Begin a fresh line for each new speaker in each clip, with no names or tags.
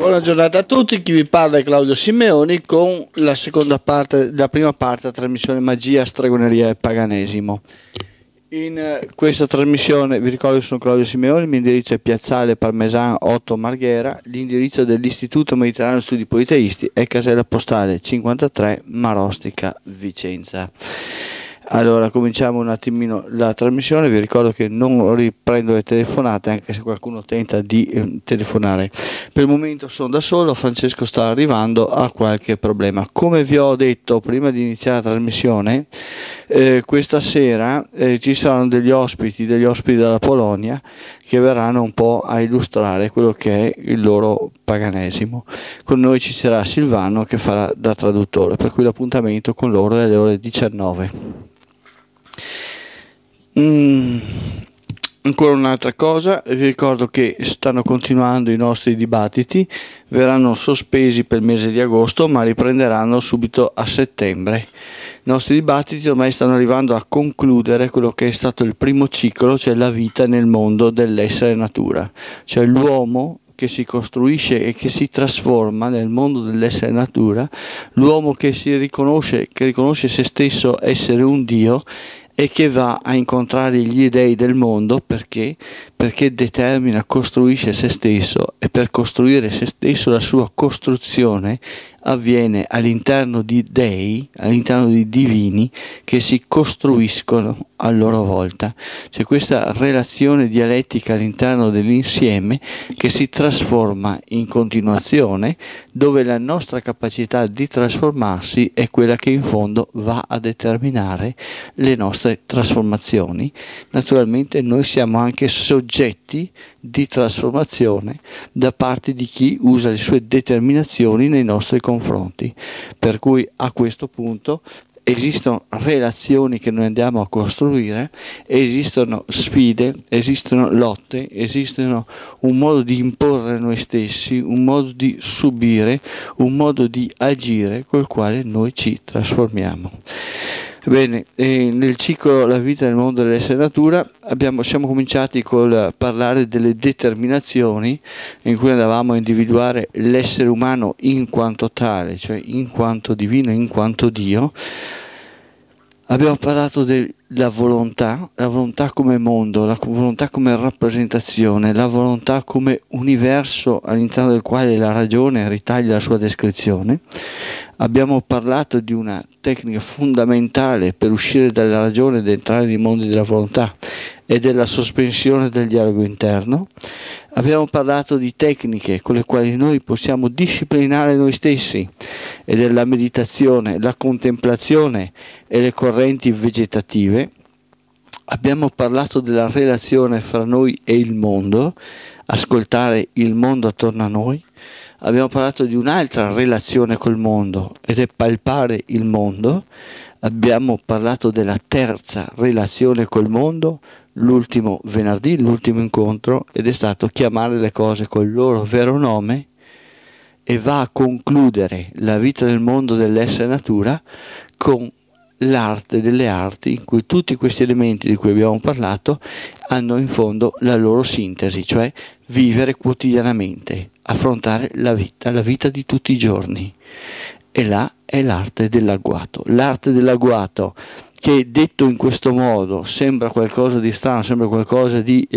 Buona giornata a tutti, chi vi parla è Claudio Simeoni con la prima parte della trasmissione Magia, Stregoneria e Paganesimo. In questa trasmissione vi ricordo che sono Claudio Simeoni, il mio indirizzo è Piazzale Parmesan 8 Marghera, l'indirizzo dell'Istituto Mediterraneo Studi Politeisti è casella postale 53 Marostica Vicenza. Allora cominciamo un attimino la trasmissione, vi ricordo che non riprendo le telefonate anche se qualcuno tenta di telefonare. Per il momento sono da solo, Francesco sta arrivando, ha qualche problema. Come vi ho detto prima di iniziare la trasmissione, questa sera ci saranno degli ospiti dalla Polonia che verranno un po' a illustrare quello che è il loro paganesimo. Con noi ci sarà Silvano che farà da traduttore, per cui l'appuntamento con loro è alle ore 19. Ancora un'altra cosa, vi ricordo che stanno continuando i nostri dibattiti, verranno sospesi per il mese di agosto ma riprenderanno subito a settembre. I nostri dibattiti ormai stanno arrivando a concludere quello che è stato il primo ciclo, cioè la vita nel mondo dell'essere natura, cioè l'uomo che si costruisce e che si trasforma nel mondo dell'essere natura, l'uomo che riconosce se stesso essere un Dio e che va a incontrare gli dei del mondo perché determina, costruisce se stesso, e per costruire se stesso la sua costruzione avviene all'interno di dei, all'interno di divini che si costruiscono a loro volta. C'è questa relazione dialettica all'interno dell'insieme che si trasforma in continuazione, dove la nostra capacità di trasformarsi è quella che in fondo va a determinare le nostre trasformazioni. Naturalmente noi siamo anche soggetti di trasformazione da parte di chi usa le sue determinazioni nei nostri confronti, per cui a questo punto esistono relazioni che noi andiamo a costruire, esistono sfide, esistono lotte, esistono un modo di imporre noi stessi, un modo di subire, un modo di agire col quale noi ci trasformiamo. Bene, nel ciclo La vita nel mondo dell'essere natura siamo cominciati col parlare delle determinazioni, in cui andavamo a individuare l'essere umano in quanto tale, cioè in quanto divino, in quanto Dio. Abbiamo parlato della volontà come mondo, la volontà come rappresentazione, la volontà come universo all'interno del quale la ragione ritaglia la sua descrizione. Abbiamo parlato di una tecnica fondamentale per uscire dalla ragione ed entrare nei mondi della volontà e della sospensione del dialogo interno. Abbiamo parlato di tecniche con le quali noi possiamo disciplinare noi stessi e della meditazione, la contemplazione e le correnti vegetative. Abbiamo parlato della relazione fra noi e il mondo, ascoltare il mondo attorno a noi. Abbiamo parlato di un'altra relazione col mondo ed è palpare il mondo. Abbiamo parlato della terza relazione col mondo, l'ultimo venerdì, l'ultimo incontro, ed è stato chiamare le cose col loro vero nome, e va a concludere la vita del mondo dell'essere natura con l'arte delle arti, in cui tutti questi elementi di cui abbiamo parlato hanno in fondo la loro sintesi, cioè vivere quotidianamente, affrontare la vita di tutti i giorni. E là è l'arte dell'agguato. L'arte dell'agguato, che detto in questo modo sembra qualcosa di strano, sembra qualcosa di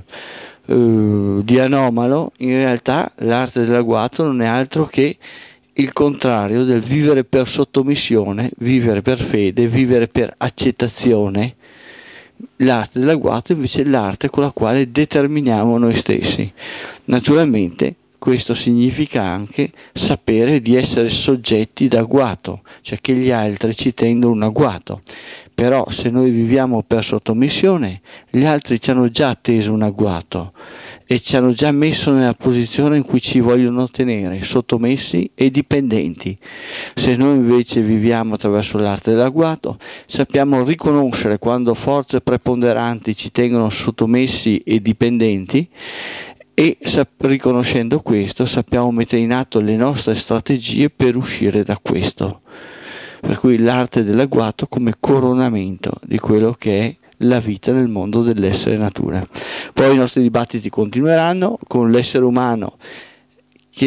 anomalo, in realtà l'arte dell'agguato non è altro che il contrario del vivere per sottomissione, vivere per fede, vivere per accettazione. L'arte dell'agguato invece è l'arte con la quale determiniamo noi stessi. Naturalmente questo significa anche sapere di essere soggetti d'agguato, cioè che gli altri ci tendono un agguato. Però se noi viviamo per sottomissione, gli altri ci hanno già teso un agguato e ci hanno già messo nella posizione in cui ci vogliono tenere, sottomessi e dipendenti. Se noi invece viviamo attraverso l'arte dell'agguato, sappiamo riconoscere quando forze preponderanti ci tengono sottomessi e dipendenti, e riconoscendo questo sappiamo mettere in atto le nostre strategie per uscire da questo. Per cui l'arte dell'agguato come coronamento di quello che è la vita nel mondo dell'essere natura. Poi i nostri dibattiti continueranno con l'essere umano che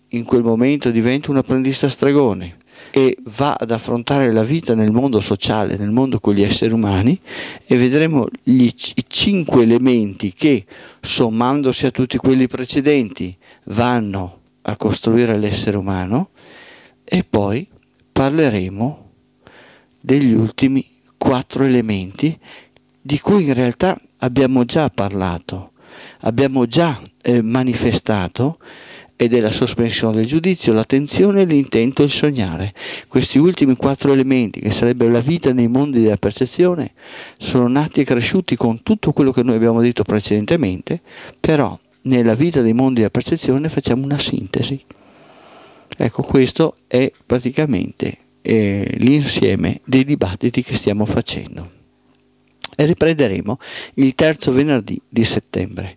in quel momento diventa un apprendista stregone e va ad affrontare la vita nel mondo sociale, nel mondo con gli esseri umani, e vedremo i 5 elementi che, sommandosi a tutti quelli precedenti, vanno a costruire l'essere umano. E poi parleremo degli ultimi 4 elementi di cui in realtà abbiamo già parlato, abbiamo già manifestato, ed è la sospensione del giudizio, l'attenzione, l'intento e il sognare. Questi ultimi 4 elementi, che sarebbero la vita nei mondi della percezione, sono nati e cresciuti con tutto quello che noi abbiamo detto precedentemente, però nella vita dei mondi della percezione facciamo una sintesi. Ecco, questo è praticamente l'insieme dei dibattiti che stiamo facendo. E riprenderemo il terzo venerdì di settembre.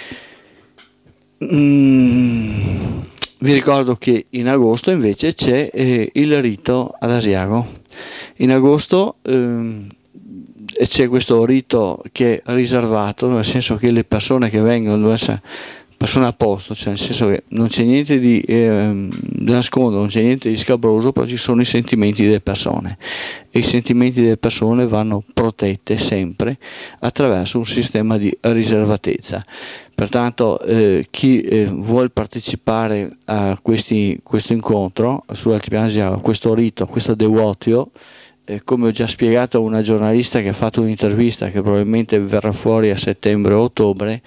Vi ricordo che in agosto invece c'è il rito ad Asiago. In agosto c'è questo rito che è riservato, nel senso che le persone che vengono devono essere persone a posto, cioè nel senso che non c'è niente di nascondo, non c'è niente di scabroso, però ci sono i sentimenti delle persone, e i sentimenti delle persone vanno protette sempre attraverso un sistema di riservatezza. Pertanto chi vuol partecipare a questo incontro sull'altipiano asiatico, questo rito, questo devotio, come ho già spiegato a una giornalista che ha fatto un'intervista che probabilmente verrà fuori a settembre o ottobre,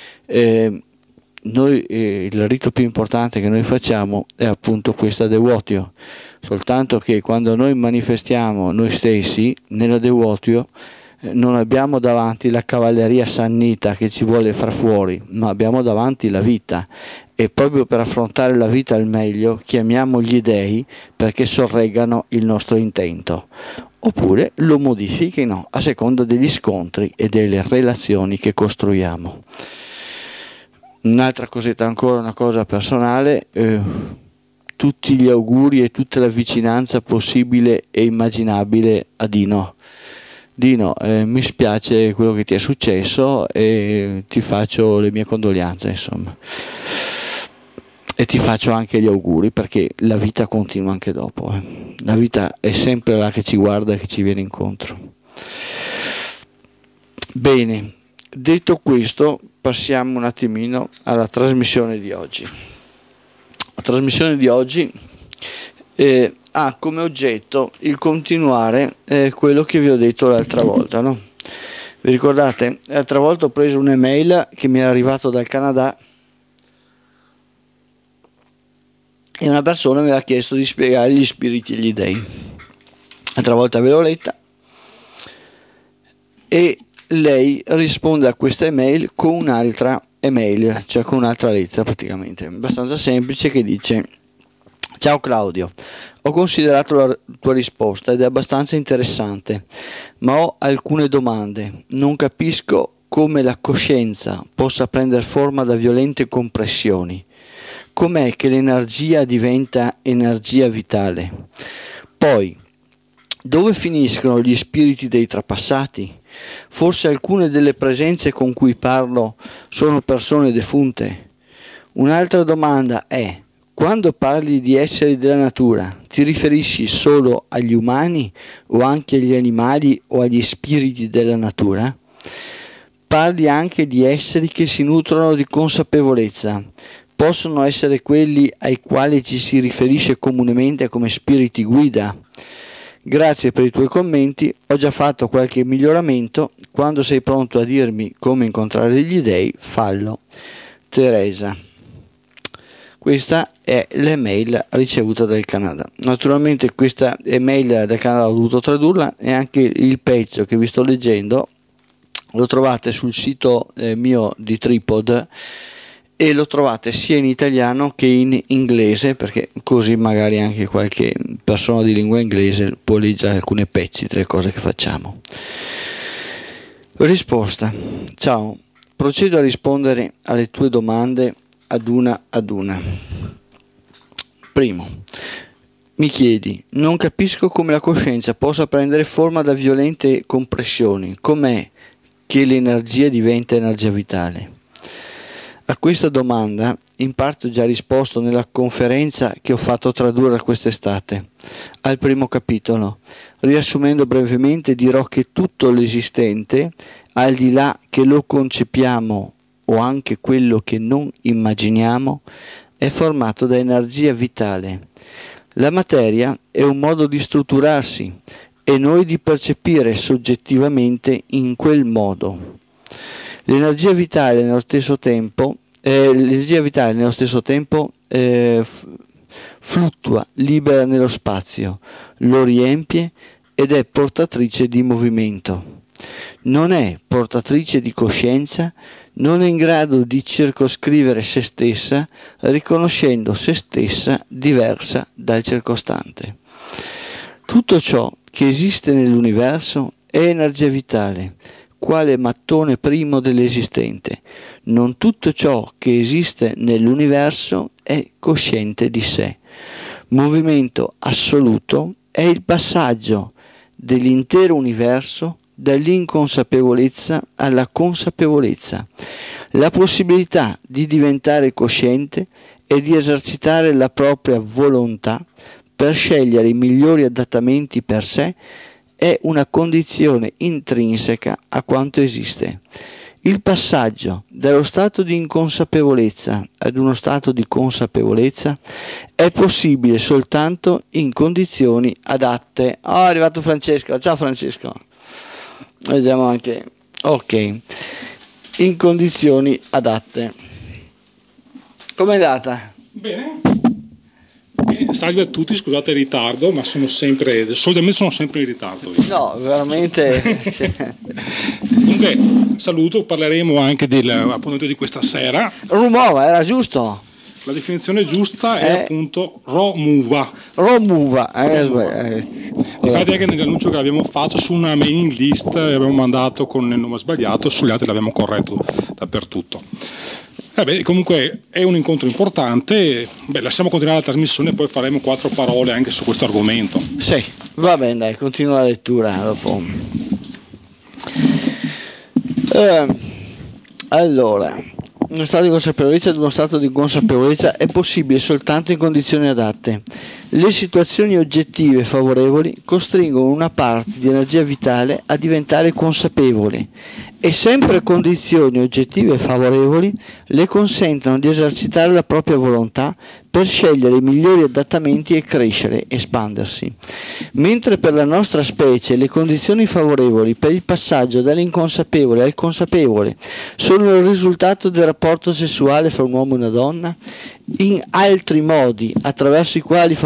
noi il rito più importante che noi facciamo è appunto questo devotio, soltanto che quando noi manifestiamo noi stessi nella devotio non abbiamo davanti la cavalleria sannita che ci vuole far fuori, ma abbiamo davanti la vita, e proprio per affrontare la vita al meglio chiamiamo gli dei perché sorreggano il nostro intento, oppure lo modifichino a seconda degli scontri e delle relazioni che costruiamo. Un'altra cosetta ancora, una cosa personale, tutti gli auguri e tutta la vicinanza possibile e immaginabile a Dino. Dino, mi spiace quello che ti è successo e ti faccio le mie condoglianze, insomma, e ti faccio anche gli auguri, perché la vita continua anche dopo, la vita è sempre là che ci guarda e che ci viene incontro. Bene, detto questo, passiamo un attimino alla trasmissione di oggi. La trasmissione di oggi ha come oggetto il continuare quello che vi ho detto l'altra volta, no? Vi ricordate? L'altra volta ho preso un'email che mi era arrivato dal Canada e una persona mi ha chiesto di spiegare gli spiriti e gli dei. L'altra volta ve l'ho letta e lei risponde a questa email con un'altra email, cioè con un'altra lettera praticamente, abbastanza semplice, che dice: ciao Claudio, ho considerato la tua risposta ed è abbastanza interessante, ma ho alcune domande. Non capisco come la coscienza possa prendere forma da violente compressioni. Com'è che l'energia diventa energia vitale? Poi, dove finiscono gli spiriti dei trapassati? Forse alcune delle presenze con cui parlo sono persone defunte? Un'altra domanda è: quando parli di esseri della natura, ti riferisci solo agli umani o anche agli animali o agli spiriti della natura? Parli anche di esseri che si nutrono di consapevolezza. Possono essere quelli ai quali ci si riferisce comunemente come spiriti guida? Grazie per i tuoi commenti, ho già fatto qualche miglioramento. Quando sei pronto a dirmi come incontrare gli dei, fallo. Teresa. Questa è l'email ricevuta dal Canada. Naturalmente questa email dal Canada ho dovuto tradurla, e anche il pezzo che vi sto leggendo lo trovate sul sito mio di Tripod, e lo trovate sia in italiano che in inglese, perché così magari anche qualche persona di lingua inglese può leggere alcune pezzi delle cose che facciamo. Risposta. Ciao, procedo a rispondere alle tue domande ad una. Primo, mi chiedi: non capisco come la coscienza possa prendere forma da violente compressioni. Com'è che l'energia diventa energia vitale? A questa domanda in parte ho già risposto nella conferenza che ho fatto tradurre quest'estate. Al primo capitolo, riassumendo brevemente, dirò che tutto l'esistente, al di là che lo concepiamo o anche quello che non immaginiamo, è formato da energia vitale. La materia è un modo di strutturarsi e noi di percepire soggettivamente in quel modo. L'energia vitale nello stesso tempo fluttua libera nello spazio, lo riempie ed è portatrice di movimento. Non è portatrice di coscienza, non è in grado di circoscrivere se stessa, riconoscendo se stessa diversa dal circostante. Tutto ciò che esiste nell'universo è energia vitale, quale mattone primo dell'esistente. Non tutto ciò che esiste nell'universo è cosciente di sé. Movimento assoluto è il passaggio dell'intero universo dall'inconsapevolezza alla consapevolezza. La possibilità di diventare cosciente e di esercitare la propria volontà per scegliere i migliori adattamenti per sé è una condizione intrinseca a quanto esiste. Il passaggio dallo stato di inconsapevolezza ad uno stato di consapevolezza è possibile soltanto in condizioni adatte. Oh, è arrivato Francesco. Ciao Francesco. Vediamo anche. Ok. In condizioni adatte. Com'è andata?
Bene. Salve a tutti, scusate il ritardo, ma solitamente sono sempre in ritardo.
No, veramente.
Comunque, saluto, parleremo anche dell'appuntamento di questa sera.
Rumova, era giusto?
La definizione giusta è appunto Romuva. Infatti anche nell'annuncio che abbiamo fatto su una mailing list abbiamo mandato con il nome sbagliato, sugli altri l'abbiamo corretto dappertutto. Comunque è un incontro importante. Lasciamo continuare la trasmissione e poi faremo 4 parole anche su questo argomento.
Sì, va bene, dai, continua la lettura dopo. Allora, uno stato di consapevolezza ed uno stato di consapevolezza è possibile soltanto in condizioni adatte. Le situazioni oggettive favorevoli costringono una parte di energia vitale a diventare consapevole e sempre condizioni oggettive favorevoli le consentono di esercitare la propria volontà per scegliere i migliori adattamenti e crescere, espandersi. Mentre per la nostra specie le condizioni favorevoli per il passaggio dall'inconsapevole al consapevole sono il risultato del rapporto sessuale fra un uomo e una donna, in altri modi attraverso i quali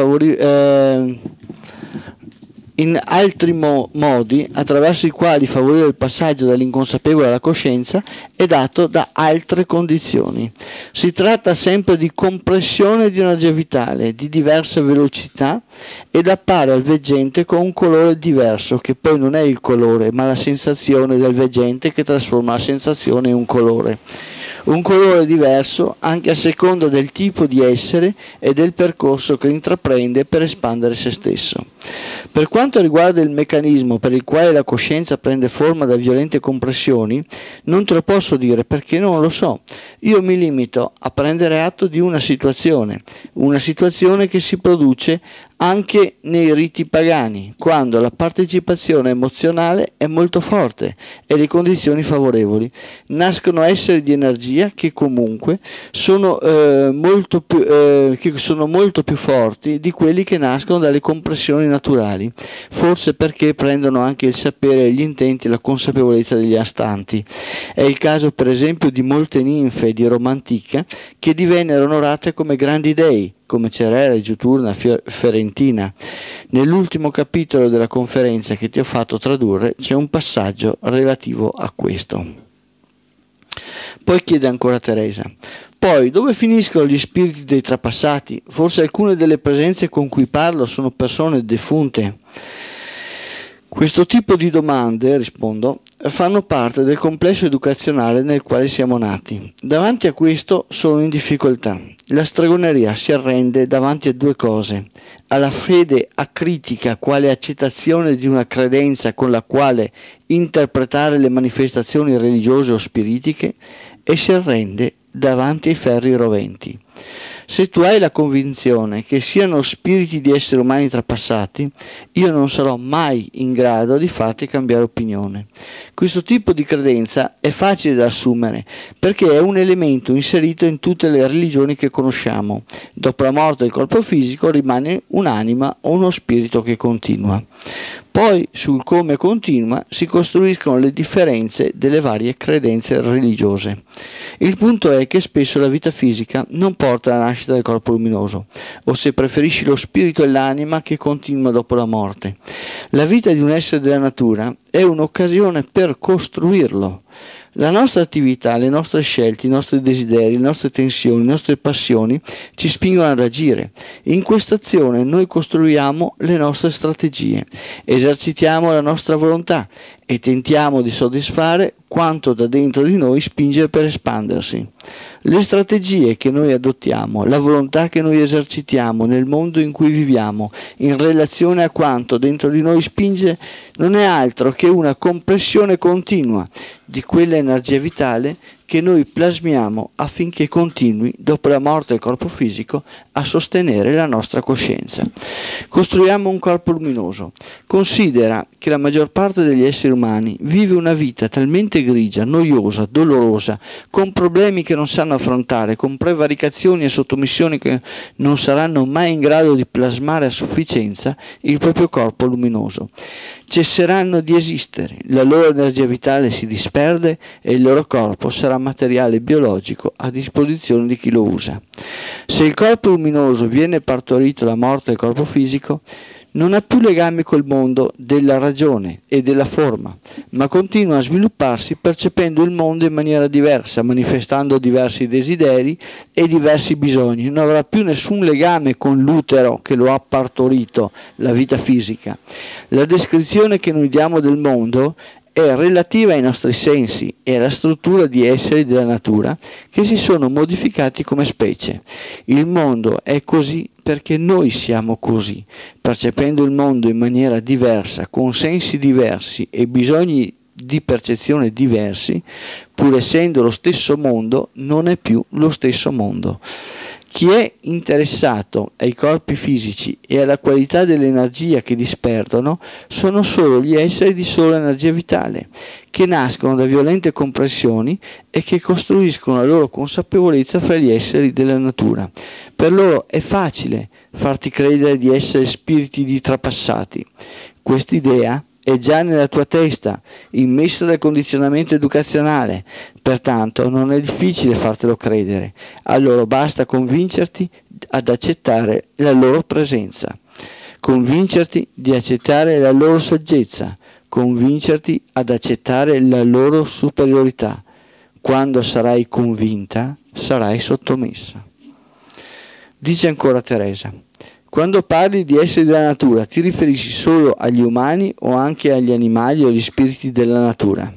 favorire il passaggio dall'inconsapevole alla coscienza è dato da altre condizioni. Si tratta sempre di compressione di energia vitale di diversa velocità ed appare al veggente con un colore diverso, che poi non è il colore ma la sensazione del veggente che trasforma la sensazione in un colore. Un colore diverso anche a seconda del tipo di essere e del percorso che intraprende per espandere se stesso. Per quanto riguarda il meccanismo per il quale la coscienza prende forma da violente compressioni, non te lo posso dire perché non lo so. Io mi limito a prendere atto di una situazione che si produce anche nei riti pagani, quando la partecipazione emozionale è molto forte e le condizioni favorevoli. Nascono esseri di energia che comunque sono molto più forti di quelli che nascono dalle compressioni naturali, forse perché prendono anche il sapere, gli intenti e la consapevolezza degli astanti. È il caso per esempio di molte ninfe di Roma antica che divennero onorate come grandi dei, come Cerere, Giuturna, Ferentina. Nell'ultimo capitolo della conferenza che ti ho fatto tradurre c'è un passaggio relativo a questo. Poi chiede ancora Teresa: poi dove finiscono gli spiriti dei trapassati? Forse alcune delle presenze con cui parlo sono persone defunte. Questo tipo di domande, rispondo, fanno parte del complesso educazionale nel quale siamo nati. Davanti a questo sono in difficoltà. La stregoneria si arrende davanti a 2 cose: alla fede acritica quale accettazione di una credenza con la quale interpretare le manifestazioni religiose o spiritiche, e si arrende davanti ai ferri roventi. Se tu hai la convinzione che siano spiriti di esseri umani trapassati, io non sarò mai in grado di farti cambiare opinione. Questo tipo di credenza è facile da assumere perché è un elemento inserito in tutte le religioni che conosciamo. Dopo la morte del corpo fisico rimane un'anima o uno spirito che continua. Poi sul come continua si costruiscono le differenze delle varie credenze religiose. Il punto è che spesso la vita fisica non porta alla nascita del corpo luminoso, o se preferisci lo spirito e l'anima che continua dopo la morte. La vita di un essere della natura è un'occasione per costruirlo. La nostra attività, le nostre scelte, i nostri desideri, le nostre tensioni, le nostre passioni ci spingono ad agire. In questa azione noi costruiamo le nostre strategie, esercitiamo la nostra volontà e tentiamo di soddisfare quanto da dentro di noi spinge per espandersi. Le strategie che noi adottiamo, la volontà che noi esercitiamo nel mondo in cui viviamo, in relazione a quanto dentro di noi spinge, non è altro che una compressione continua di quella energia vitale che noi plasmiamo affinché continui, dopo la morte del corpo fisico, a sostenere la nostra coscienza. Costruiamo un corpo luminoso. Considera che la maggior parte degli esseri umani vive una vita talmente grigia, noiosa, dolorosa, con problemi che non sanno affrontare, con prevaricazioni e sottomissioni che non saranno mai in grado di plasmare a sufficienza il proprio corpo luminoso. Cesseranno di esistere, la loro energia vitale si disperde e il loro corpo sarà materiale biologico a disposizione di chi lo usa. Se il corpo luminoso viene partorito alla morte del corpo fisico, non ha più legame col mondo della ragione e della forma, ma continua a svilupparsi percependo il mondo in maniera diversa, manifestando diversi desideri e diversi bisogni. Non avrà più nessun legame con l'utero che lo ha partorito, la vita fisica. La descrizione che noi diamo del mondo è relativa ai nostri sensi e alla struttura di esseri della natura che si sono modificati come specie. Il mondo è così perché noi siamo così, percependo il mondo in maniera diversa, con sensi diversi e bisogni di percezione diversi, pur essendo lo stesso mondo, non è più lo stesso mondo. Chi è interessato ai corpi fisici e alla qualità dell'energia che disperdono sono solo gli esseri di sola energia vitale, che nascono da violente compressioni e che costruiscono la loro consapevolezza fra gli esseri della natura. Per loro è facile farti credere di essere spiriti di trapassati. Quest'idea è già nella tua testa, immessa dal condizionamento educazionale, pertanto non è difficile fartelo credere. Allora basta convincerti ad accettare la loro presenza, convincerti di accettare la loro saggezza, convincerti ad accettare la loro superiorità. Quando sarai convinta, sarai sottomessa. Dice ancora Teresa: quando parli di esseri della natura, ti riferisci solo agli umani o anche agli animali o agli spiriti della natura?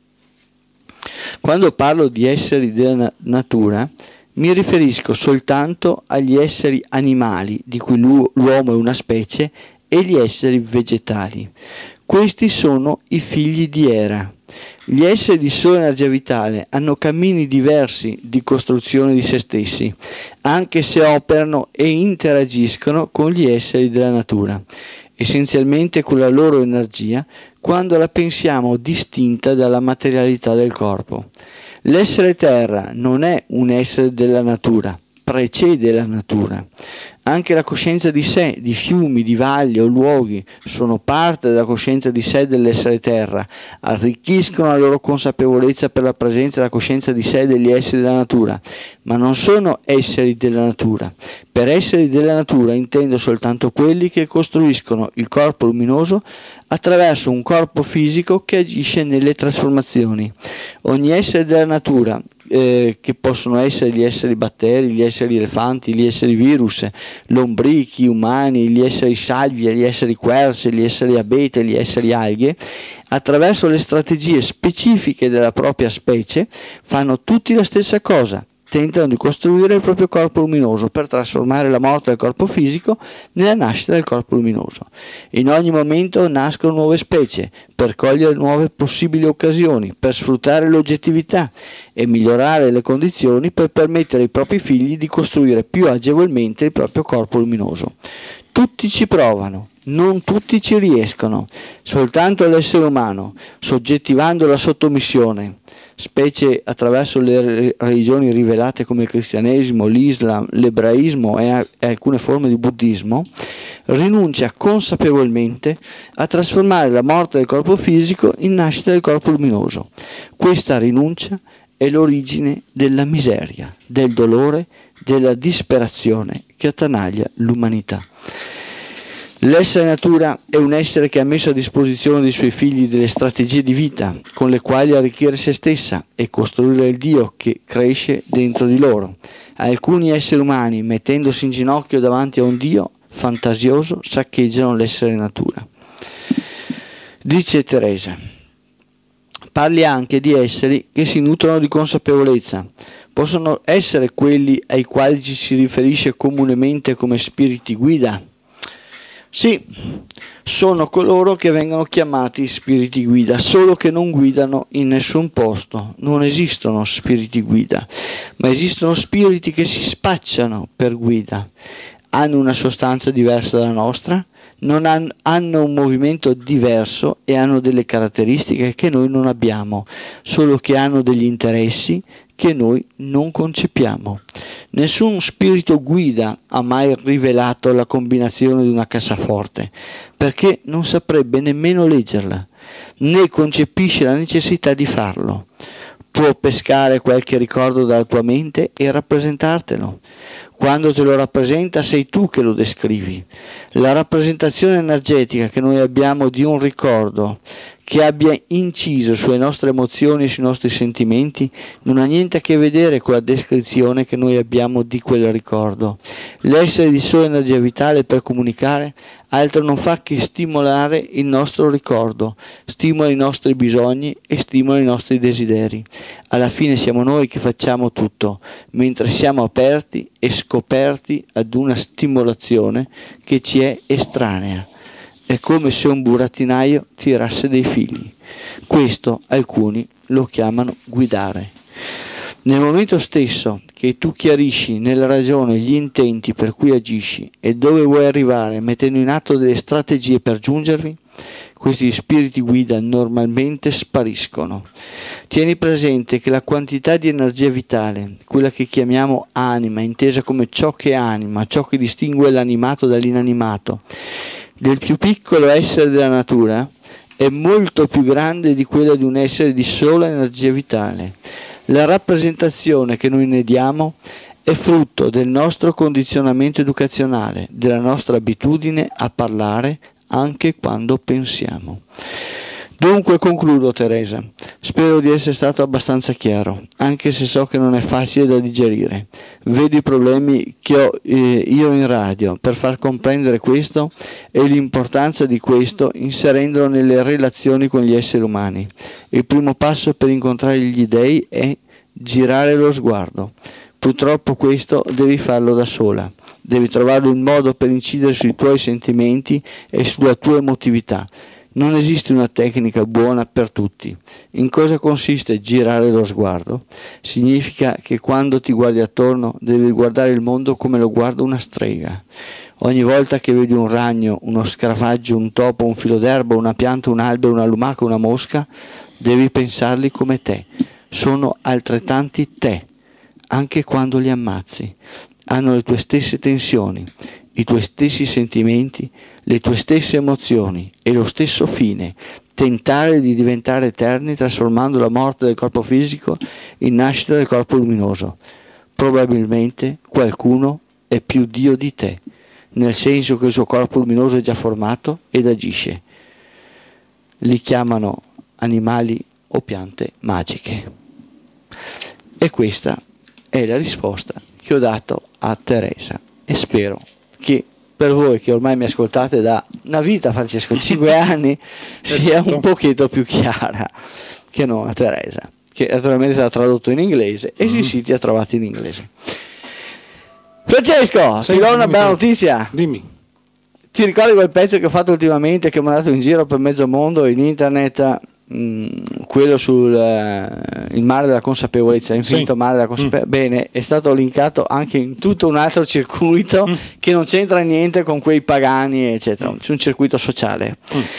Quando parlo di esseri della natura, mi riferisco soltanto agli esseri animali, di cui l'uomo è una specie, e gli esseri vegetali. Questi sono i figli di Era. Gli esseri di sola energia vitale hanno cammini diversi di costruzione di se stessi, anche se operano e interagiscono con gli esseri della natura, essenzialmente con la loro energia, quando la pensiamo distinta dalla materialità del corpo. L'essere terra non è un essere della natura, precede la natura. Anche la coscienza di sé, di fiumi, di valli o luoghi, sono parte della coscienza di sé dell'essere terra, arricchiscono la loro consapevolezza per la presenza della coscienza di sé degli esseri della natura, ma non sono esseri della natura. Per esseri della natura intendo soltanto quelli che costruiscono il corpo luminoso attraverso un corpo fisico che agisce nelle trasformazioni. Ogni essere della natura, che possono essere gli esseri batteri, gli esseri elefanti, gli esseri virus, lombrichi, umani, gli esseri salvie, gli esseri querce, gli esseri abete, gli esseri alghe, attraverso le strategie specifiche della propria specie, fanno tutti la stessa cosa, tentano di costruire il proprio corpo luminoso per trasformare la morte del corpo fisico nella nascita del corpo luminoso. In ogni momento nascono nuove specie per cogliere nuove possibili occasioni, per sfruttare l'oggettività e migliorare le condizioni per permettere ai propri figli di costruire più agevolmente il proprio corpo luminoso. Tutti ci provano, non tutti ci riescono, soltanto l'essere umano, soggettivando la sottomissione, specie attraverso le religioni rivelate come il cristianesimo, l'Islam, l'ebraismo e alcune forme di buddismo, rinuncia consapevolmente a trasformare la morte del corpo fisico in nascita del corpo luminoso. Questa rinuncia è l'origine della miseria, del dolore, della disperazione che attanaglia l'umanità. L'essere natura è un essere che ha messo a disposizione dei suoi figli delle strategie di vita con le quali arricchire se stessa e costruire il Dio che cresce dentro di loro. Alcuni esseri umani, mettendosi in ginocchio davanti a un Dio fantasioso, saccheggiano l'essere natura. Dice Teresa: parli anche di esseri che si nutrono di consapevolezza. Possono essere quelli ai quali ci si riferisce comunemente come spiriti guida? Sì, sono coloro che vengono chiamati spiriti guida, solo che non guidano in nessun posto. Non esistono spiriti guida, ma esistono spiriti che si spacciano per guida. Hanno una sostanza diversa dalla nostra, hanno un movimento diverso e hanno delle caratteristiche che noi non abbiamo, solo che hanno degli interessi che noi non concepiamo. Nessun spirito guida ha mai rivelato la combinazione di una cassaforte, perché non saprebbe nemmeno leggerla, né concepisce la necessità di farlo. Può pescare qualche ricordo dalla tua mente e rappresentartelo. Quando te lo rappresenta sei tu che lo descrivi. La rappresentazione energetica che noi abbiamo di un ricordo che abbia inciso sulle nostre emozioni e sui nostri sentimenti non ha niente a che vedere con la descrizione che noi abbiamo di quel ricordo. L'essere di sola energia vitale per comunicare altro non fa che stimolare il nostro ricordo, stimola i nostri bisogni e stimola i nostri desideri. Alla fine siamo noi che facciamo tutto, mentre siamo aperti e scoperti ad una stimolazione che ci è estranea. È come se un burattinaio tirasse dei fili. Questo alcuni lo chiamano guidare. Nel momento stesso che tu chiarisci nella ragione gli intenti per cui agisci e dove vuoi arrivare, mettendo in atto delle strategie per giungervi, questi spiriti guida normalmente spariscono. Tieni presente che la quantità di energia vitale, quella che chiamiamo anima, intesa come ciò che anima, ciò che distingue l'animato dall'inanimato, del più piccolo essere della natura, è molto più grande di quella di un essere di sola energia vitale. La rappresentazione che noi ne diamo è frutto del nostro condizionamento educazionale, della nostra abitudine a parlare anche quando pensiamo. Dunque concludo, Teresa. Spero di essere stato abbastanza chiaro, anche se so che non è facile da digerire. Vedo i problemi che ho io in radio per far comprendere questo e l'importanza di questo inserendolo nelle relazioni con gli esseri umani. Il primo passo per incontrare gli dèi è girare lo sguardo. Purtroppo questo devi farlo da sola. Devi trovare il modo per incidere sui tuoi sentimenti e sulla tua emotività. Non esiste una tecnica buona per tutti. In cosa consiste girare lo sguardo? Significa che quando ti guardi attorno devi guardare il mondo come lo guarda una strega. Ogni volta che vedi un ragno, uno scarafaggio, un topo, un filo d'erba, una pianta, un albero, una lumaca, una mosca, devi pensarli come te. Sono altrettanti te, anche quando li ammazzi. Hanno le tue stesse tensioni, i tuoi stessi sentimenti, le tue stesse emozioni e lo stesso fine, tentare di diventare eterni trasformando la morte del corpo fisico in nascita del corpo luminoso. Probabilmente qualcuno è più Dio di te, nel senso che il suo corpo luminoso è già formato ed agisce. Li chiamano animali o piante magiche. E questa è la risposta che ho dato a Teresa e spero che per voi che ormai mi ascoltate da una vita, Francesco, 5 anni, sia un pochetto più chiara che non a Teresa. che naturalmente sarà tradotto in inglese, e sui siti ha trovato in inglese. Francesco, ti do una bella notizia.
Dimmi.
Ti ricordi quel pezzo che ho fatto ultimamente, che ho mandato in giro per mezzo mondo in internet, quello sul il mare della consapevolezza, l'infinito mare della consapevolezza? Bene, è stato linkato anche in tutto un altro circuito che non c'entra niente con quei pagani eccetera, su un circuito sociale.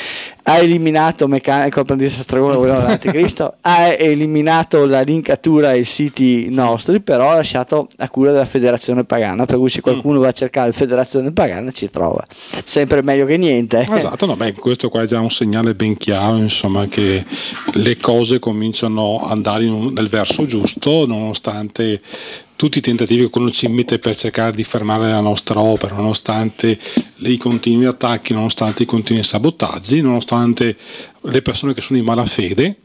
Ha eliminato Meccanico Apprendista Stregone, l'anticristo, ha eliminato la linkatura ai siti nostri, però ha lasciato a cura della Federazione Pagana, per cui se qualcuno va a cercare Federazione Pagana ci trova, sempre meglio che niente.
Esatto, no, beh, questo qua è già un segnale ben chiaro, insomma, che le cose cominciano ad andare nel verso giusto, nonostante tutti i tentativi che qualcuno ci mette per cercare di fermare la nostra opera, nonostante i continui attacchi, nonostante i continui sabotaggi, nonostante le persone che sono in malafede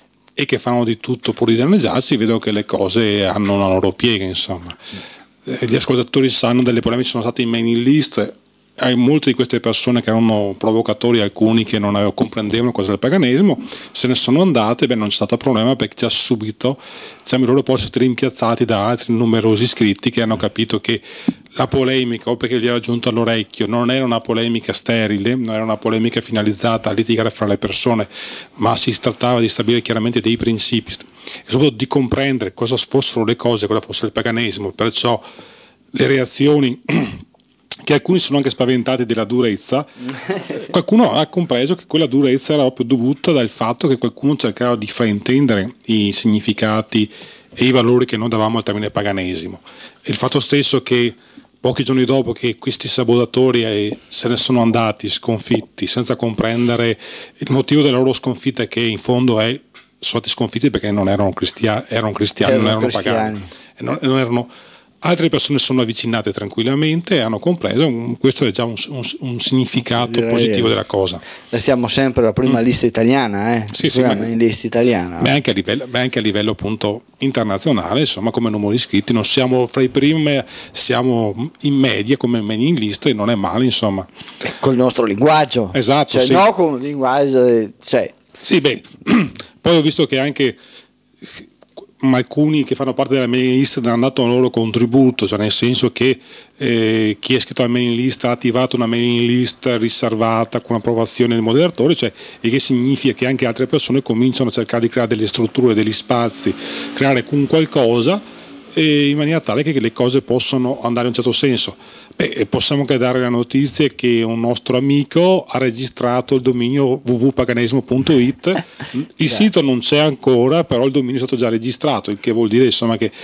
e che fanno di tutto pur di danneggiarsi. Vedo che le cose hanno una loro piega, insomma. Gli ascoltatori sanno delle polemiche sono state in mailing list. Molte di queste persone che erano provocatori, alcuni che non comprendevano cosa era il paganesimo, se ne sono andate. Non c'è stato problema, perché già subito i loro possono essere rimpiazzati da altri numerosi iscritti che hanno capito che la polemica, o perché gli era giunto all'orecchio, non era una polemica sterile, non era una polemica finalizzata a litigare fra le persone, ma si trattava di stabilire chiaramente dei principi e soprattutto di comprendere cosa fossero le cose, cosa fosse il paganesimo. Perciò le reazioni che alcuni sono anche spaventati della durezza, qualcuno ha compreso che quella durezza era proprio dovuta dal fatto che qualcuno cercava di fraintendere i significati e i valori che noi davamo al termine paganesimo. E il fatto stesso che pochi giorni dopo che questi sabotatori se ne sono andati sconfitti, senza comprendere il motivo della loro sconfitta, che in fondo sono stati sconfitti perché non erano cristiani, non erano pagani, non erano. Altre persone sono avvicinate tranquillamente e hanno compreso. Questo è già un significato positivo della cosa.
Restiamo sempre la prima lista italiana, in lista italiana.
Beh, anche a livello appunto internazionale, insomma, come numero di iscritti non siamo fra i primi, siamo in media come mailing list, e non è male, insomma.
Col nostro linguaggio.
Esatto,
sì. No, con un linguaggio. Sì,
beh, poi ho visto che anche alcuni che fanno parte della mailing list hanno dato un loro contributo, cioè nel senso che chi è iscritto alla mailing list ha attivato una mailing list riservata con approvazione del moderatore, e che significa che anche altre persone cominciano a cercare di creare delle strutture, degli spazi, creare un qualcosa, in maniera tale che le cose possano andare in un certo senso. Possiamo anche dare la notizia che un nostro amico ha registrato il dominio www.paganesimo.it. Il sito non c'è ancora, però il dominio è stato già registrato, il che vuol dire, insomma, che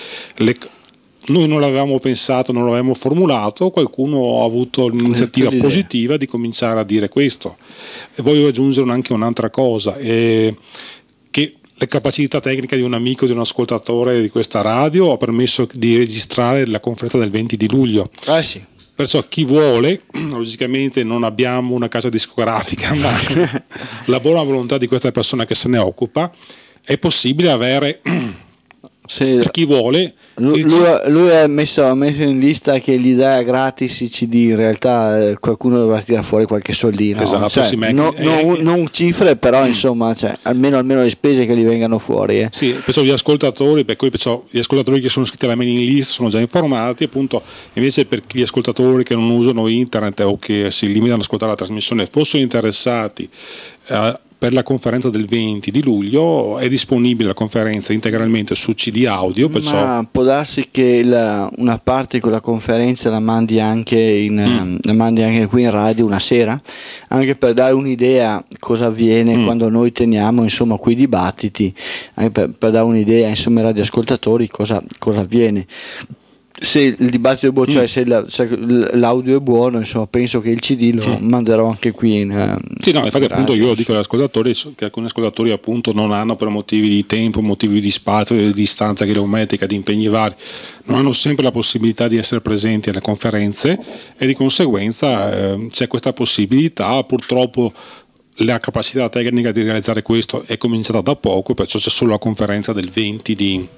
noi non l'avevamo pensato, non l'avevamo formulato, qualcuno ha avuto l'iniziativa positiva di cominciare a dire questo. E voglio aggiungere anche un'altra cosa, che le capacità tecniche di un amico, di un ascoltatore di questa radio ha permesso di registrare la conferenza del 20 di luglio.
Sì.
Perciò chi vuole, logicamente non abbiamo una casa discografica, ma la buona volontà di questa persona che se ne occupa, è possibile avere, per chi vuole.
Lui ha messo in lista che gli dà gratis i CD, in realtà qualcuno dovrà tirare fuori qualche soldino.
Esatto,
non cifre, però insomma, almeno le spese che gli vengano fuori.
Sì, perciò gli ascoltatori che sono iscritti alla mailing list sono già informati, appunto. Invece per gli ascoltatori che non usano internet o che si limitano ad ascoltare la trasmissione, fossero interessati per la conferenza del 20 di luglio, è disponibile la conferenza integralmente su CD audio.
Ma può darsi che una parte di quella conferenza la mandi anche qui in radio una sera, anche per dare un'idea cosa avviene quando noi teniamo, insomma, quei dibattiti, anche per dare un'idea, insomma, ai radioascoltatori cosa avviene. Se il dibattito è buono, se l'audio è buono, insomma, penso che il CD lo manderò anche qui
infatti appunto io lo dico agli ascoltatori, che alcuni ascoltatori appunto non hanno, per motivi di tempo, motivi di spazio, di distanza chilometrica, di impegni vari, non hanno sempre la possibilità di essere presenti alle conferenze, e di conseguenza c'è questa possibilità. Purtroppo la capacità tecnica di realizzare questo è cominciata da poco, perciò c'è solo la conferenza del 20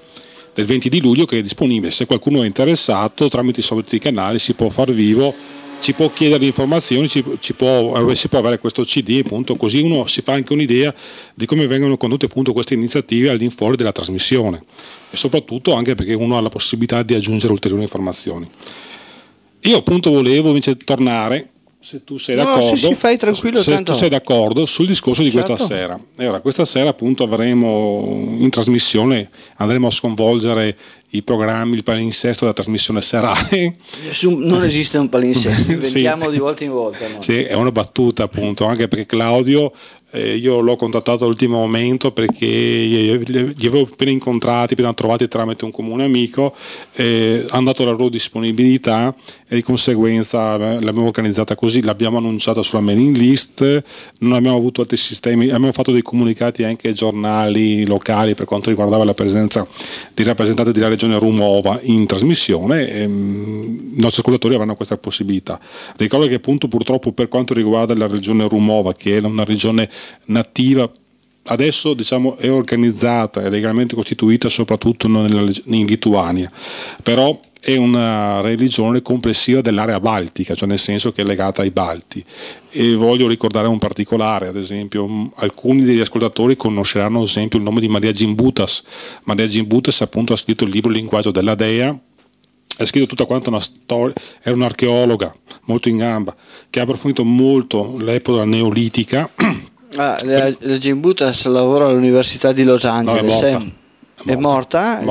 di luglio che è disponibile. Se qualcuno è interessato, tramite i soliti canali si può far vivo ci può chiedere informazioni, si può avere questo CD, appunto, così uno si fa anche un'idea di come vengono condotte appunto queste iniziative all'infuori della trasmissione, e soprattutto anche perché uno ha la possibilità di aggiungere ulteriori informazioni. Io appunto volevo invece tornare, se tu sei d'accordo,
sì, fai tranquillo,
se tu sei d'accordo sul discorso di questa sera. E ora, questa sera appunto avremo in trasmissione, andremo a sconvolgere i programmi, il palinsesto della trasmissione serale.
Non esiste un palinsesto, inventiamo di volta in volta. No?
Sì, è una battuta appunto, anche perché Claudio, io l'ho contattato all'ultimo momento perché li avevo appena incontrati, appena trovati tramite un comune amico, hanno dato la loro disponibilità e di conseguenza l'abbiamo organizzata così, l'abbiamo annunciata sulla mailing list, non abbiamo avuto altri sistemi, abbiamo fatto dei comunicati anche ai giornali locali per quanto riguardava la presenza di rappresentanti della regione Rumova in trasmissione, e i nostri ascoltatori avranno questa possibilità. Ricordo che appunto purtroppo per quanto riguarda la regione Rumova, che è una regione nativa, adesso diciamo è organizzata e legalmente costituita soprattutto in Lituania, però è una religione complessiva dell'area baltica, cioè nel senso che è legata ai Balti. E voglio ricordare un particolare, ad esempio alcuni degli ascoltatori conosceranno ad esempio il nome di Maria Gimbutas. Maria Gimbutas appunto ha scritto il libro Il linguaggio della Dea, ha scritto tutta quanta una storia, era un'archeologa molto in gamba che ha approfondito molto l'epoca neolitica.
La Gimbutas lavora all'Università di Los Angeles.
No,
è morta?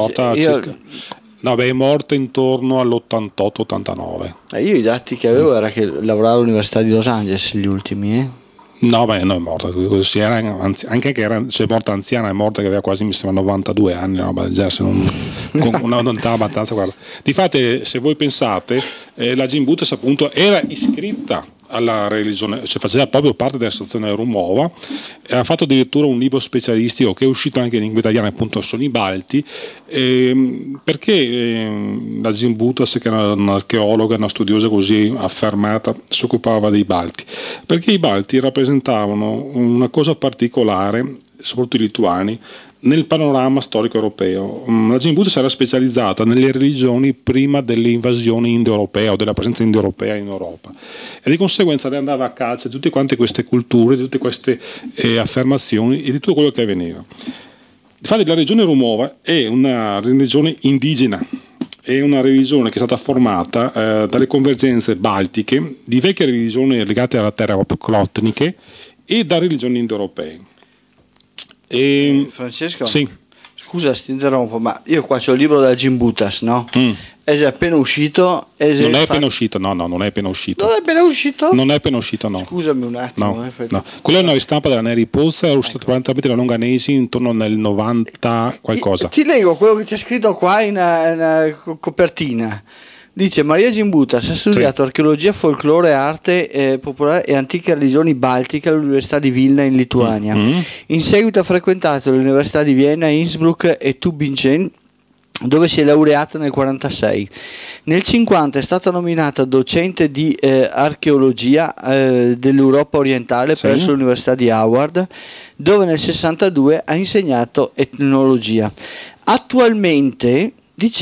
No, è morta intorno all'88-89.
Io i dati che avevo era che lavorava all'Università di Los Angeles gli ultimi.
No, è morta, anche che era, cioè, morta anziana, è morta che aveva quasi, mi sembra, 92 anni, una roba del genere, se non, non stava abbastanza, guarda. Difatti, se voi pensate, la Gimbutas appunto era iscritta alla religione, cioè faceva proprio parte dell'associazione Rumova, e ha fatto addirittura un libro specialistico che è uscito anche in lingua italiana, appunto sono i Balti, perché la Gimbutas, che era un'archeologa, una studiosa così affermata, si occupava dei Balti? Perché i Balti rappresentavano una cosa particolare, soprattutto i lituani, nel panorama storico europeo. La Gimbutas era specializzata nelle religioni prima dell'invasione indoeuropea o della presenza indoeuropea in Europa, e di conseguenza ne andava a caccia di tutte quante queste culture, di tutte queste affermazioni e di tutto quello che avveniva. Infatti la regione Rumova è una religione indigena, è una religione che è stata formata dalle convergenze baltiche di vecchie religioni legate alla terra, proprio clotniche, e da religioni indoeuropee.
Francesco,
sì.
Scusa se ti interrompo, ma io qua c'ho il libro della Gimbutas, no? È già appena uscito.
Non è appena uscito, no, non è appena uscito.
Non è appena uscito?
Non è appena uscito, no.
Scusami un attimo.
No. Quella è una ristampa della Neri Pozza, è uscita tramite la Longanesi intorno nel 90 qualcosa.
Ti leggo quello che c'è scritto qua in copertina. Dice: Maria Gimbutas ha studiato archeologia, folklore, arte popolare e antiche religioni baltiche all'Università di Vilna in Lituania. In seguito ha frequentato le università di Vienna, Innsbruck e Tübingen, dove si è laureata nel 1946. Nel 1950 è stata nominata docente di archeologia dell'Europa orientale presso l'Università di Howard, dove nel 1962 ha insegnato etnologia. Attualmente,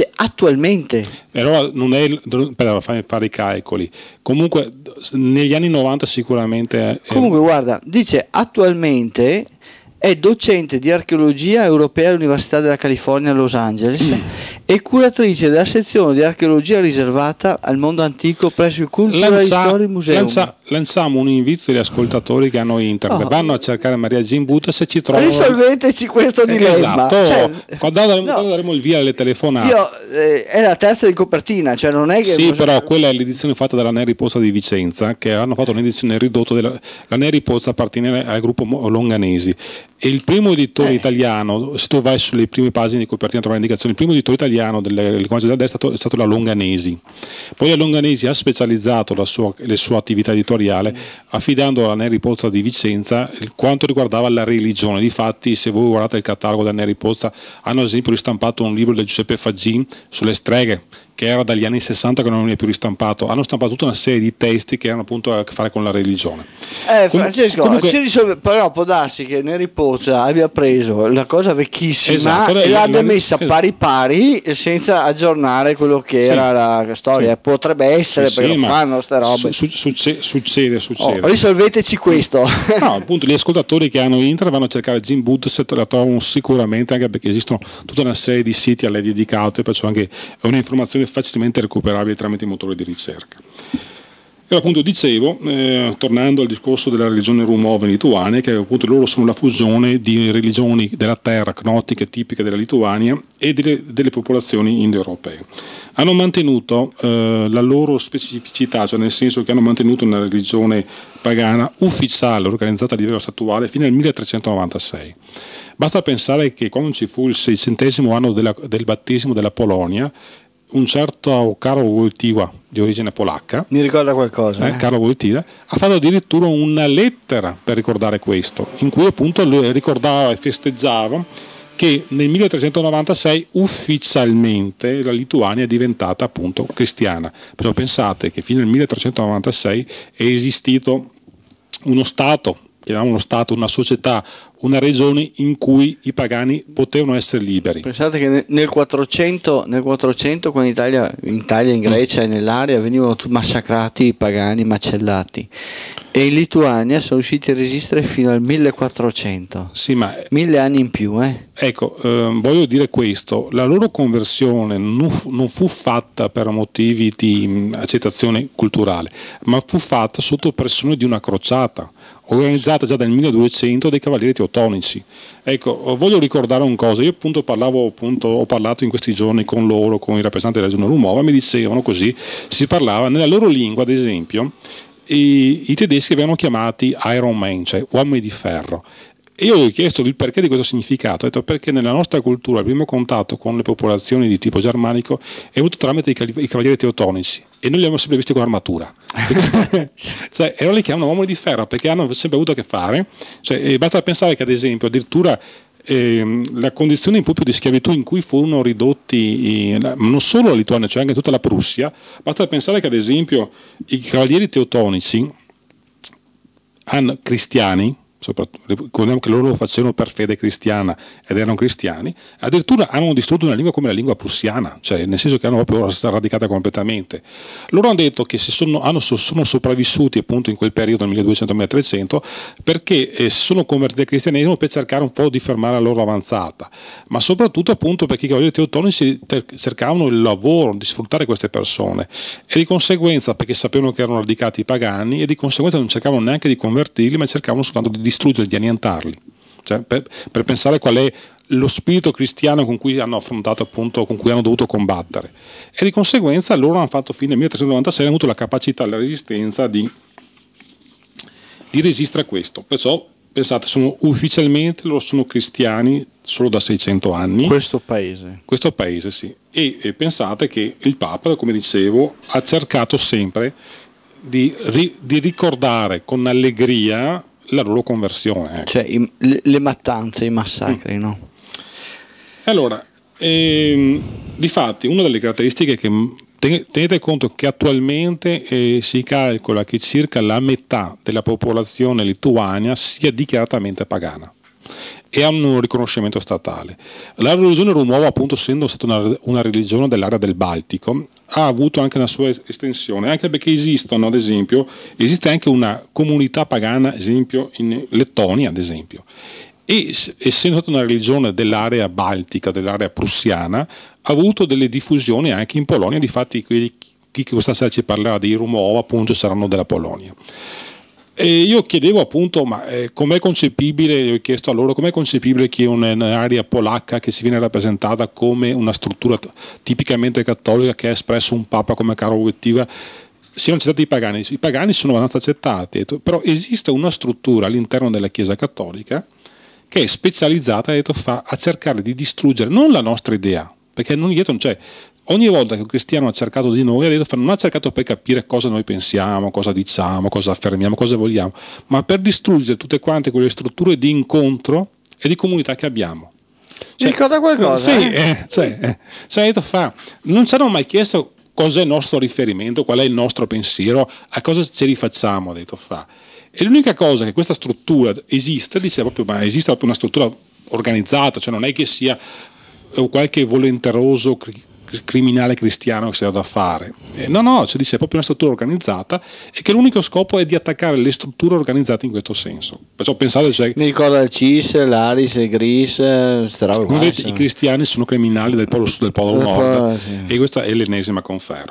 però non è per fare i calcoli, comunque negli anni 90 sicuramente
comunque guarda, dice attualmente è docente di archeologia europea all'Università della California a Los Angeles e curatrice della sezione di archeologia riservata al mondo antico presso il Cultural History Museum.
Lanciamo un invito agli ascoltatori che hanno internet, vanno a cercare Maria Gimbutas e ci trovano.
Risolveteci questo dilemma.
Esatto. Quando daremo il via alle telefonate.
È la terza di copertina, cioè non è che.
Sì, però quella è l'edizione fatta dalla Neri Pozza di Vicenza, che hanno fatto un'edizione ridotta la Neri Pozza appartiene al gruppo Longanesi. E il primo editore italiano, se tu vai sulle prime pagine di copertina troverai indicazioni, il primo editore italiano del linguaggio della destra è stato la Longanesi. Poi la Longanesi ha specializzato le sue attività editoriali affidando alla Neri Pozza di Vicenza quanto riguardava la religione. Difatti, se voi guardate il catalogo della Neri Pozza, hanno ad esempio ristampato un libro di Giuseppe Faggin sulle streghe, che era dagli anni 60 che non è più ristampato, hanno stampato tutta una serie di testi che hanno appunto a che fare con la religione.
Francesco, comunque, si risolve, però può darsi che Neri Pozza abbia preso la cosa vecchissima, esatto, e l'abbia messa pari pari senza aggiornare quello che era la storia. Potrebbe essere, perché lo fanno ste robe.
Succede.
Risolveteci questo.
No, appunto gli ascoltatori che hanno internet vanno a cercare Jim Booth, la trovano sicuramente, anche perché esistono tutta una serie di siti a lei dedicati, perciò anche è un'informazione facilmente recuperabile tramite i motori di ricerca. E appunto dicevo, tornando al discorso della religione rumova in Lituania, che appunto loro sono la fusione di religioni della terra, gnotiche tipiche della Lituania, e delle popolazioni indoeuropee. Hanno mantenuto la loro specificità, cioè nel senso che hanno mantenuto una religione pagana ufficiale, organizzata a livello statuale, fino al 1396. Basta pensare che quando ci fu il 600° anno del battesimo della Polonia, un certo Karol Wojtyła, di origine polacca,
mi ricorda qualcosa,
Karol Wojtyła, ha fatto addirittura una lettera per ricordare questo, in cui appunto lui ricordava e festeggiava che nel 1396 ufficialmente la Lituania è diventata appunto cristiana. Però pensate che fino al 1396 è esistito uno Stato, chiamiamolo Stato, una società, una regione in cui i pagani potevano essere liberi.
Pensate che nel 400 quando in Italia, in Grecia e nell'area venivano massacrati i pagani, macellati, e in Lituania sono riusciti a resistere fino al 1400.
Sì, ma
1000 anni in più.
Ecco, voglio dire questo: la loro conversione non fu fatta per motivi di accettazione culturale, ma fu fatta sotto pressione di una crociata organizzata già dal 1200 dai cavalieri teutonici. Ecco, voglio ricordare una cosa. Io appunto ho parlato in questi giorni con loro, con i rappresentanti della regione rumova, mi dicevano così, si parlava nella loro lingua, ad esempio, i tedeschi venivano chiamati Iron Man, cioè uomini di ferro. E io gli ho chiesto il perché di questo significato. Ho detto perché nella nostra cultura il primo contatto con le popolazioni di tipo germanico è avuto tramite i cavalieri teutonici, e noi li abbiamo sempre visti con armatura. Cioè, e loro li chiamano uomini di ferro perché hanno sempre avuto a che fare. Cioè, basta pensare che ad esempio addirittura la condizione proprio di schiavitù in cui furono ridotti non solo la Lituania, cioè anche tutta la Prussia. Basta pensare che ad esempio i cavalieri teutonici cristiani, ricordiamo che loro lo facevano per fede cristiana ed erano cristiani, addirittura hanno distrutto una lingua come la lingua prussiana, cioè nel senso che hanno proprio radicata completamente. Loro hanno detto che sono sopravvissuti appunto in quel periodo, nel 1200-1300, perché si sono convertiti al cristianesimo per cercare un po' di fermare la loro avanzata, ma soprattutto appunto perché i cavalieri teutonici cercavano il lavoro, di sfruttare queste persone, e di conseguenza, perché sapevano che erano radicati pagani, e di conseguenza non cercavano neanche di convertirli, ma cercavano soltanto di distruggerli, di annientarli, cioè, per pensare qual è lo spirito cristiano con cui hanno affrontato, appunto, con cui hanno dovuto combattere. E di conseguenza loro hanno fatto fine nel 1396, hanno avuto la capacità e la resistenza di resistere a questo. Perciò pensate, ufficialmente loro sono cristiani solo da 600 anni.
Questo paese, sì. E pensate che il Papa, come dicevo, ha cercato sempre di ricordare con allegria la loro conversione. Cioè le mattanze, i massacri, no?
Allora, difatti, una delle caratteristiche che tenete conto che attualmente si calcola che circa la metà della popolazione lituania sia dichiaratamente pagana e hanno un riconoscimento statale. La religione rumova, appunto, essendo stata una religione dell'area del Baltico, ha avuto anche una sua estensione, anche perché esiste anche una comunità pagana, ad esempio in Lettonia, ad esempio. E essendo stata una religione dell'area baltica, dell'area prussiana, ha avuto delle diffusioni anche in Polonia. Difatti chi questa sera ci parlerà di Rumova, appunto, saranno della Polonia. E io chiedevo appunto, ma com'è concepibile, ho chiesto a loro com'è concepibile che un'area polacca che si viene rappresentata come una struttura tipicamente cattolica, che ha espresso un papa come Karol Wojtyła, siano accettati i pagani. I pagani sono abbastanza accettati, però esiste una struttura all'interno della Chiesa cattolica che è specializzata a cercare di distruggere non la nostra idea, perché non c'è. Ogni volta che un cristiano ha cercato di noi, non ha cercato per capire cosa noi pensiamo, cosa diciamo, cosa affermiamo, cosa vogliamo, ma per distruggere tutte quante quelle strutture di incontro e di comunità che abbiamo.
Mi ricorda qualcosa?
Detto fa, non ci hanno mai chiesto cos'è il nostro riferimento, qual è il nostro pensiero, a cosa ci rifacciamo, detto fa. E l'unica cosa che questa struttura esiste, ma esiste proprio una struttura organizzata, cioè non è che sia qualche volenteroso criminale cristiano che sia da fare. No, cioè dice proprio una struttura organizzata e che l'unico scopo è di attaccare le strutture organizzate in questo senso. Perciò pensate, cioè,
mi ricorda il CIS, l'ARIS, il GRIS,
i cristiani sono criminali del polo sud, del polo nord,
sì.
E questa è l'ennesima conferma.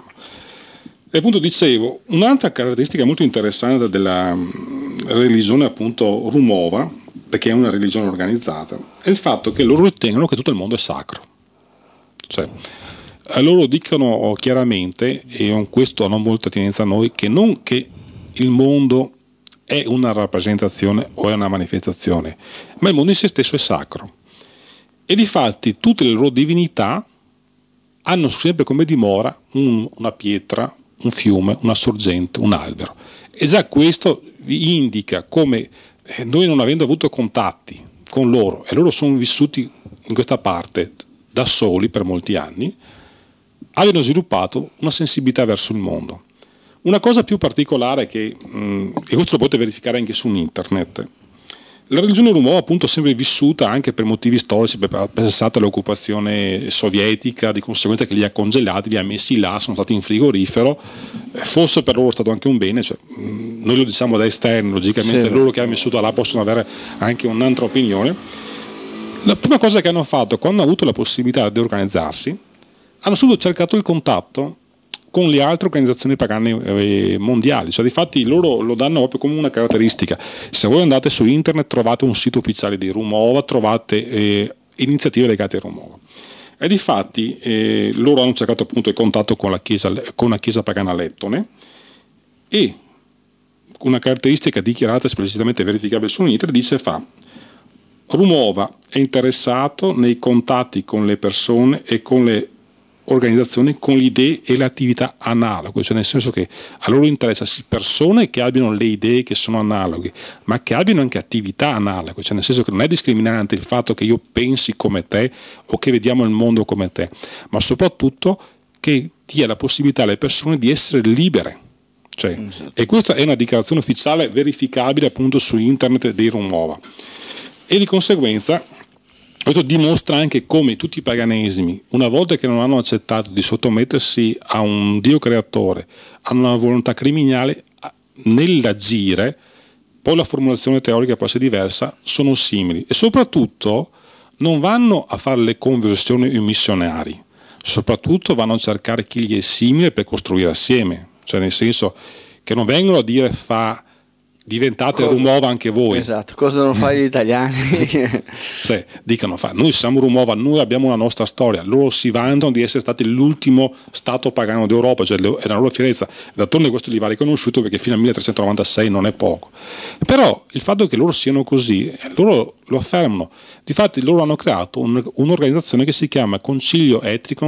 E appunto dicevo, un'altra caratteristica molto interessante della religione appunto Rumova, perché è una religione organizzata, è il fatto che loro ritengono che tutto il mondo è sacro. Cioè, loro dicono chiaramente, e questo ha molta attinenza a noi, che non che il mondo è una rappresentazione o è una manifestazione, ma il mondo in se stesso è sacro. E difatti tutte le loro divinità hanno sempre come dimora una pietra, un fiume, una sorgente, un albero. E già questo vi indica come noi, non avendo avuto contatti con loro, e loro sono vissuti in questa parte da soli per molti anni, abbiano sviluppato una sensibilità verso il mondo. Una cosa più particolare e questo lo potete verificare anche su internet, la religione Rumova appunto è sempre vissuta anche per motivi storici, pensate all'occupazione sovietica, di conseguenza che li ha congelati, li ha messi là, sono stati in frigorifero, forse per loro è stato anche un bene, cioè, noi lo diciamo da esterni, logicamente sì, loro che hanno vissuto là possono avere anche un'altra opinione. La prima cosa che hanno fatto quando hanno avuto la possibilità di organizzarsi, hanno subito cercato il contatto con le altre organizzazioni pagane mondiali, cioè difatti loro lo danno proprio come una caratteristica. Se voi andate su internet trovate un sito ufficiale di Rumova, trovate iniziative legate a Rumova. E difatti loro hanno cercato appunto il contatto con la chiesa pagana lettone, e una caratteristica dichiarata esplicitamente verificabile su internet dice Rumova è interessato nei contatti con le persone e con le organizzazioni con le idee e le attività analoghe, cioè nel senso che a loro interessa persone che abbiano le idee che sono analoghe, ma che abbiano anche attività analoghe, cioè nel senso che non è discriminante il fatto che io pensi come te o che vediamo il mondo come te, ma soprattutto che dia la possibilità alle persone di essere libere. Cioè, e questa è una dichiarazione ufficiale verificabile appunto su internet dei Rumova, e di conseguenza questo dimostra anche come tutti i paganesimi, una volta che non hanno accettato di sottomettersi a un Dio creatore, hanno una volontà criminale nell'agire, poi la formulazione teorica può essere diversa, sono simili, e soprattutto non vanno a fare le conversioni in missionari, soprattutto vanno a cercare chi gli è simile per costruire assieme, cioè nel senso che non vengono a dire diventate Rumova anche voi.
Esatto, cosa devono fare gli italiani?
Sì, dicono noi siamo Rumova, noi abbiamo una nostra storia, loro si vantano di essere stati l'ultimo stato pagano d'Europa, cioè è la loro fierezza, d'altronde questo gli va riconosciuto perché fino al 1396 non è poco, però il fatto che loro siano così, loro lo affermano. Difatti loro hanno creato un'organizzazione che si chiama Concilio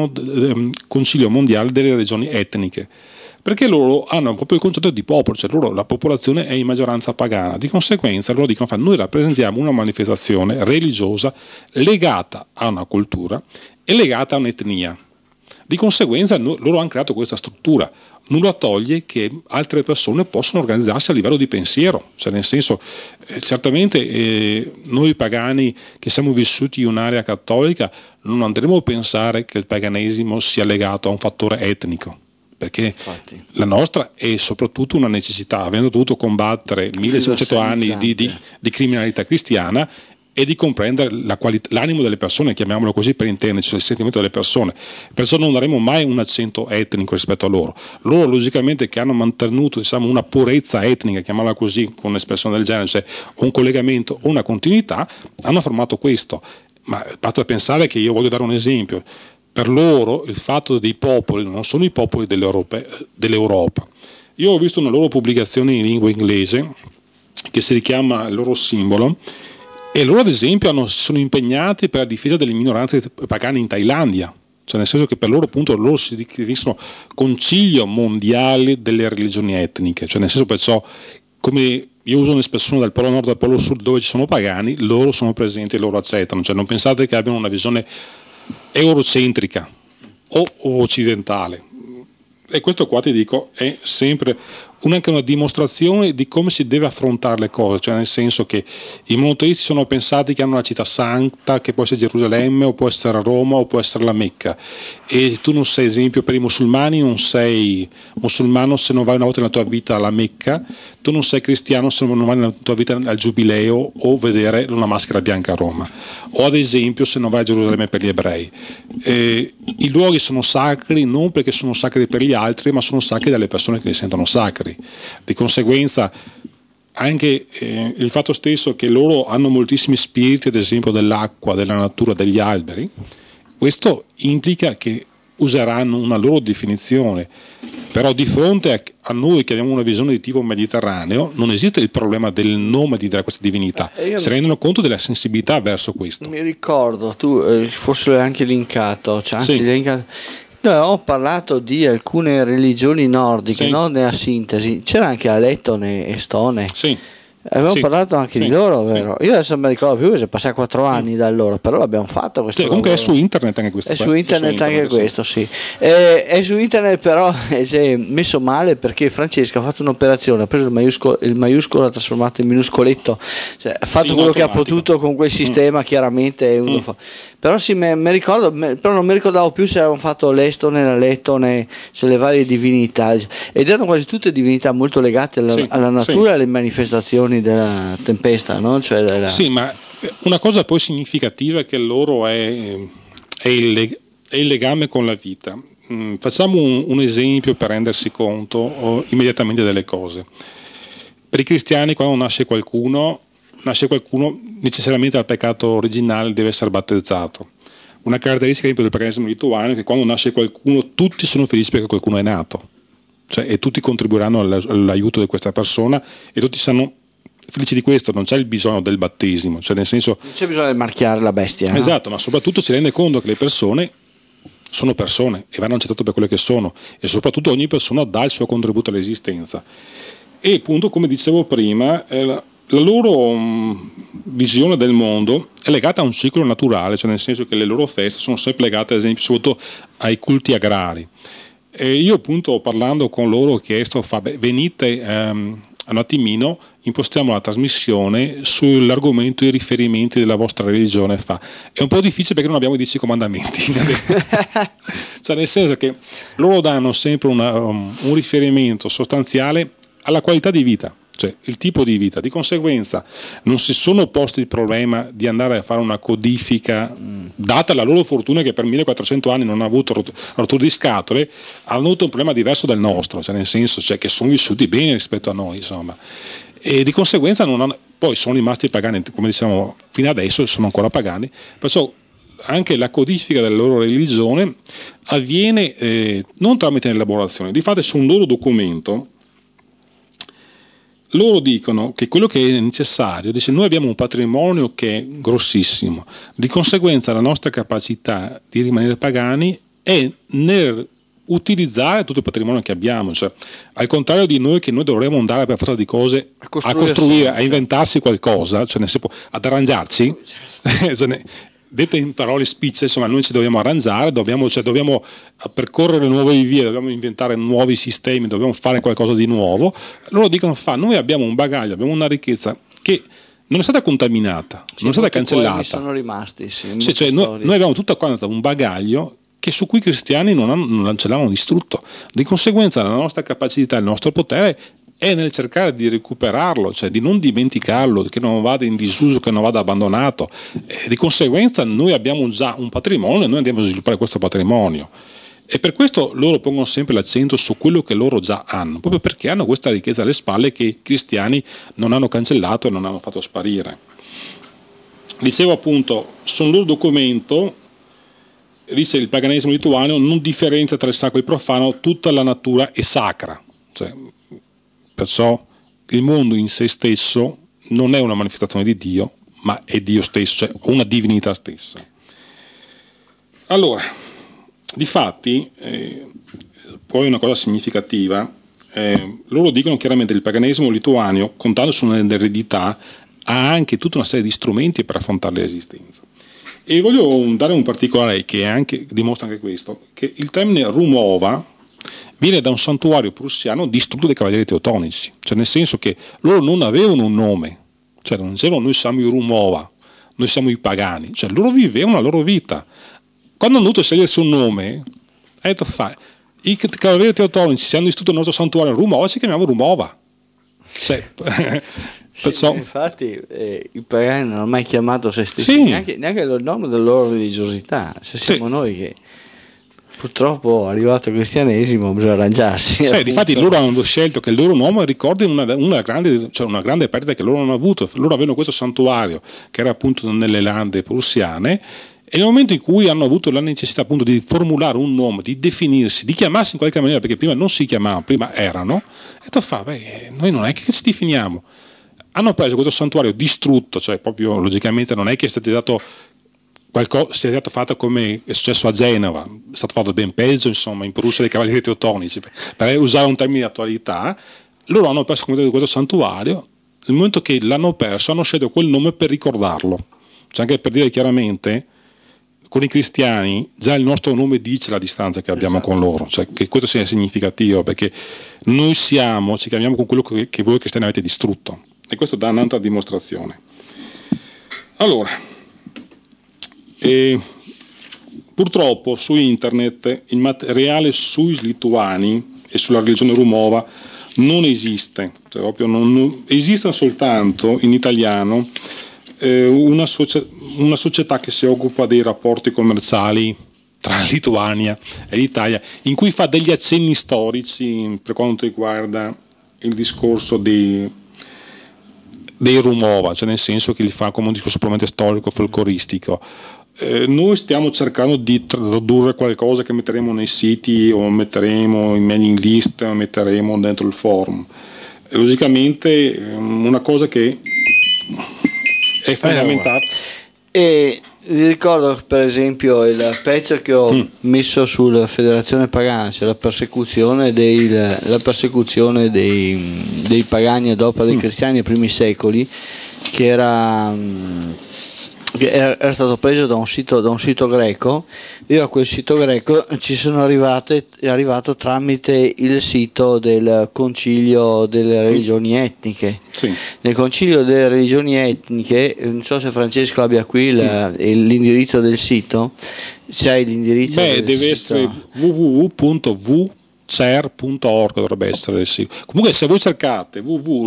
Mondiale delle Regioni Etniche, perché loro hanno proprio il concetto di popolo, cioè la popolazione è in maggioranza pagana, di conseguenza loro dicono noi rappresentiamo una manifestazione religiosa legata a una cultura e legata a un'etnia, di conseguenza loro hanno creato questa struttura. Nulla toglie che altre persone possono organizzarsi a livello di pensiero, cioè nel senso certamente noi pagani che siamo vissuti in un'area cattolica non andremo a pensare che il paganesimo sia legato a un fattore etnico, perché infatti la nostra è soprattutto una necessità, avendo dovuto combattere 1500 anni di criminalità cristiana e di comprendere l'animo delle persone, chiamiamolo così per intenderci, il sentimento delle persone, perciò non daremo mai un accento etnico rispetto a loro. Loro logicamente che hanno mantenuto una purezza etnica, chiamiamola così con un'espressione del genere, cioè un collegamento o una continuità, hanno formato questo, ma basta pensare che io voglio dare un esempio. Per loro il fatto dei popoli non sono i popoli dell'Europa. Io ho visto una loro pubblicazione in lingua inglese che si richiama il loro simbolo, e loro ad esempio sono impegnati per la difesa delle minoranze pagane in Thailandia, cioè nel senso che per loro appunto loro si definiscono Concilio Mondiale delle Religioni Etniche, cioè nel senso perciò come io uso un'espressione dal polo nord al polo sud, dove ci sono pagani, loro sono presenti e loro accettano, cioè non pensate che abbiano una visione eurocentrica o occidentale. E questo qua ti dico è sempre anche una dimostrazione di come si deve affrontare le cose, cioè nel senso che i monoteisti sono pensati che hanno una città santa, che può essere Gerusalemme o può essere Roma o può essere la Mecca, e tu non sei, esempio, per i musulmani non sei musulmano se non vai una volta nella tua vita alla Mecca, tu non sei cristiano se non vai nella tua vita al Giubileo o vedere una maschera bianca a Roma, o ad esempio se non vai a Gerusalemme per gli ebrei. I luoghi sono sacri non perché sono sacri per gli altri, ma sono sacri dalle persone che li sentono sacri. Di conseguenza anche il fatto stesso che loro hanno moltissimi spiriti, ad esempio dell'acqua, della natura, degli alberi, questo implica che useranno una loro definizione, però di fronte a noi che abbiamo una visione di tipo mediterraneo non esiste il problema del nome di questa divinità, si rendono conto della sensibilità verso questo.
Mi ricordo, tu forse l'hai anche linkato, cioè, anzi,
Sì.
l'hai linkato. Noi avevamo parlato di alcune religioni nordiche,
Sì.
no? Nella sintesi, c'era anche la lettone estone.
Sì.
Abbiamo
Sì.
parlato anche
Sì.
di loro,
Sì.
vero? Io adesso non mi ricordo più perché sono passati 4 anni da allora, però l'abbiamo fatto questo
Comunque è
lavoro.
su internet anche questo.
È su internet anche
sì.
questo, sì. È su internet, però si è messo male perché Francesca ha fatto un'operazione, ha preso il maiuscolo, l'ha trasformato in minuscoletto, cioè, ha fatto
Sì,
quello che ha
automatico.
potuto con quel sistema, chiaramente. Però sì, mi ricordo, però non mi ricordavo più se avevamo fatto l'estone, la lettone, cioè le varie divinità, ed erano quasi tutte divinità molto legate alla natura e alle manifestazioni della tempesta, no? Cioè
Sì, ma una cosa poi significativa è che loro è il legame con la vita. Facciamo un esempio per rendersi conto immediatamente delle cose. Per i cristiani, quando nasce qualcuno necessariamente dal peccato originale deve essere battezzato. Una caratteristica del paganesimo lituano è che quando nasce qualcuno tutti sono felici perché qualcuno è nato, cioè, e tutti contribuiranno all'aiuto di questa persona e tutti sanno felici di questo, non c'è il bisogno del battesimo, cioè nel senso
non c'è bisogno di marchiare la bestia, no?
esatto, ma soprattutto si rende conto che le persone sono persone e vanno accettate per quelle che sono, e soprattutto ogni persona dà il suo contributo all'esistenza. E appunto, come dicevo prima, la loro visione del mondo è legata a un ciclo naturale, cioè nel senso che le loro feste sono sempre legate, ad esempio, soprattutto ai culti agrari. E io appunto, parlando con loro, ho chiesto, venite un attimino, impostiamo la trasmissione sull'argomento e i riferimenti della vostra religione. È un po' difficile perché non abbiamo i 10 comandamenti. Cioè nel senso che loro danno sempre un riferimento sostanziale alla qualità di vita, cioè il tipo di vita. Di conseguenza non si sono posti il problema di andare a fare una codifica, data la loro fortuna che per 1400 anni non hanno avuto rotture di scatole, hanno avuto un problema diverso dal nostro, cioè nel senso, cioè, che sono vissuti bene rispetto a noi, insomma, e di conseguenza poi sono rimasti pagani, come diciamo fino adesso sono ancora pagani, perciò anche la codifica della loro religione avviene non tramite l'elaborazione, di fatto su un loro documento. Loro dicono che quello che è necessario, dice, noi abbiamo un patrimonio che è grossissimo, di conseguenza la nostra capacità di rimanere pagani è nel utilizzare tutto il patrimonio che abbiamo, cioè, al contrario di noi che noi dovremmo andare per forza di cose a costruire, a inventarsi qualcosa, cioè ad arrangiarci, dette in parole spicce, insomma, noi ci dobbiamo arrangiare, dobbiamo percorrere nuove vie, dobbiamo inventare nuovi sistemi, dobbiamo fare qualcosa di nuovo. Loro dicono, noi abbiamo un bagaglio, abbiamo una ricchezza che non è stata contaminata, non è stata cancellata.
Sono rimasti,
cioè, noi abbiamo tutto quanto un bagaglio che su cui i cristiani non ce l'hanno distrutto. Di conseguenza la nostra capacità, il nostro potere è nel cercare di recuperarlo, cioè di non dimenticarlo, che non vada in disuso, che non vada abbandonato. Di conseguenza noi abbiamo già un patrimonio e noi andiamo a sviluppare questo patrimonio. E per questo loro pongono sempre l'accento su quello che loro già hanno, proprio perché hanno questa ricchezza alle spalle che i cristiani non hanno cancellato e non hanno fatto sparire. Dicevo appunto, sul loro documento dice il paganesimo lituano non differenzia tra il sacro e il profano, tutta la natura è sacra. Cioè, perciò il mondo in sé stesso non è una manifestazione di Dio, ma è Dio stesso, cioè una divinità stessa. Allora, difatti, poi una cosa significativa, loro dicono chiaramente che il paganesimo lituano, contando sull'eredità, ha anche tutta una serie di strumenti per affrontare l'esistenza. E voglio dare un particolare che dimostra anche questo, che il termine Rumova viene da un santuario prussiano distrutto dai cavalieri teutonici, cioè nel senso che loro non avevano un nome, cioè non dicevano noi siamo i Rumova, noi siamo i pagani, cioè loro vivevano la loro vita. Quando hanno dovuto scegliersi un nome, ha detto i cavalieri teutonici si hanno distrutto il nostro santuario Rumova, si chiamava Rumova. Cioè,
sì, infatti i pagani non hanno mai chiamato se stessi, neanche il nome della loro religiosità, se siamo noi che purtroppo arrivato il cristianesimo bisogna arrangiarsi.
Difatti loro hanno scelto che il loro nome ricordi una grande perdita che loro hanno avuto. Loro avevano questo santuario che era appunto nelle lande prussiane, e nel momento in cui hanno avuto la necessità appunto di formulare un nome, di definirsi, di chiamarsi in qualche maniera, perché prima non si chiamavano, prima erano, e detto noi non è che ci definiamo. Hanno preso questo santuario distrutto, cioè proprio logicamente non è che sia stato qualcosa, sia stato fatto come è successo a Genova, è stato fatto ben peggio, insomma, in Prussia dei cavalieri teutonici, per usare un termine di attualità. Loro hanno perso questo santuario, nel momento che l'hanno perso hanno scelto quel nome per ricordarlo, cioè anche per dire chiaramente con i cristiani già il nostro nome dice la distanza che abbiamo con loro, cioè che questo sia significativo, perché noi ci chiamiamo con quello che voi cristiani avete distrutto, e questo dà un'altra dimostrazione. Allora, purtroppo su internet il materiale sui lituani e sulla religione Rumova non esiste, cioè proprio non esistono soltanto in italiano una società che si occupa dei rapporti commerciali tra Lituania e l'Italia, in cui fa degli accenni storici per quanto riguarda il discorso dei Rumova, cioè nel senso che li fa come un discorso probabilmente storico, folcloristico. Noi stiamo cercando di tradurre qualcosa che metteremo nei siti, o metteremo in mailing list, o metteremo dentro il forum. Logicamente una cosa che è fondamentale.
E vi ricordo per esempio il pezzo che ho messo sulla Federazione Pagana, cioè la persecuzione dei pagani ad opera dei cristiani nei primi secoli, che era stato preso da un sito greco. Io a quel sito greco ci sono arrivato tramite il sito del Concilio delle Religioni Etniche.
Sì.
Nel Concilio delle Religioni Etniche, non so se Francesco abbia qui l'indirizzo del sito. C'è l'indirizzo
deve
sito.
Essere www.vcer.org, dovrebbe essere il sito. Comunque se voi cercate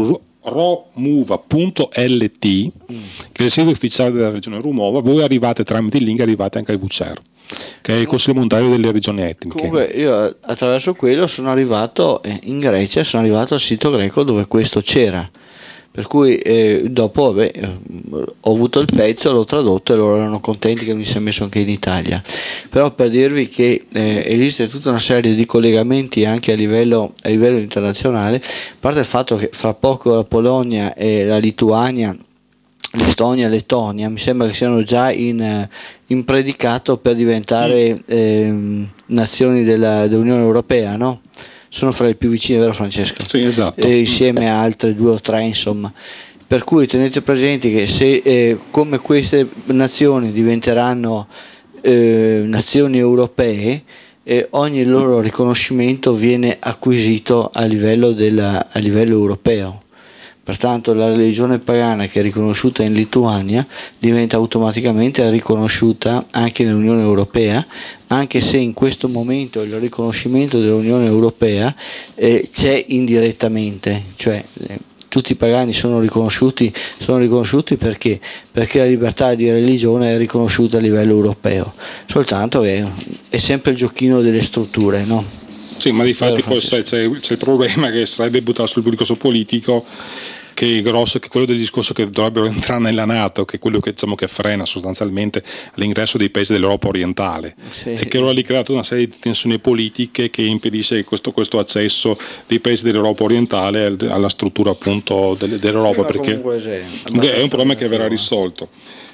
romuva.lt, che è il sito ufficiale della regione Rumova, voi arrivate tramite il link, arrivate anche al VCER, che è il Consiglio mondiale delle regioni etniche.
Comunque io attraverso quello sono arrivato in Grecia, sono arrivato al sito greco dove questo c'era, per cui dopo ho avuto il pezzo, l'ho tradotto e loro erano contenti che mi sia messo anche in Italia. Però per dirvi che esiste tutta una serie di collegamenti anche a livello internazionale, a parte il fatto che fra poco la Polonia e la Lituania, l'Estonia e Lettonia mi sembra che siano già in predicato per diventare nazioni dell'Unione Europea, no? Sono fra le più vicine, vero Francesco?
Sì, esatto.
Insieme a altre 2 o 3, insomma. Per cui tenete presenti che se come queste nazioni diventeranno nazioni europee, ogni loro riconoscimento viene acquisito a livello europeo. Pertanto la religione pagana che è riconosciuta in Lituania diventa automaticamente riconosciuta anche nell'Unione Europea, anche se in questo momento il riconoscimento dell'Unione Europea c'è indirettamente, cioè tutti i pagani sono riconosciuti perché la libertà di religione è riconosciuta a livello europeo, soltanto è sempre il giochino delle strutture, no?
Sì, ma di fatti poi c'è il problema che sarebbe buttato sul discorso politico, che è grosso, che è quello del discorso che dovrebbero entrare nella NATO, che è quello che, diciamo, che frena sostanzialmente l'ingresso dei paesi dell'Europa orientale, sì. E che allora ha creato una serie di tensioni politiche che impedisce questo accesso dei paesi dell'Europa orientale alla struttura appunto dell'Europa, perché è un problema che verrà risolto.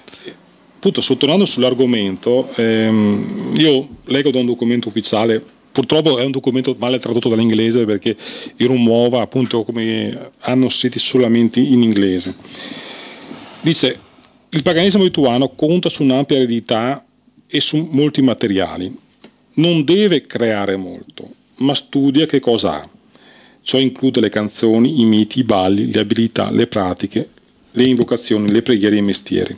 Appunto, tornando sull'argomento, io leggo da un documento ufficiale purtroppo è un documento male tradotto dall'inglese, perché in Rumuova appunto come hanno siti solamente in inglese. Dice: il paganesimo lituano conta su un'ampia eredità e su molti materiali. Non deve creare molto, ma studia che cosa ha. Ciò include le canzoni, i miti, i balli, le abilità, le pratiche, le invocazioni, le preghiere e i mestieri.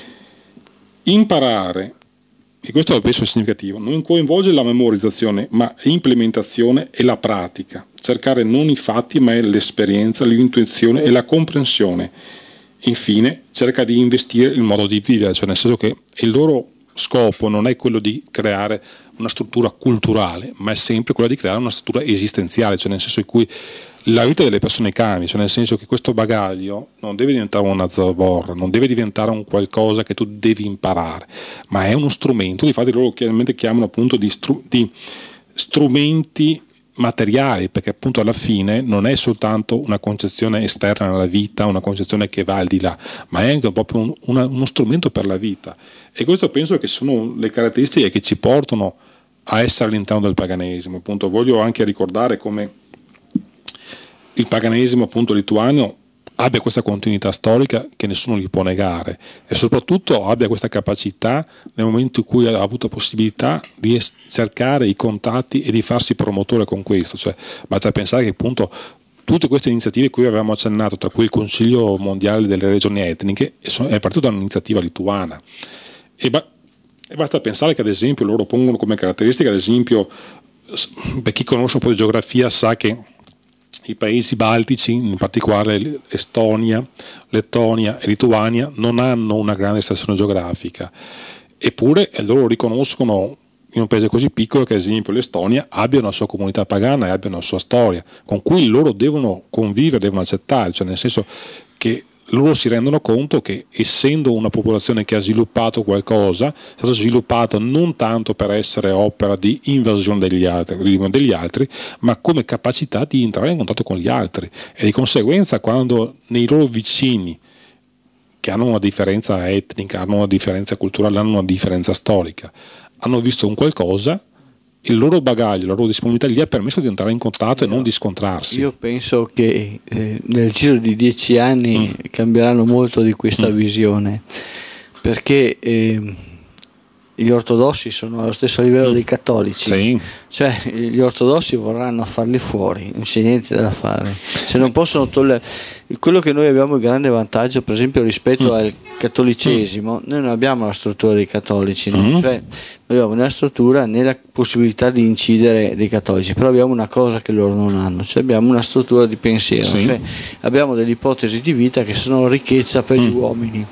Imparare, e questo penso è significativo, non coinvolge la memorizzazione, ma l'implementazione e la pratica. Cercare non i fatti, ma è l'esperienza, l'intuizione e la comprensione. Infine, cerca di investire il modo di vivere, cioè nel senso che il loro scopo non è quello di creare una struttura culturale, ma è sempre quello di creare una struttura esistenziale, cioè nel senso in cui la vita delle persone cambia, cioè nel senso che questo bagaglio non deve diventare una zavorra, non deve diventare un qualcosa che tu devi imparare, ma è uno strumento. Infatti loro chiaramente chiamano appunto di strumenti materiali, perché appunto alla fine non è soltanto una concezione esterna alla vita, una concezione che va al di là, ma è anche proprio uno strumento per la vita. E questo penso che sono le caratteristiche che ci portano a essere all'interno del paganesimo. Appunto voglio anche ricordare come il paganesimo appunto lituano abbia questa continuità storica che nessuno gli può negare, e soprattutto abbia questa capacità nel momento in cui ha avuto possibilità di cercare i contatti e di farsi promotore con questo. Cioè basta pensare che appunto tutte queste iniziative cui avevamo accennato, tra cui il Consiglio mondiale delle regioni etniche, è partito da un'iniziativa lituana, e basta pensare che ad esempio loro pongono come caratteristica, ad esempio per chi conosce un po' di geografia sa che i paesi baltici, in particolare Estonia, Lettonia e Lituania, non hanno una grande estensione geografica, eppure loro riconoscono in un paese così piccolo che ad esempio l'Estonia abbia una sua comunità pagana e abbia una sua storia con cui loro devono convivere, devono accettare, cioè nel senso che loro si rendono conto che essendo una popolazione che ha sviluppato qualcosa, è stato sviluppato non tanto per essere opera di invasione degli altri, ma come capacità di entrare in contatto con gli altri, e di conseguenza quando nei loro vicini, che hanno una differenza etnica, hanno una differenza culturale, hanno una differenza storica, hanno visto un qualcosa, il loro bagaglio, la loro disponibilità gli ha permesso di entrare in contatto e non di scontrarsi.
Io penso che nel giro di 10 anni cambieranno molto di questa visione, perché gli ortodossi sono allo stesso livello dei cattolici,
sì.
Cioè gli ortodossi vorranno farli fuori, non c'è niente da fare, se non possono togliere quello che noi abbiamo il grande vantaggio per esempio rispetto al cattolicesimo. Noi non abbiamo la struttura dei cattolici, no? Cioè noi abbiamo né la struttura né la possibilità di incidere dei cattolici, però abbiamo una cosa che loro non hanno, cioè abbiamo una struttura di pensiero, cioè abbiamo delle ipotesi di vita che sono ricchezza per gli uomini.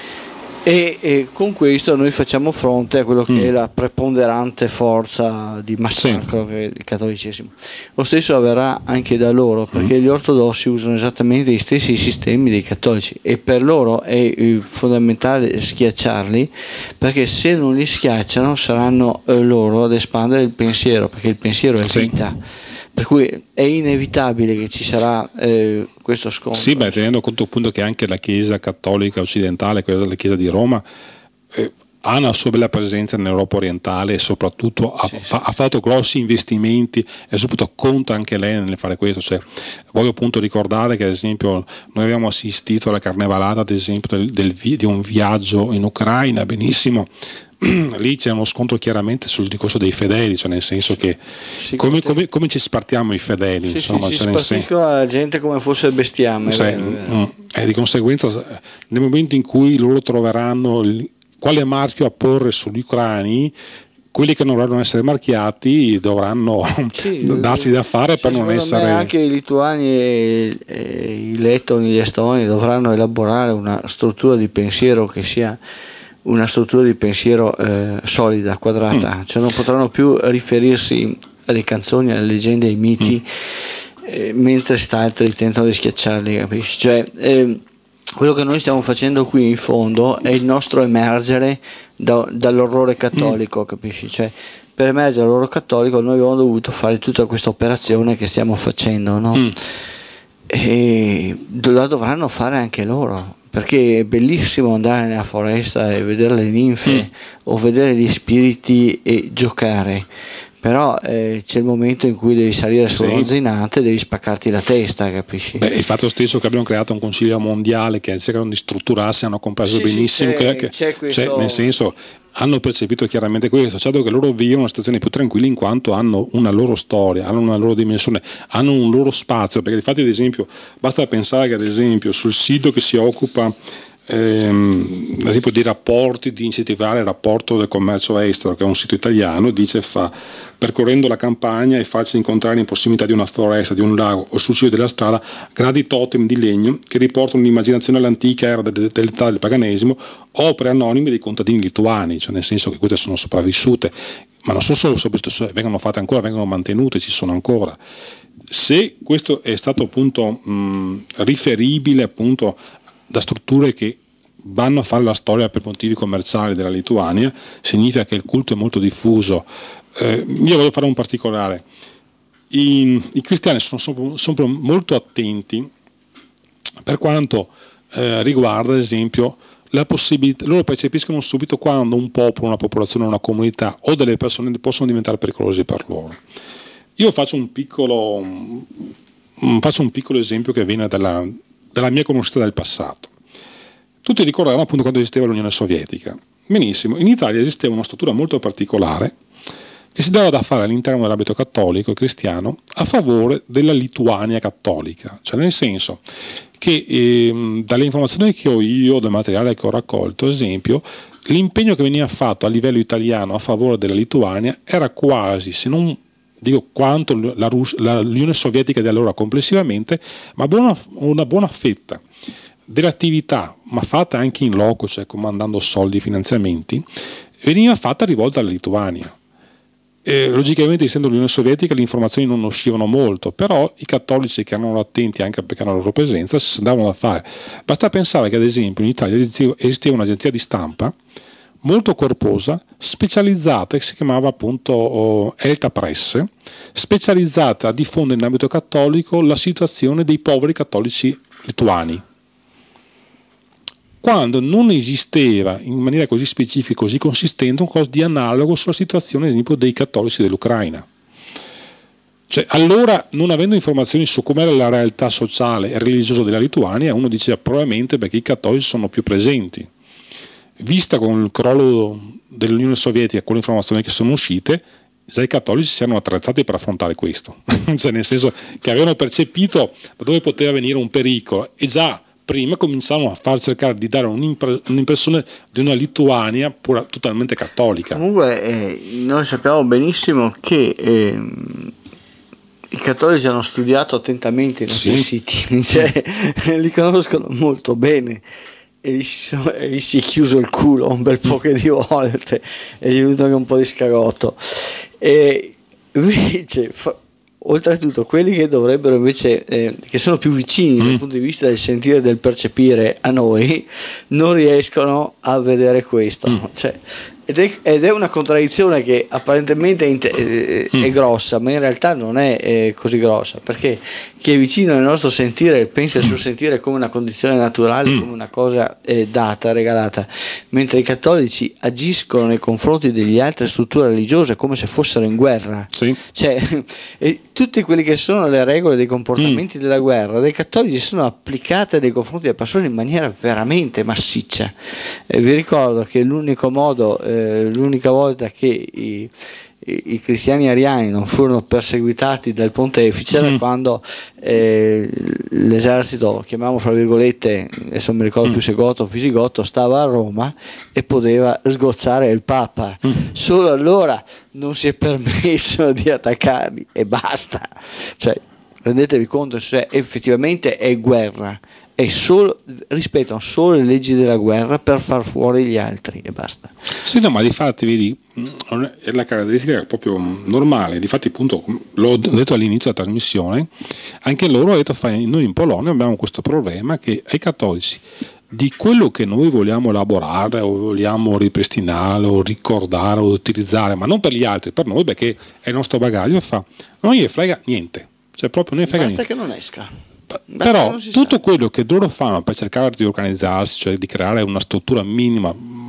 E con questo noi facciamo fronte a quello che è la preponderante forza di massacro che è il cattolicesimo. Lo stesso avverrà anche da loro, perché gli ortodossi usano esattamente gli stessi sistemi dei cattolici e per loro è fondamentale schiacciarli, perché se non li schiacciano saranno loro ad espandere il pensiero, perché il pensiero è vita. Per cui è inevitabile che ci sarà questo scontro.
Sì, tenendo conto appunto che anche la Chiesa cattolica occidentale, quella della Chiesa di Roma, ha una sua bella presenza nell'Europa orientale e soprattutto ha fatto grossi investimenti e soprattutto conta anche lei nel fare questo. Cioè, voglio appunto ricordare che ad esempio noi abbiamo assistito alla carnevalata ad esempio di un viaggio in Ucraina, benissimo. Lì c'è uno scontro chiaramente sul discorso dei fedeli, cioè nel senso che come ci spartiamo i fedeli, insomma,
si spartiscono la gente come fosse bestiame,
e di conseguenza nel momento in cui loro troveranno quale marchio apporre sugli ucraini, quelli che non dovranno essere marchiati dovranno darsi da fare per non essere.
Anche i lituani e i lettoni, gli estoni dovranno elaborare una struttura di pensiero che sia una struttura di pensiero solida, quadrata, cioè non potranno più riferirsi alle canzoni, alle leggende, ai miti, mentre altri tentano di schiacciarli, capisci? Cioè, quello che noi stiamo facendo qui in fondo è il nostro emergere dall'orrore cattolico, capisci? Cioè, per emergere dall'orrore cattolico noi abbiamo dovuto fare tutta questa operazione che stiamo facendo, no? E la dovranno fare anche loro, perché è bellissimo andare nella foresta e vedere le ninfe o vedere gli spiriti e giocare, però c'è il momento in cui devi salire sullo zinante e devi spaccarti la testa, capisci?
Il fatto stesso che abbiano creato un consiglio mondiale che cercano di strutturarsi, hanno compreso benissimo
c'è questo...
nel senso, hanno percepito chiaramente questo, certo che loro vivono una situazione più tranquilla in quanto hanno una loro storia, hanno una loro dimensione, hanno un loro spazio, perché infatti ad esempio basta pensare che ad esempio sul sito che si occupa ad esempio di rapporti, di incentivare il rapporto del commercio estero, che è un sito italiano, dice percorrendo la campagna è facile incontrare in prossimità di una foresta, di un lago o sul ciglio della strada grandi totem di legno che riportano l'immaginazione all'antica era dell'età del paganesimo, opere anonime dei contadini lituani, cioè nel senso che queste sono sopravvissute, ma non sono solo sopravvissute, vengono fatte ancora, vengono mantenute, ci sono ancora. Se questo è stato appunto riferibile appunto da strutture che vanno a fare la storia per motivi commerciali della Lituania, significa che il culto è molto diffuso. Io voglio fare un particolare: i cristiani sono molto attenti per quanto riguarda ad esempio la possibilità, loro percepiscono subito quando un popolo, una popolazione, una comunità o delle persone possono diventare pericolose per loro. Io faccio un piccolo esempio che viene dalla mia conoscenza del passato. Tutti ricordiamo appunto quando esisteva l'Unione Sovietica. Benissimo, in Italia esisteva una struttura molto particolare che si dava da fare all'interno dell'ambito cattolico e cristiano a favore della Lituania cattolica, cioè nel senso che dalle informazioni che ho io, dal materiale che ho raccolto, ad esempio, l'impegno che veniva fatto a livello italiano a favore della Lituania era quasi, se non dico quanto l'Unione Sovietica di allora complessivamente, ma una buona fetta dell'attività, ma fatta anche in loco, cioè comandando soldi e finanziamenti, veniva fatta rivolta alla Lituania. Logicamente, essendo l'Unione Sovietica, le informazioni non uscivano molto, però i cattolici che erano attenti anche perché hanno la loro presenza si andavano a fare. Basta pensare che ad esempio in Italia esisteva un'agenzia di stampa molto corposa, specializzata, che si chiamava appunto Elta Press, specializzata a diffondere in ambito cattolico la situazione dei poveri cattolici lituani, quando non esisteva in maniera così specifica, così consistente, un qualcosa di analogo sulla situazione, ad esempio, dei cattolici dell'Ucraina. Cioè, allora, non avendo informazioni su com'era la realtà sociale e religiosa della Lituania, uno diceva probabilmente perché i cattolici sono più presenti. Vista con il crollo dell'Unione Sovietica, con le informazioni che sono uscite, già i cattolici si erano attrezzati per affrontare questo, cioè nel senso che avevano percepito da dove poteva venire un pericolo e già prima cominciamo a far cercare di dare un'impressione di una Lituania totalmente cattolica.
Comunque noi sappiamo benissimo che i cattolici hanno studiato attentamente i nostri siti, cioè, li conoscono molto bene e gli si è chiuso il culo un bel po' di volte, è venuto anche un po' di scagotto. E invece oltretutto quelli che dovrebbero invece che sono più vicini dal punto di vista del sentire e del percepire a noi non riescono a vedere questo, cioè, ed è una contraddizione che apparentemente è grossa, ma in realtà non è così grossa, perché chi è vicino al nostro sentire pensa il suo sentire come una condizione naturale, come una cosa data, regalata, mentre i cattolici agiscono nei confronti delle altre strutture religiose come se fossero in guerra. Cioè, tutte quelle che sono le regole dei comportamenti della guerra dei cattolici sono applicate nei confronti delle persone in maniera veramente massiccia. Vi ricordo che l'unico modo, l'unica volta che i cristiani ariani non furono perseguitati dal pontefice era quando l'esercito, chiamiamo fra virgolette, adesso non mi ricordo più se Goto o Visigoto, stava a Roma e poteva sgozzare il Papa. Solo allora non si è permesso di attaccarli e basta. Cioè, rendetevi conto se effettivamente è guerra, rispettano solo le leggi della guerra per far fuori gli altri e basta.
Sì, no, ma di fatti vedi, è la caratteristica proprio normale. Di fatti, appunto, l'ho detto all'inizio della trasmissione, anche loro hanno detto, noi in Polonia abbiamo questo problema che ai cattolici di quello che noi vogliamo elaborare o vogliamo ripristinare o ricordare o utilizzare, ma non per gli altri, per noi, perché è il nostro bagaglio, non gli frega niente, cioè proprio non gli frega
basta
niente.
Che non esca.
Però tutto quello che loro fanno per cercare di organizzarsi, cioè di creare una struttura minima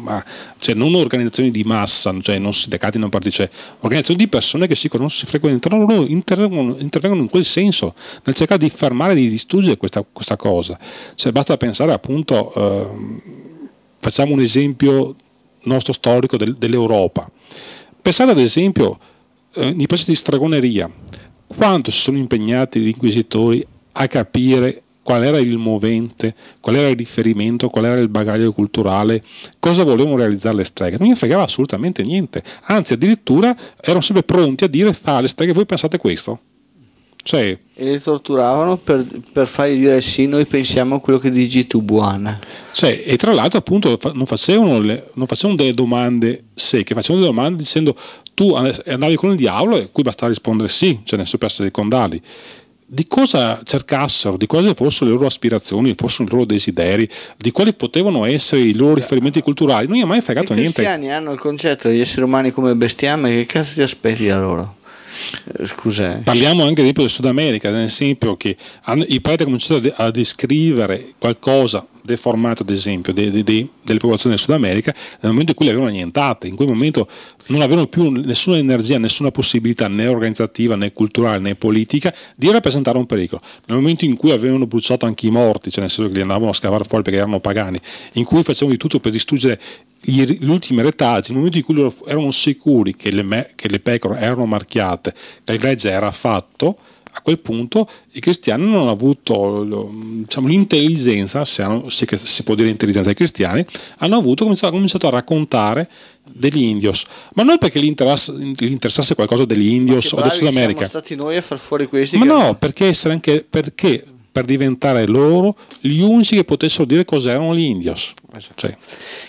ma cioè, non organizzazioni di massa, cioè non sindacati, non partiti, cioè organizzazioni di persone che si conoscono, si frequentano, loro intervengono in quel senso, nel cercare di fermare, di distruggere questa cosa. Cioè, basta pensare appunto, facciamo un esempio nostro storico dell'Europa. Pensate ad esempio nei processi di stregoneria, quanto si sono impegnati gli inquisitori a capire qual era il movente, qual era il riferimento, qual era il bagaglio culturale, cosa volevano realizzare le streghe. Non gli fregava assolutamente niente, anzi addirittura erano sempre pronti a dire alle streghe: voi pensate questo? Cioè,
e le torturavano per fargli dire sì, noi pensiamo a quello che dici tu, buona.
Cioè, e tra l'altro appunto non facevano delle domande secche, facevano delle domande dicendo: tu andavi con il diavolo, e cui bastava rispondere sì, cioè nel per essere condali. Di cosa cercassero, di cosa fossero le loro aspirazioni, fossero i loro desideri, di quali potevano essere i loro riferimenti culturali, non gli è mai fregato niente.
I cristiani hanno il concetto degli esseri umani come bestiame, che cazzo ti aspetti da loro? Scusa.
Parliamo anche del Sud America, nel esempio che i preti hanno cominciato a descrivere qualcosa deformato, ad esempio, delle popolazioni del Sud America, nel momento in cui le avevano annientate, in quel momento non avevano più nessuna energia, nessuna possibilità né organizzativa, né culturale, né politica di rappresentare un pericolo. Nel momento in cui avevano bruciato anche i morti, cioè nel senso che li andavano a scavare fuori perché erano pagani, in cui facevano di tutto per distruggere gli ultimi retaggi, nel momento in cui loro erano sicuri che le pecore erano marchiate, che il gregge era fatto, a quel punto i cristiani non hanno avuto l'intelligenza, se si può dire intelligenza ai cristiani, hanno cominciato a raccontare degli indios, ma non perché gli interessasse qualcosa degli indios o del Sud America.
Siamo stati noi a far fuori questi.
Ma no, perché per diventare loro gli unici che potessero dire cos'erano gli indios. Cioè,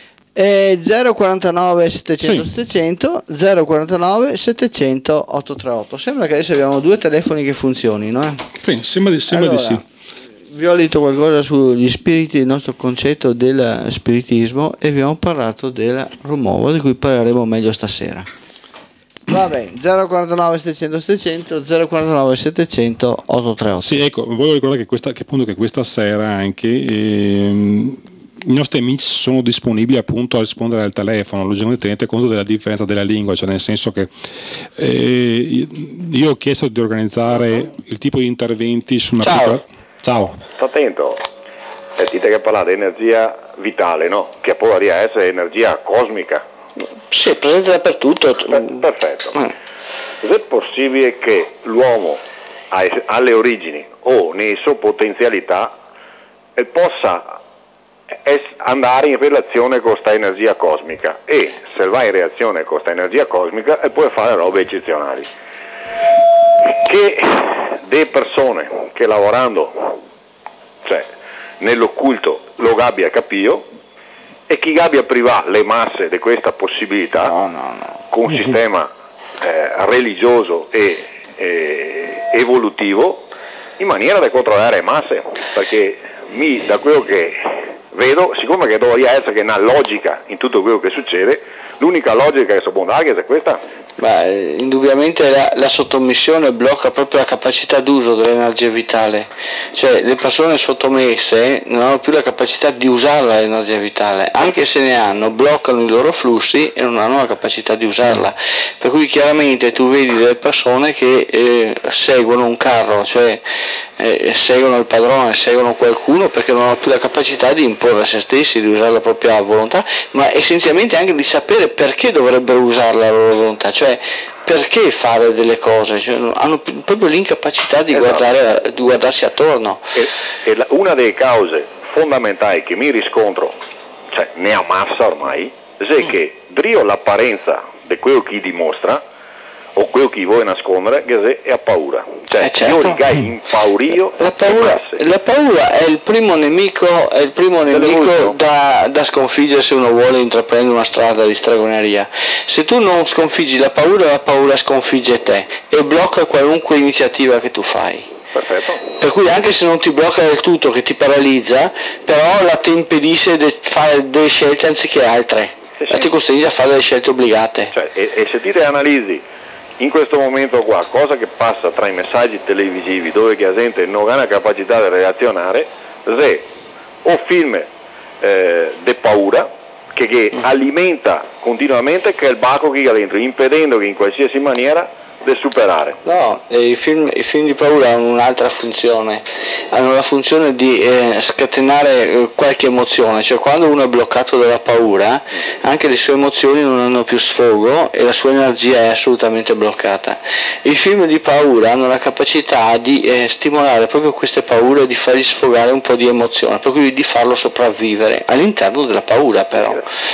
049 700 sì. 700 049 700 838. Sembra che adesso abbiamo due telefoni che funzionino,
Sì, sembra allora, di sì.
Vi ho letto qualcosa sugli spiriti, il nostro concetto del spiritismo, e abbiamo parlato del Rumovo, di cui parleremo meglio stasera. Va bene, 049 700 700 049 700 838.
Sì, ecco, voglio ricordare che questa sera anche i nostri amici sono disponibili appunto a rispondere al telefono. Logicamente tenete conto della differenza della lingua, cioè nel senso che io ho chiesto di organizzare il tipo di interventi su una piccola... Ciao.
Sto attento, dite che parlate di energia vitale, no? Che può essere energia cosmica.
Sì, presente dappertutto.
Perfetto. È possibile che l'uomo alle origini o nelle sue potenzialità possa andare in relazione con questa energia cosmica, e se va in reazione con questa energia cosmica può fare robe eccezionali, che delle persone che lavorando, cioè nell'occulto, lo abbia capito, e chi abbia privato le masse di questa possibilità con un sistema religioso e evolutivo, in maniera da controllare le masse, perché da quello che vedo, siccome che dovrebbe essere una logica in tutto quello che succede, l'unica logica che si può dare è questa.
Beh, indubbiamente la sottomissione blocca proprio la capacità d'uso dell'energia vitale, cioè le persone sottomesse non hanno più la capacità di usarla l'energia vitale, anche se ne hanno, bloccano i loro flussi e non hanno la capacità di usarla, per cui chiaramente tu vedi delle persone che seguono un carro, cioè seguono il padrone, seguono qualcuno perché non hanno più la capacità di imporre a se stessi, di usare la propria volontà, ma essenzialmente anche di sapere perché dovrebbero usare la loro volontà, cioè perché fare delle cose, cioè, hanno proprio l'incapacità di guardarsi attorno.
E una delle cause fondamentali che mi riscontro, cioè ne ammassa ormai, è che drio l'apparenza di quello che dimostra o quello che vuoi nascondere è a paura, cioè
certo.
Io li impaurio.
La paura è il primo nemico da sconfiggere se uno vuole intraprendere una strada di stregoneria. Se tu non sconfiggi la paura sconfigge te e blocca qualunque iniziativa che tu fai.
Perfetto.
Per cui anche se non ti blocca del tutto, che ti paralizza, però la ti impedisce di fare delle scelte anziché altre, la ti costringe a fare delle scelte obbligate.
Cioè, e se ti analizzi in questo momento qua, cosa che passa tra i messaggi televisivi dove la gente non ha la capacità di relazionare, se o film di paura che alimenta continuamente quel baco che ha dentro, impedendo che in qualsiasi maniera di superare.
No, i film di paura hanno un'altra funzione, hanno la funzione di scatenare qualche emozione, cioè quando uno è bloccato dalla paura anche le sue emozioni non hanno più sfogo e la sua energia è assolutamente bloccata. I film di paura hanno la capacità di stimolare proprio queste paure, di fargli sfogare un po' di emozione, proprio di farlo sopravvivere all'interno della paura però.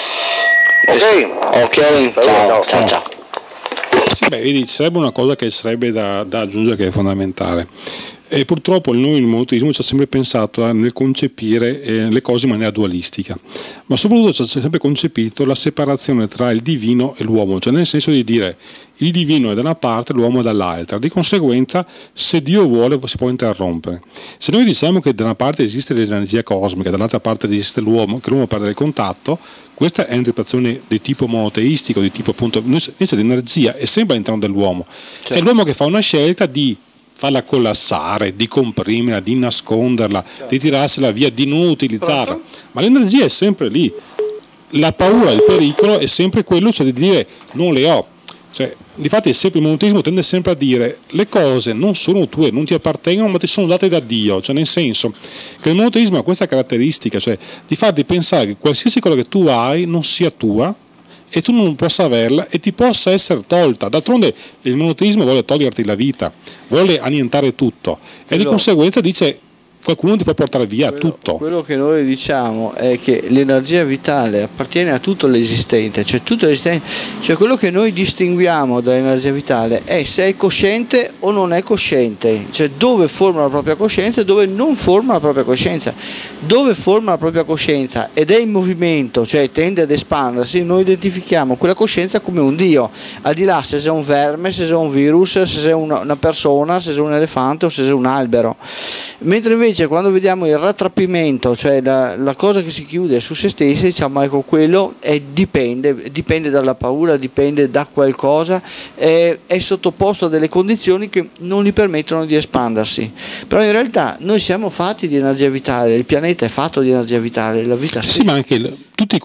Ok, ciao.
Sì, vedi, sarebbe una cosa che sarebbe da aggiungere, che è fondamentale. E purtroppo noi nel monoteismo ci ha sempre pensato nel concepire le cose in maniera dualistica, ma soprattutto ci ha sempre concepito la separazione tra il divino e l'uomo, cioè nel senso di dire il divino è da una parte, l'uomo è dall'altra. Di conseguenza, se Dio vuole, si può interrompere. Se noi diciamo che da una parte esiste l'energia cosmica, dall'altra parte esiste l'uomo, che l'uomo perde il contatto, questa è un'interpretazione di tipo monoteistico, di tipo appunto, invece l'energia è sempre all'interno dell'uomo. Certo. È l'uomo che fa una scelta di farla collassare, di comprimerla, di nasconderla, certo, di tirarsela via, di non utilizzarla. Ma l'energia è sempre lì. La paura, il pericolo è sempre quello, cioè di dire non le ho. Cioè, difatti sempre il monoteismo tende sempre a dire le cose non sono tue, non ti appartengono, ma ti sono date da Dio, cioè nel senso che il monoteismo ha questa caratteristica, cioè di farti pensare che qualsiasi cosa che tu hai non sia tua e tu non possa averla e ti possa essere tolta. D'altronde il monoteismo vuole toglierti la vita, vuole annientare tutto e di conseguenza dice qualcuno ti può portare via tutto.
Quello che noi diciamo è che l'energia vitale appartiene a tutto l'esistente, cioè tutto l'esistente, cioè quello che noi distinguiamo dall'energia vitale è se è cosciente o non è cosciente, cioè dove forma la propria coscienza e dove non forma la propria coscienza. Dove forma la propria coscienza ed è in movimento, cioè tende ad espandersi, noi identifichiamo quella coscienza come un Dio, al di là se sei un verme, se sei un virus, se sei una persona, se sei un elefante o se sei un albero. Mentre invece quando vediamo il rattrappimento, cioè la cosa che si chiude su se stessi, diciamo ecco quello dipende dalla paura, dipende da qualcosa, è sottoposto a delle condizioni che non gli permettono di espandersi. Però in realtà noi siamo fatti di energia vitale, il pianeta è fatto di energia vitale, la vita
sì, ma anche tutti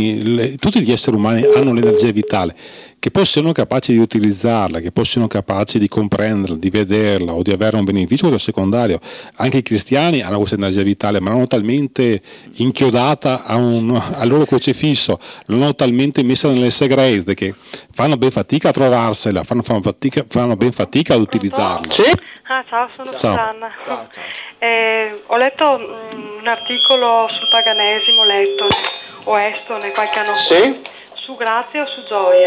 gli esseri umani hanno l'energia vitale, che poi siano capaci di utilizzarla, che poi siano capaci di comprenderla, di vederla o di avere un beneficio, quello secondario. Anche i cristiani hanno questa energia vitale, ma l'hanno talmente inchiodata al loro crocifisso, l'hanno talmente messa nelle segrete che fanno ben fatica a trovarsela, fanno ben fatica ad utilizzarla.
Sì?
Ciao, sono Susanna. Ciao. Ho letto un articolo sul paganesimo, o Estone qualche anno fa.
Sì?
Su Grazia o su Gioia.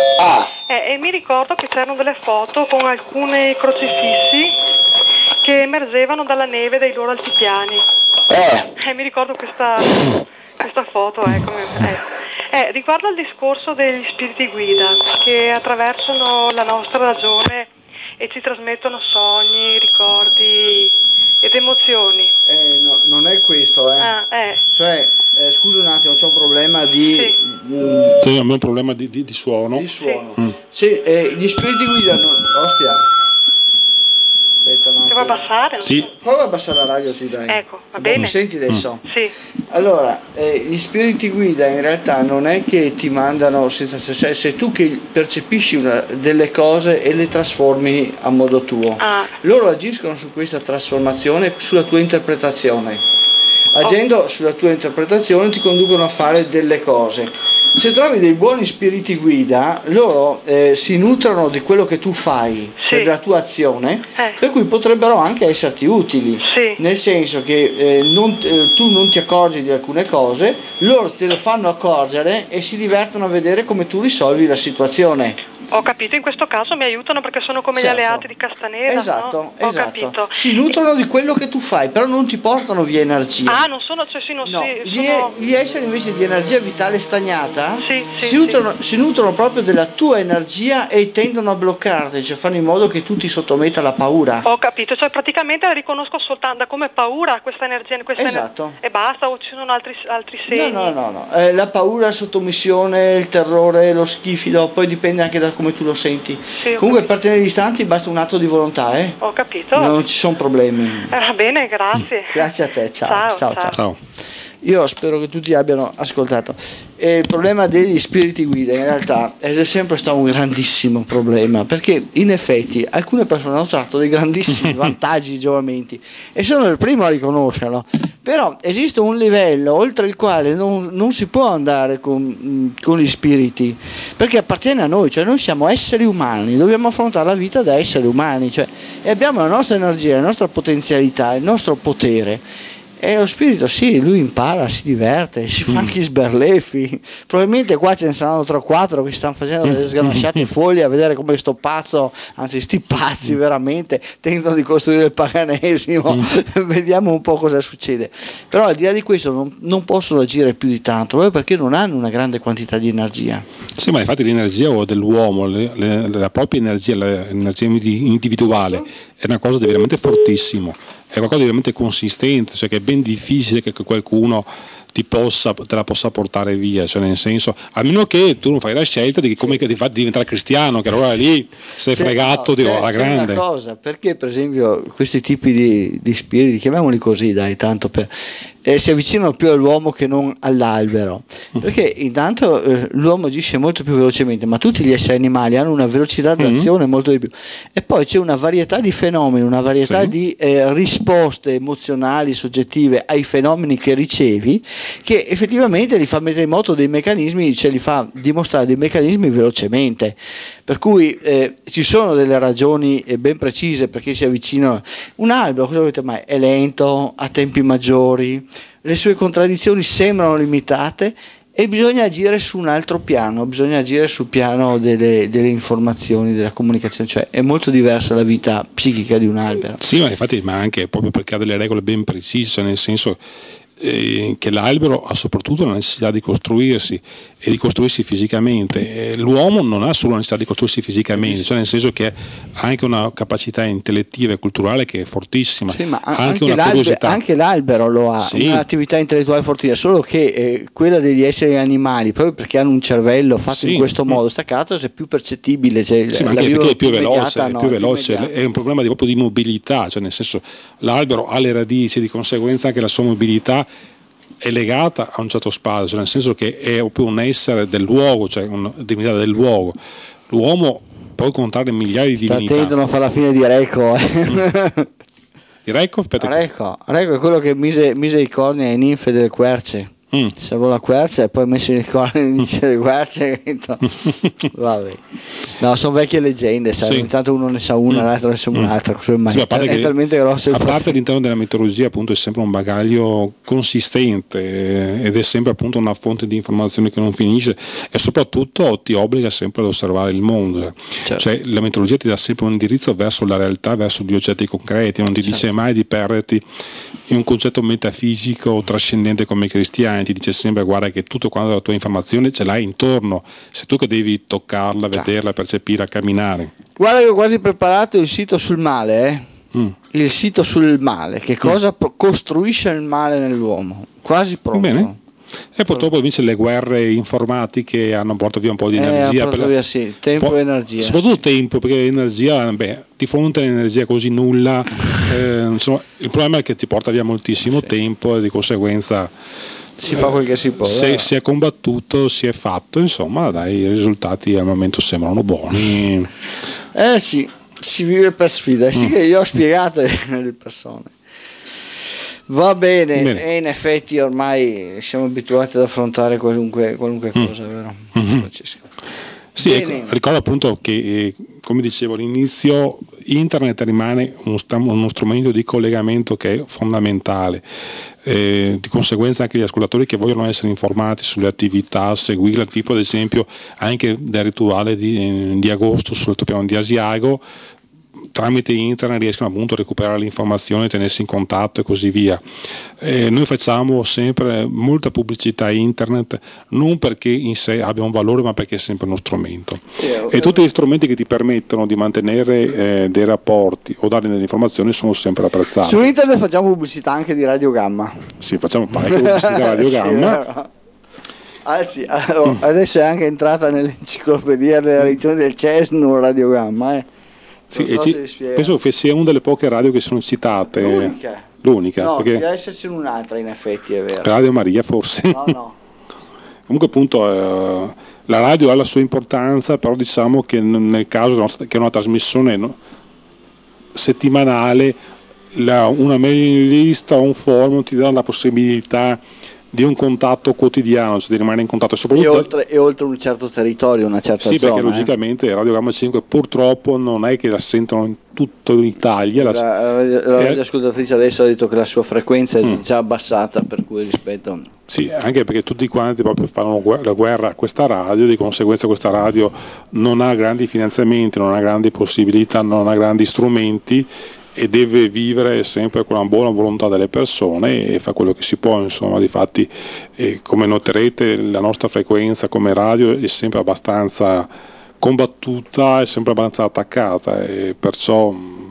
E mi ricordo che c'erano delle foto con alcuni crocifissi che emergevano dalla neve dei loro altipiani. Mi ricordo questa foto, riguardo al discorso degli spiriti guida che attraversano la nostra ragione e ci trasmettono sogni, ricordi ed emozioni.
No, non è questo, Cioè, scusa un attimo, c'è un problema di...
Sì, abbiamo un problema di suono.
Di suono. Sì, gli spiriti guida... Ostia. Aspetta un attimo.
Devo abbassare?
Sì.
Prova a abbassare la radio tu, dai.
Ecco, va bene.
Mi senti adesso?
Sì.
Allora, gli spiriti guida in realtà non è che ti mandano sensazioni, cioè sei tu che percepisci delle cose e le trasformi a modo tuo. Loro agiscono su questa trasformazione, sulla tua interpretazione. Agendo sulla tua interpretazione ti conducono a fare delle cose. Se trovi dei buoni spiriti guida, loro si nutrono di quello che tu fai, cioè della tua azione, per cui potrebbero anche esserti utili, nel senso che tu non ti accorgi di alcune cose, loro te lo fanno accorgere e si divertono a vedere come tu risolvi la situazione.
Ho capito, in questo caso mi aiutano perché sono come gli alleati di Castaneda.
Esatto,
no?
esatto.
Ho capito.
Si nutrono di quello che tu fai, però non ti portano via energia.
Non sono, cioè
Gli esseri invece di energia vitale stagnata si nutrono proprio della tua energia e tendono a bloccarti, cioè fanno in modo che tu ti sottometta alla paura.
Ho capito, cioè praticamente la riconosco soltanto come paura questa energia, e basta, o ci sono altri segni?
No. La paura, la sottomissione, il terrore, lo schifido, poi dipende anche da come tu lo senti. Comunque per tenere distanti basta un atto di volontà,
Ho capito.
Non ci sono problemi.
Va bene, grazie.
Grazie a te, ciao.
Ciao.
Io spero che tutti abbiano ascoltato. il problema degli spiriti guida in realtà è sempre stato un grandissimo problema, perché in effetti alcune persone hanno tratto dei grandissimi vantaggi di giovamenti e sono il primo a riconoscerlo, però esiste un livello oltre il quale non si può andare con gli spiriti, perché appartiene a noi, cioè noi siamo esseri umani, dobbiamo affrontare la vita da esseri umani, cioè, e abbiamo la nostra energia, la nostra potenzialità, il nostro potere. E lo spirito sì, lui impara, si diverte, si fa anche i sberleffi. Probabilmente qua ce ne saranno 3 o 4 che stanno facendo delle sganasciate foglie a vedere come sto pazzo, anzi sti pazzi veramente tentano di costruire il paganesimo. Vediamo un po' cosa succede. Però al di là di questo non possono agire più di tanto, proprio perché non hanno una grande quantità di energia.
Sì, ma infatti l'energia dell'uomo, la propria energia, l'energia individuale è una cosa di veramente fortissimo, è qualcosa di veramente consistente, cioè che è ben difficile che qualcuno te la possa portare via, cioè nel senso, a meno che tu non fai la scelta di come ti fa diventare cristiano, che allora lì sei fregato alla grande.
C'è una cosa, perché per esempio questi tipi di spiriti, chiamiamoli così, dai, tanto per si avvicinano più all'uomo che non all'albero, perché intanto l'uomo agisce molto più velocemente, ma tutti gli esseri animali hanno una velocità d'azione molto di più, e poi c'è una varietà di fenomeni, una varietà di risposte emozionali, soggettive ai fenomeni che ricevi, che effettivamente li fa mettere in moto dei meccanismi, cioè li fa dimostrare dei meccanismi velocemente, per cui ci sono delle ragioni ben precise perché si avvicinano. Un albero, cosa volete mai? È lento, ha tempi maggiori, le sue contraddizioni sembrano limitate e bisogna agire su un altro piano, bisogna agire sul piano delle informazioni, della comunicazione, cioè è molto diversa la vita psichica di un albero.
Sì, ma infatti, ma anche proprio perché ha delle regole ben precise, cioè nel senso che l'albero ha soprattutto la necessità di costruirsi e di costruirsi fisicamente. L'uomo non ha solo la necessità di costruirsi fisicamente, cioè nel senso che ha anche una capacità intellettiva e culturale che è fortissima,
sì, ma
anche una curiosità.
Anche l'albero lo ha, un'attività intellettuale fortissima, solo che quella degli esseri animali, proprio perché hanno un cervello fatto in questo modo staccato, è più percettibile, cioè,
ma anche perché è più veloce, è un problema proprio di mobilità, cioè nel senso l'albero ha le radici, di conseguenza anche la sua mobilità è legata a un certo spazio, cioè nel senso che è proprio un essere del luogo, cioè una divinità del luogo. L'uomo può contare migliaia di divinità.
Attento a non fare la fine di Reco.
Di Reco?
Reco è quello che mise i corni ai ninfe delle querce. Salvò la quercia e poi ha messo il corno e dice le querce. Vabbè. No, sono vecchie leggende, sai? Intanto uno ne sa una, l'altro ne sa un'altra.
A parte
è talmente grosso.
A parte all'interno della mitologia, appunto, è sempre un bagaglio consistente ed è sempre appunto una fonte di informazione che non finisce, e soprattutto ti obbliga sempre ad osservare il mondo. Certo. Cioè la mitologia ti dà sempre un indirizzo verso la realtà, verso gli oggetti concreti, non ti dice mai di perderti in un concetto metafisico o trascendente come i cristiani. Ti dice sempre: guarda che tutto quanto la tua informazione ce l'hai intorno, sei tu che devi toccarla, vederla, percepirla, camminare.
Guarda che ho quasi preparato il sito sul male, il sito sul male, che cosa costruisce il male nell'uomo, quasi pronto. Bene.
E purtroppo invece le guerre informatiche hanno portato via un po' di energia,
tempo e energia,
soprattutto tempo, perché l'energia, di fronte all'energia così nulla, insomma, il problema è che ti porta via moltissimo tempo e di conseguenza
si fa quel che si può.
Si è combattuto, si è fatto, insomma, dai, i risultati al momento sembrano buoni.
Sì, si vive per sfida, sì, che io ho spiegato alle persone. Va bene, e in effetti ormai siamo abituati ad affrontare qualunque cosa, vero? Francesco?
Sì, ecco, ricordo appunto che, come dicevo all'inizio, internet rimane uno strumento di collegamento che è fondamentale. Di conseguenza anche gli ascoltatori che vogliono essere informati sulle attività, seguirla, tipo ad esempio anche del rituale di agosto sul piano di Asiago, tramite internet riescono appunto a recuperare l'informazione, tenersi in contatto e così via. Noi facciamo sempre molta pubblicità internet, non perché in sé abbia un valore, ma perché è sempre uno strumento. E tutti gli strumenti che ti permettono di mantenere dei rapporti o dare delle informazioni sono sempre apprezzati.
Su internet facciamo pubblicità anche di Radio Gamma.
Sì, facciamo parecchia pubblicità di Radio Gamma.
Anzi, adesso è anche entrata nell'enciclopedia della regione del Cesno Radio Gamma.
Sì, penso che sia una delle poche radio che sono citate. L'unica.
No,
perché
deve esserci un'altra, in effetti, è vero.
Radio Maria forse.
No.
Comunque appunto la radio ha la sua importanza, però diciamo che nel caso che è una trasmissione settimanale, una mailing list o un forum ti dà la possibilità di un contatto quotidiano, cioè di rimanere in contatto soprattutto
e oltre un certo territorio, una certa
sì,
zona.
Perché logicamente Radio Gamma 5 purtroppo non è che la sentono in tutta l'Italia.
La radioascoltatrice adesso ha detto che la sua frequenza è già abbassata, per cui rispetto.
Sì, anche perché tutti quanti proprio fanno la guerra a questa radio, di conseguenza questa radio non ha grandi finanziamenti, non ha grandi possibilità, non ha grandi strumenti e deve vivere sempre con una buona volontà delle persone e fa quello che si può, insomma. Difatti come noterete la nostra frequenza come radio è sempre abbastanza combattuta, è sempre abbastanza attaccata e perciò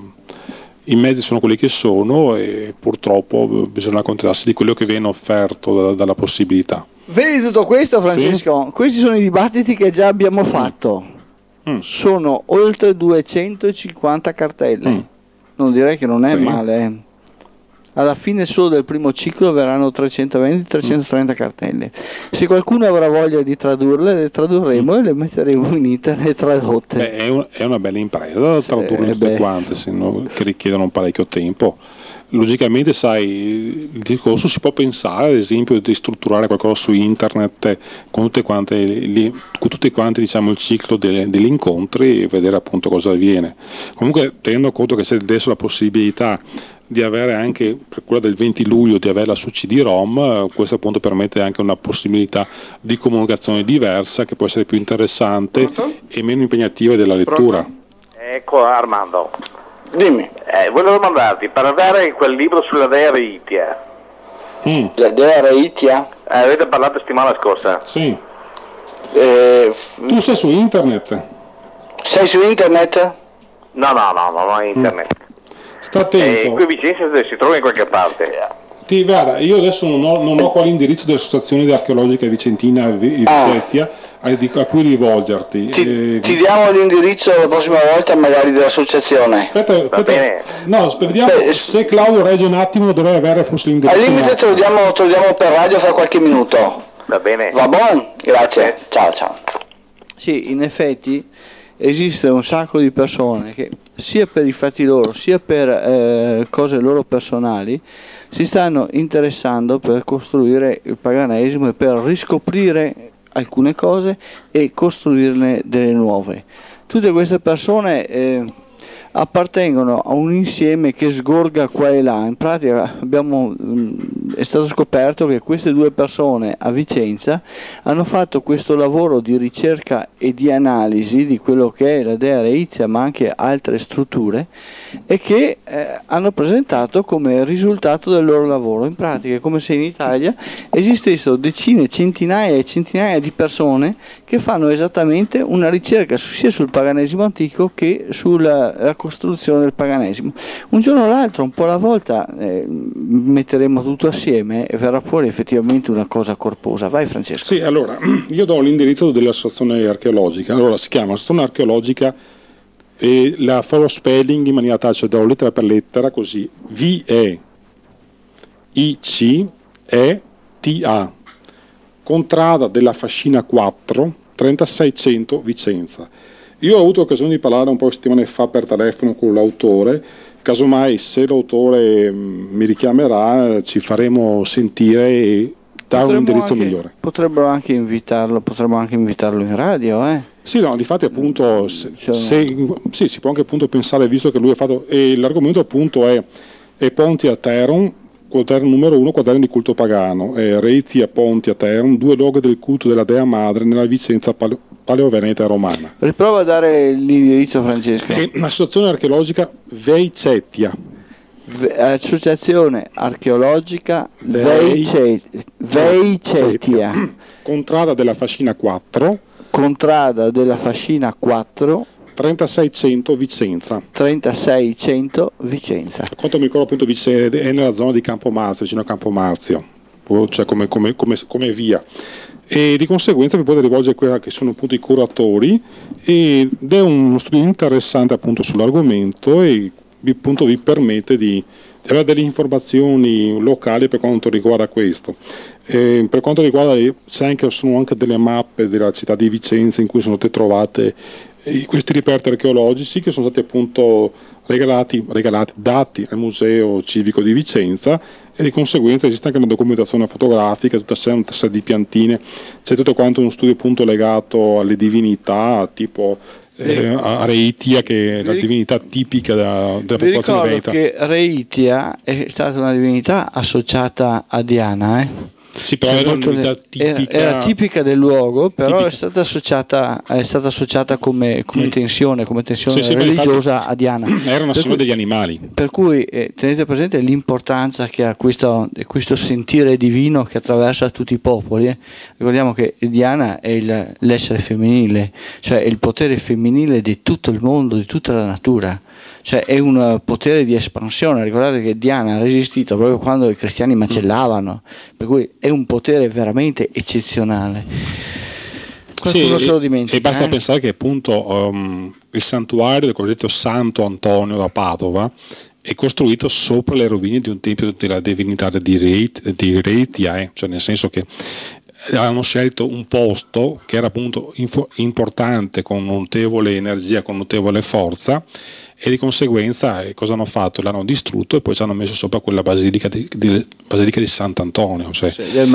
i mezzi sono quelli che sono e purtroppo bisogna accontentarsi di quello che viene offerto dalla possibilità.
Vedi tutto questo, Francesco? Sì? Questi sono i dibattiti che già abbiamo fatto. Sono oltre 250 cartelle. Non direi che non è male. Alla fine solo del primo ciclo verranno 320-330 cartelle. Se qualcuno avrà voglia di tradurle, le tradurremo e le metteremo in internet tradotte.
È una bella impresa tradurle tutte quante, che richiedono un parecchio tempo. Logicamente, sai, il discorso si può pensare, ad esempio, di strutturare qualcosa su internet con tutti quanti diciamo, il ciclo degli incontri e vedere appunto cosa avviene. Comunque, tenendo conto che c'è adesso la possibilità di avere anche, per quella del 20 luglio, di averla su CD-ROM, questo appunto permette anche una possibilità di comunicazione diversa che può essere più interessante e meno impegnativa della lettura.
Pronto? Ecco Armando.
Dimmi.
Volevo domandarti, per avere quel libro sulla Dea Reitia.
La Dea Reitia?
Avete parlato settimana scorsa?
Sì. Tu sei su internet?
Sei su internet?
No, internet.
Sta attento.
Qui vicino si trova in qualche parte.
Guarda, io adesso non ho quale indirizzo dell'Associazione Archeologica Vicentina Vicenza a cui rivolgerti.
Ti diamo l'indirizzo la prossima volta magari dell'associazione.
Aspetta.
Bene.
No, vediamo se Claudio regge un attimo, dovrebbe avere forse l'indirizzo.
Al limite te lo diamo per radio fra qualche minuto.
Va bene.
Va buono? Grazie. Ciao. Sì, in effetti esiste un sacco di persone che sia per i fatti loro sia per cose loro personali si stanno interessando per costruire il paganesimo e per riscoprire alcune cose e costruirne delle nuove. Tutte queste persone appartengono a un insieme che sgorga qua e là. In pratica è stato scoperto che queste due persone a Vicenza hanno fatto questo lavoro di ricerca e di analisi di quello che è la Dea Reitia, ma anche altre strutture, e che hanno presentato come risultato del loro lavoro. In pratica è come se in Italia esistessero decine, centinaia e centinaia di persone che fanno esattamente una ricerca sia sul paganesimo antico che sulla costruzione del paganesimo. Un giorno o l'altro, un po' alla volta, metteremo tutto assieme e verrà fuori effettivamente una cosa corposa. Vai Francesco.
Sì, allora, io do l'indirizzo dell'associazione archeologica. Allora, si chiama Associazione Archeologica e la farò spelling in maniera tale, cioè darò lettera per lettera, così: VEICETA, Contrada della Fascina 4, 3600 Vicenza. Io ho avuto occasione di parlare un po' di settimane fa per telefono con l'autore, casomai se l'autore mi richiamerà ci faremo sentire e dare un indirizzo migliore.
Potremmo anche invitarlo in radio,
Sì, no, difatti appunto si può anche appunto pensare, visto che lui ha fatto, e l'argomento appunto è Ponti a Teron, quaderno numero 1, quaderno di culto pagano, Reitia Ponti a Teron, 2 luoghi del culto della Dea Madre nella Vicenza paleoveneta romana.
Riprova a dare l'indirizzo, Francesco.
Associazione archeologica Veicetia.
Associazione archeologica Veicetia.
Contrada della Fascina 4. 3600 Vicenza.
3600 Vicenza.
A quanto mi ricordo appunto è nella zona di Campomarzio, vicino a Campomarzio, cioè come via. E di conseguenza vi potete rivolgere a quelli che sono appunto i curatori ed è uno studio interessante appunto sull'argomento e vi permette di avere delle informazioni locali per quanto riguarda questo. Per quanto riguarda, sono anche delle mappe della città di Vicenza in cui sono state trovate questi reperti archeologici che sono stati appunto dati al Museo Civico di Vicenza, e di conseguenza esiste anche una documentazione fotografica, tutta una serie di piantine, c'è tutto quanto uno studio appunto legato alle divinità, tipo a Reitia, che è la divinità tipica della popolazione veneta.
Vi ricordo che Reitia è stata una divinità associata a Diana,
Sì, però era una divinità tipica.
Era tipica del luogo, però è stata associata come tensione religiosa a Diana.
Era una signora degli animali.
Per cui tenete presente l'importanza che ha questo sentire divino che attraversa tutti i popoli. Ricordiamo che Diana è l'essere femminile, cioè è il potere femminile di tutto il mondo, di tutta la natura. Cioè è un potere di espansione. Ricordate che Diana ha resistito proprio quando i cristiani macellavano, per cui è un potere veramente eccezionale. Qualcuno se lo dimentica.
E basta pensare che appunto il santuario del cosiddetto Santo Antonio da Padova è costruito sopra le rovine di un tempio della divinità di Reitia, cioè nel senso che avevano scelto un posto che era appunto importante, con notevole energia, con notevole forza, e di conseguenza cosa hanno fatto? L'hanno distrutto e poi ci hanno messo sopra quella basilica di Sant'Antonio, cioè
del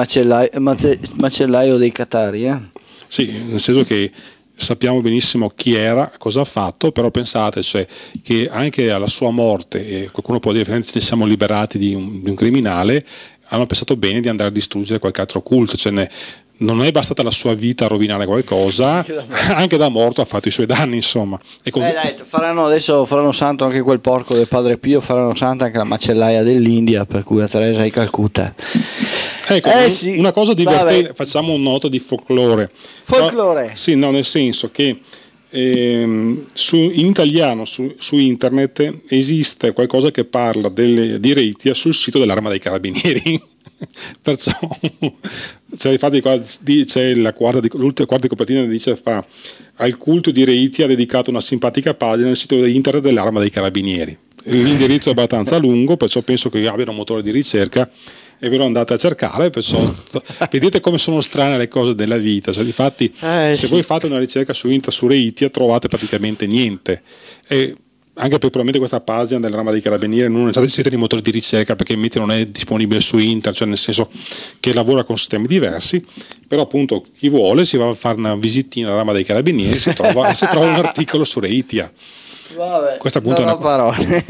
macellaio dei Catari.
Sì, nel senso che sappiamo benissimo chi era, cosa ha fatto, però pensate, cioè, che anche alla sua morte, qualcuno può dire che siamo liberati di un criminale, hanno pensato bene di andare a distruggere qualche altro culto, cioè non è bastata la sua vita a rovinare qualcosa, anche da morto ha fatto i suoi danni, insomma. E
dai, faranno santo anche quel porco del Padre Pio, faranno santa anche la macellaia dell'India, per cui a Teresa di Calcutta.
Ecco, sì, una cosa divertente, facciamo un noto di folklore.
Sì,
no, nel senso che in italiano su internet esiste qualcosa che parla di Reitia sul sito dell'Arma dei Carabinieri. Perciò infatti qua c'è l'ultima quarta copertina, dice al culto di Reitia ha dedicato una simpatica pagina nel sito internet dell'Arma dei Carabinieri. L'indirizzo è abbastanza lungo, perciò penso che abbiano un motore di ricerca e ve lo andate a cercare, perciò vedete come sono strane le cose della vita, cioè, infatti se voi fate una ricerca su internet su Reitia trovate praticamente niente, e anche per probabilmente questa pagina dell'Arma dei Carabinieri non siete di motore di ricerca, perché invece non è disponibile su internet, cioè nel senso che lavora con sistemi diversi, però appunto chi vuole si va a fare una visitina all'Arma dei Carabinieri e si trova un articolo su Reitia.
Vabbè,
questa appunto
non ho parole.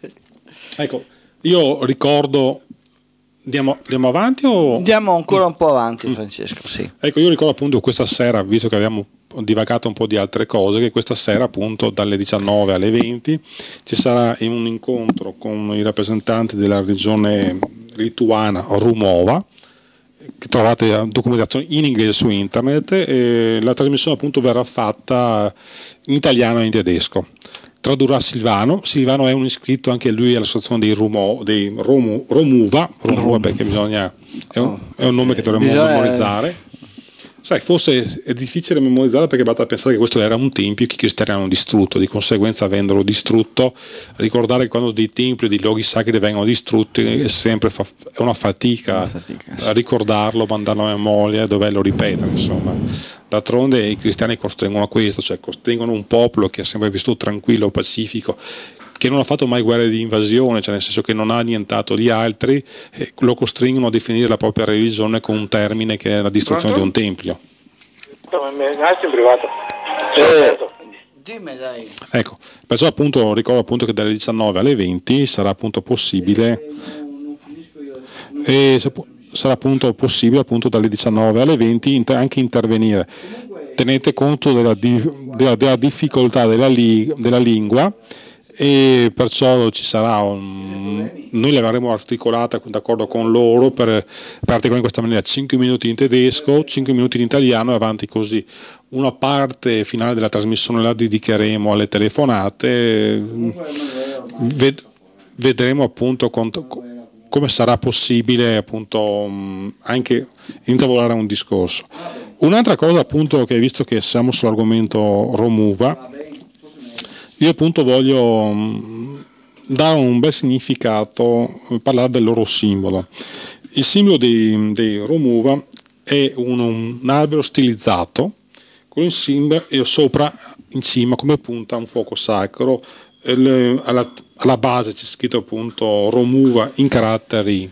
Ecco, io ricordo. Andiamo avanti o?
Andiamo ancora un po' avanti, Francesco, sì.
Ecco, io ricordo appunto questa sera, visto che abbiamo divagato un po' di altre cose, che questa sera appunto dalle 19 alle 20 ci sarà un incontro con i rappresentanti della regione lituana Rumova, che trovate documentazione in inglese su internet, e la trasmissione appunto verrà fatta in italiano e in tedesco. Tradurrà Silvano è un iscritto anche lui all'associazione dei Romuva, perché è un nome che dovremmo memorizzare. Sai, forse è difficile memorizzare perché basta pensare che questo era un tempio che i cristiani hanno distrutto, di conseguenza avendolo distrutto, ricordare che quando dei templi o dei luoghi sacri vengono distrutti è una fatica a ricordarlo, mandarlo a memoria e doverlo ripetere, insomma. D'altronde i cristiani costringono a questo, cioè costringono un popolo che è sempre vissuto tranquillo, pacifico, che non ha fatto mai guerre di invasione, cioè nel senso che non ha annientato gli altri, lo costringono a definire la propria religione con un termine che è la distruzione di un tempio.
In privato.
Dimmi, dai.
Ecco, perciò appunto ricordo appunto che dalle 19 alle 20 sarà appunto possibile sarà appunto possibile appunto dalle 19 alle 20 anche intervenire. Tenete conto della difficoltà della lingua, e perciò ci sarà noi l'avremo articolata d'accordo con loro per articolare in questa maniera: 5 minuti in tedesco, 5 minuti in italiano e avanti così. Una parte finale della trasmissione la dedicheremo alle telefonate, vedremo appunto come sarà possibile appunto anche intavolare un discorso. Un'altra cosa appunto, che visto che siamo sull'argomento Romuva, io appunto voglio dà un bel significato parlare del loro simbolo. Il simbolo dei Romuva è un albero stilizzato con il simbolo e sopra in cima come punta un fuoco sacro. Alla base c'è scritto appunto Romuva in caratteri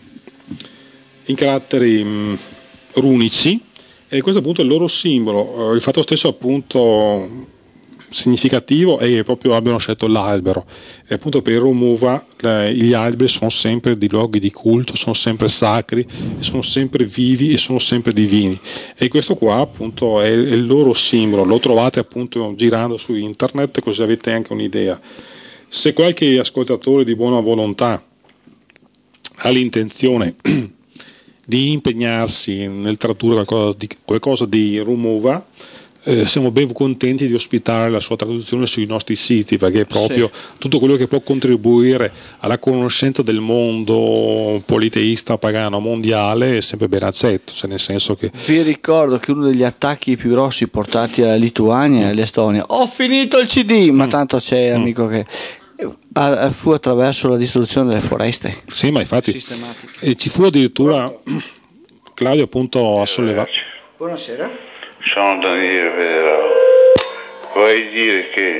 runici, e questo appunto è il loro simbolo. Il fatto stesso appunto significativo è che proprio abbiano scelto l'albero, e appunto per i Romuva gli alberi sono sempre di luoghi di culto, sono sempre sacri, sono sempre vivi e sono sempre divini, e questo qua appunto è il loro simbolo. Lo trovate appunto girando su internet, così avete anche un'idea. Se qualche ascoltatore di buona volontà ha l'intenzione di impegnarsi nel tradurre qualcosa di Romuva, siamo ben contenti di ospitare la sua traduzione sui nostri siti, perché è proprio tutto quello che può contribuire alla conoscenza del mondo politeista pagano mondiale è sempre ben accetto, cioè nel senso che...
Vi ricordo che uno degli attacchi più grossi portati alla Lituania e all'Estonia, ho finito il CD, ma tanto c'è amico che... fu attraverso la distruzione delle foreste.
Sì, ma infatti ci fu addirittura Claudio appunto a sollevare.
Buonasera. Sono Daniele Federale. Vorrei dire che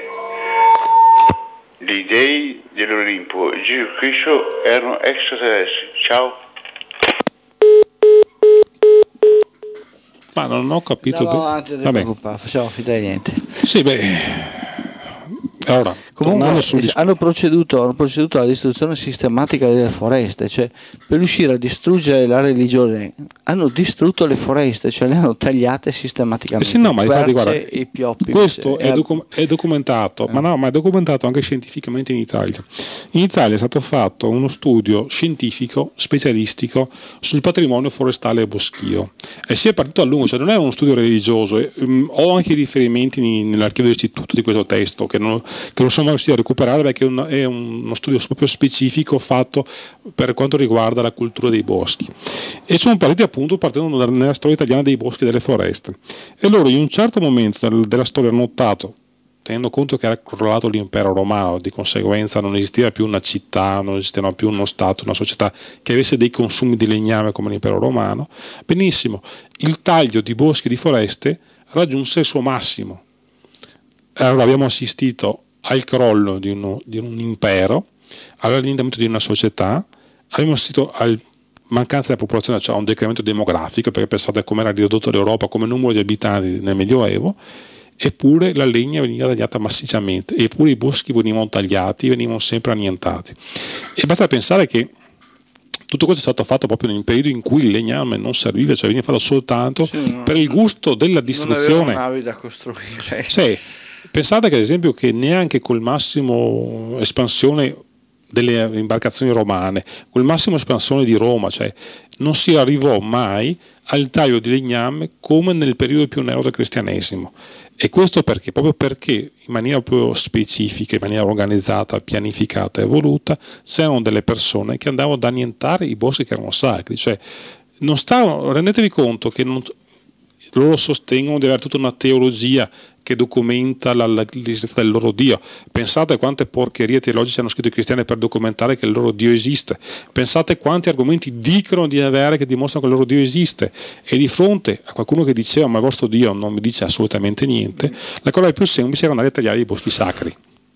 gli dei dell'Olimpo e Gesù Cristo erano extraterrestri. Ciao.
Ma non ho capito
bene. Facciamo finta di niente.
Sì, beh. Allora,
comunque hanno proceduto alla distruzione sistematica delle foreste, cioè per riuscire a distruggere la religione hanno distrutto le foreste, cioè le hanno tagliate sistematicamente.
Sì, no, ma infatti, guarda,
i pioppi,
questo è documentato, ma è documentato anche scientificamente in Italia. In Italia è stato fatto uno studio scientifico specialistico sul patrimonio forestale e boschio, e si è partito a lungo, cioè non è uno studio religioso. Ho anche i riferimenti nell'archivio dell'istituto di questo testo che non sono mai riuscito a recuperare, perché è uno studio proprio specifico fatto per quanto riguarda la cultura dei boschi, e sono partiti appunto partendo nella storia italiana dei boschi e delle foreste, e loro in un certo momento della storia hanno notato, tenendo conto che era crollato l'impero romano, di conseguenza non esisteva più una città, non esisteva più uno stato, una società che avesse dei consumi di legname come l'impero romano, benissimo, il taglio di boschi e di foreste raggiunse il suo massimo. Allora abbiamo assistito al crollo di un impero, all'allineamento di una società, abbiamo assistito alla mancanza della popolazione, cioè a un decremento demografico, perché pensate come era ridotta l'Europa come numero di abitanti nel Medioevo, eppure la legna veniva tagliata massicciamente, eppure i boschi venivano tagliati, venivano sempre annientati. E basta pensare che tutto questo è stato fatto proprio in un periodo in cui il legname non serviva, cioè veniva fatto soltanto per il gusto della distruzione.
Non avevano navi da costruire.
Sì. Pensate che ad esempio che neanche col massimo espansione delle imbarcazioni romane, col massimo espansione di Roma, cioè non si arrivò mai al taglio di legname come nel periodo più nero del cristianesimo. E questo perché? Proprio perché in maniera proprio specifica, in maniera organizzata, pianificata e voluta, c'erano delle persone che andavano ad annientare i boschi che erano sacri. Cioè, rendetevi conto che loro sostengono di avere tutta una teologia che documenta l'esistenza del loro Dio. Pensate quante porcherie teologiche hanno scritto i cristiani per documentare che il loro Dio esiste. Pensate quanti argomenti dicono di avere che dimostrano che il loro Dio esiste. E di fronte a qualcuno che diceva ma il vostro Dio non mi dice assolutamente niente, la cosa più semplice era andare a tagliare i boschi sacri.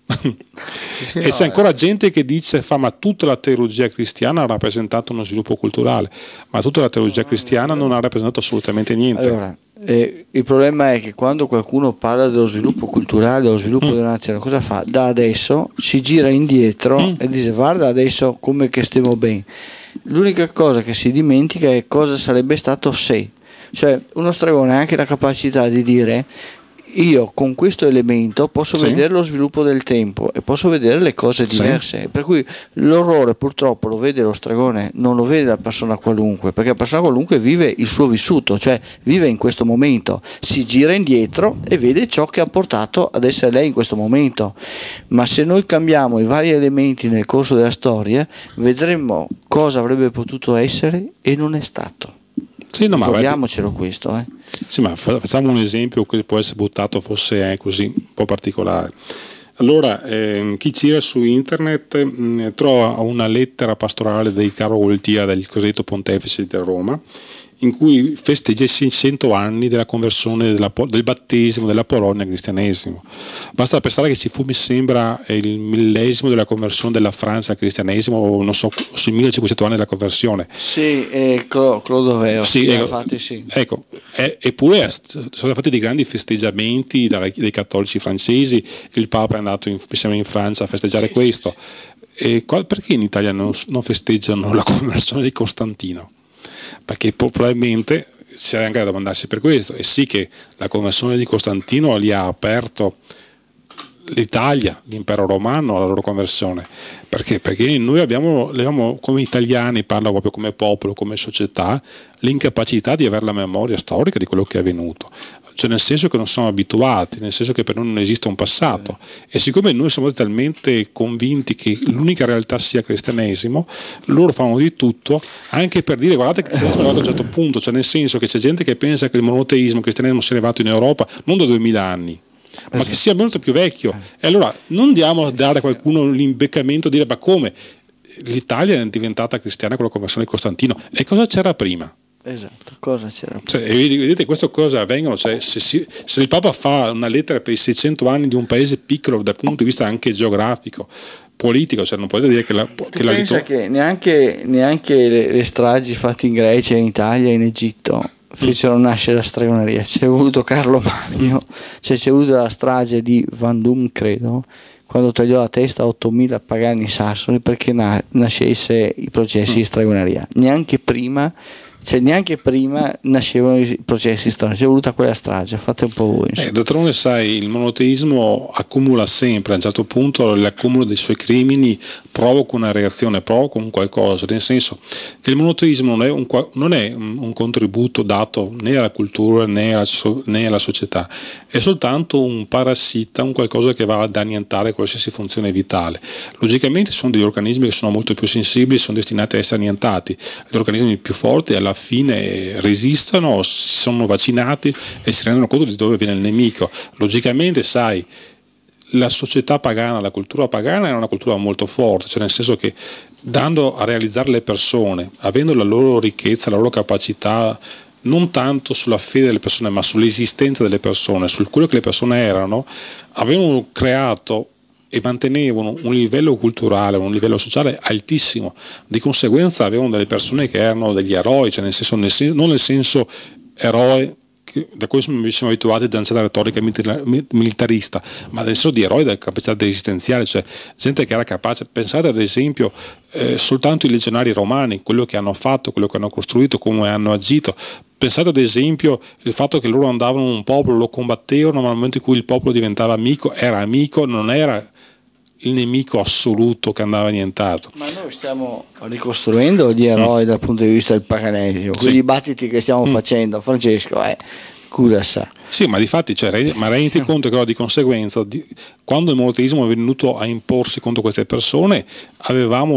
E c'è ancora gente che dice ma tutta la teologia cristiana ha rappresentato uno sviluppo culturale, ma tutta la teologia cristiana non ha rappresentato assolutamente niente.
Allora, il problema è che quando qualcuno parla dello sviluppo culturale, dello sviluppo della nazione, cosa fa? Da adesso si gira indietro e dice guarda adesso come che stiamo bene. L'unica cosa che si dimentica è cosa sarebbe stato se. Cioè uno stregone ha anche la capacità di dire io con questo elemento posso vedere lo sviluppo del tempo e posso vedere le cose diverse, per cui l'orrore purtroppo lo vede lo stregone, non lo vede la persona qualunque, perché la persona qualunque vive il suo vissuto, cioè vive in questo momento, si gira indietro e vede ciò che ha portato ad essere lei in questo momento. Ma se noi cambiamo i vari elementi nel corso della storia vedremo cosa avrebbe potuto essere e non è stato.
Sì, no,
ricordiamocelo questo.
Sì, ma facciamo un esempio che può essere buttato, fosse così un po' particolare. Allora, chi gira su internet trova una lettera pastorale di Carlo Wojtyła del cosiddetto Pontefice di Roma, in cui festeggia i 600 anni della conversione del battesimo della Polonia al cristianesimo. Basta pensare che ci fu, mi sembra, il 1000° della conversione della Francia al cristianesimo, o non so, sui 1500 anni della conversione.
Sì, Clodoveo.
Sì,
infatti sì.
Ecco, eppure sono stati fatti dei grandi festeggiamenti dai cattolici francesi, il Papa è andato in Francia a festeggiare questo. Perché in Italia non festeggiano la conversione di Costantino? Perché probabilmente c'è anche da domandarsi per questo. E sì che la conversione di Costantino li ha aperto l'Italia, l'impero romano, alla loro conversione. Perché noi abbiamo come italiani, parlo proprio come popolo, come società, l'incapacità di avere la memoria storica di quello che è avvenuto. Cioè, nel senso che non siamo abituati, nel senso che per noi non esiste un passato, e siccome noi siamo talmente convinti che l'unica realtà sia il cristianesimo, loro fanno di tutto anche per dire guardate che il cristianesimo è arrivato a un certo punto, cioè nel senso che c'è gente che pensa che il monoteismo, il cristianesimo sia arrivato in Europa non da 2000 anni, ma che sia molto più vecchio. E allora non andiamo a dare a qualcuno l'imbeccamento di dire ma come l'Italia è diventata cristiana con la conversione di Costantino, e cosa c'era prima?
Esatto, cosa c'era?
Cioè, vedete queste cose avvengono, cioè, se il Papa fa una lettera per i 600 anni di un paese piccolo dal punto di vista anche geografico, politico, cioè non potete dire che
che neanche le stragi fatte in Grecia, in Italia, in Egitto fecero nascere la stregoneria. C'è voluto Carlo Magno, c'è voluto la strage di Vandum, credo, quando tagliò la testa a 8.000 pagani sassoni perché nascesse i processi di stregoneria. Neanche prima nascevano i processi strani, c'è voluta quella strage, fate un po' voi.
D'altronde sai, il monoteismo accumula sempre, a un certo punto l'accumulo dei suoi crimini provoca una reazione, provoca un qualcosa, nel senso che il monoteismo non è un contributo dato né alla cultura né alla società, è soltanto un parassita, un qualcosa che va ad annientare qualsiasi funzione vitale. Logicamente sono degli organismi che sono molto più sensibili, sono destinati a essere annientati. Gli organismi più forti alla fine resistono, sono vaccinati e si rendono conto di dove viene il nemico. Logicamente, sai, la società pagana, la cultura pagana è una cultura molto forte, cioè nel senso che dando a realizzare le persone, avendo la loro ricchezza, la loro capacità, non tanto sulla fede delle persone, ma sull'esistenza delle persone, su quello che le persone erano, avevano creato e mantenevano un livello culturale, un livello sociale altissimo. Di conseguenza avevano delle persone che erano degli eroi, cioè non nel senso eroe da cui siamo abituati da una retorica militarista, ma nel senso di eroi della capacità esistenziale, cioè gente che era capace. Pensate ad esempio soltanto i legionari romani, quello che hanno fatto, quello che hanno costruito, come hanno agito. Pensate ad esempio il fatto che loro andavano in un popolo, lo combattevano, ma nel momento in cui il popolo diventava amico, non era il nemico assoluto che andava annientato.
Ma noi stiamo ricostruendo gli eroi dal punto di vista del paganesimo, quei dibattiti che stiamo facendo, Francesco, cosa sa?
Sì, ma di fatti, ma renditi conto che di conseguenza, quando il monoteismo è venuto a imporsi contro queste persone, avevamo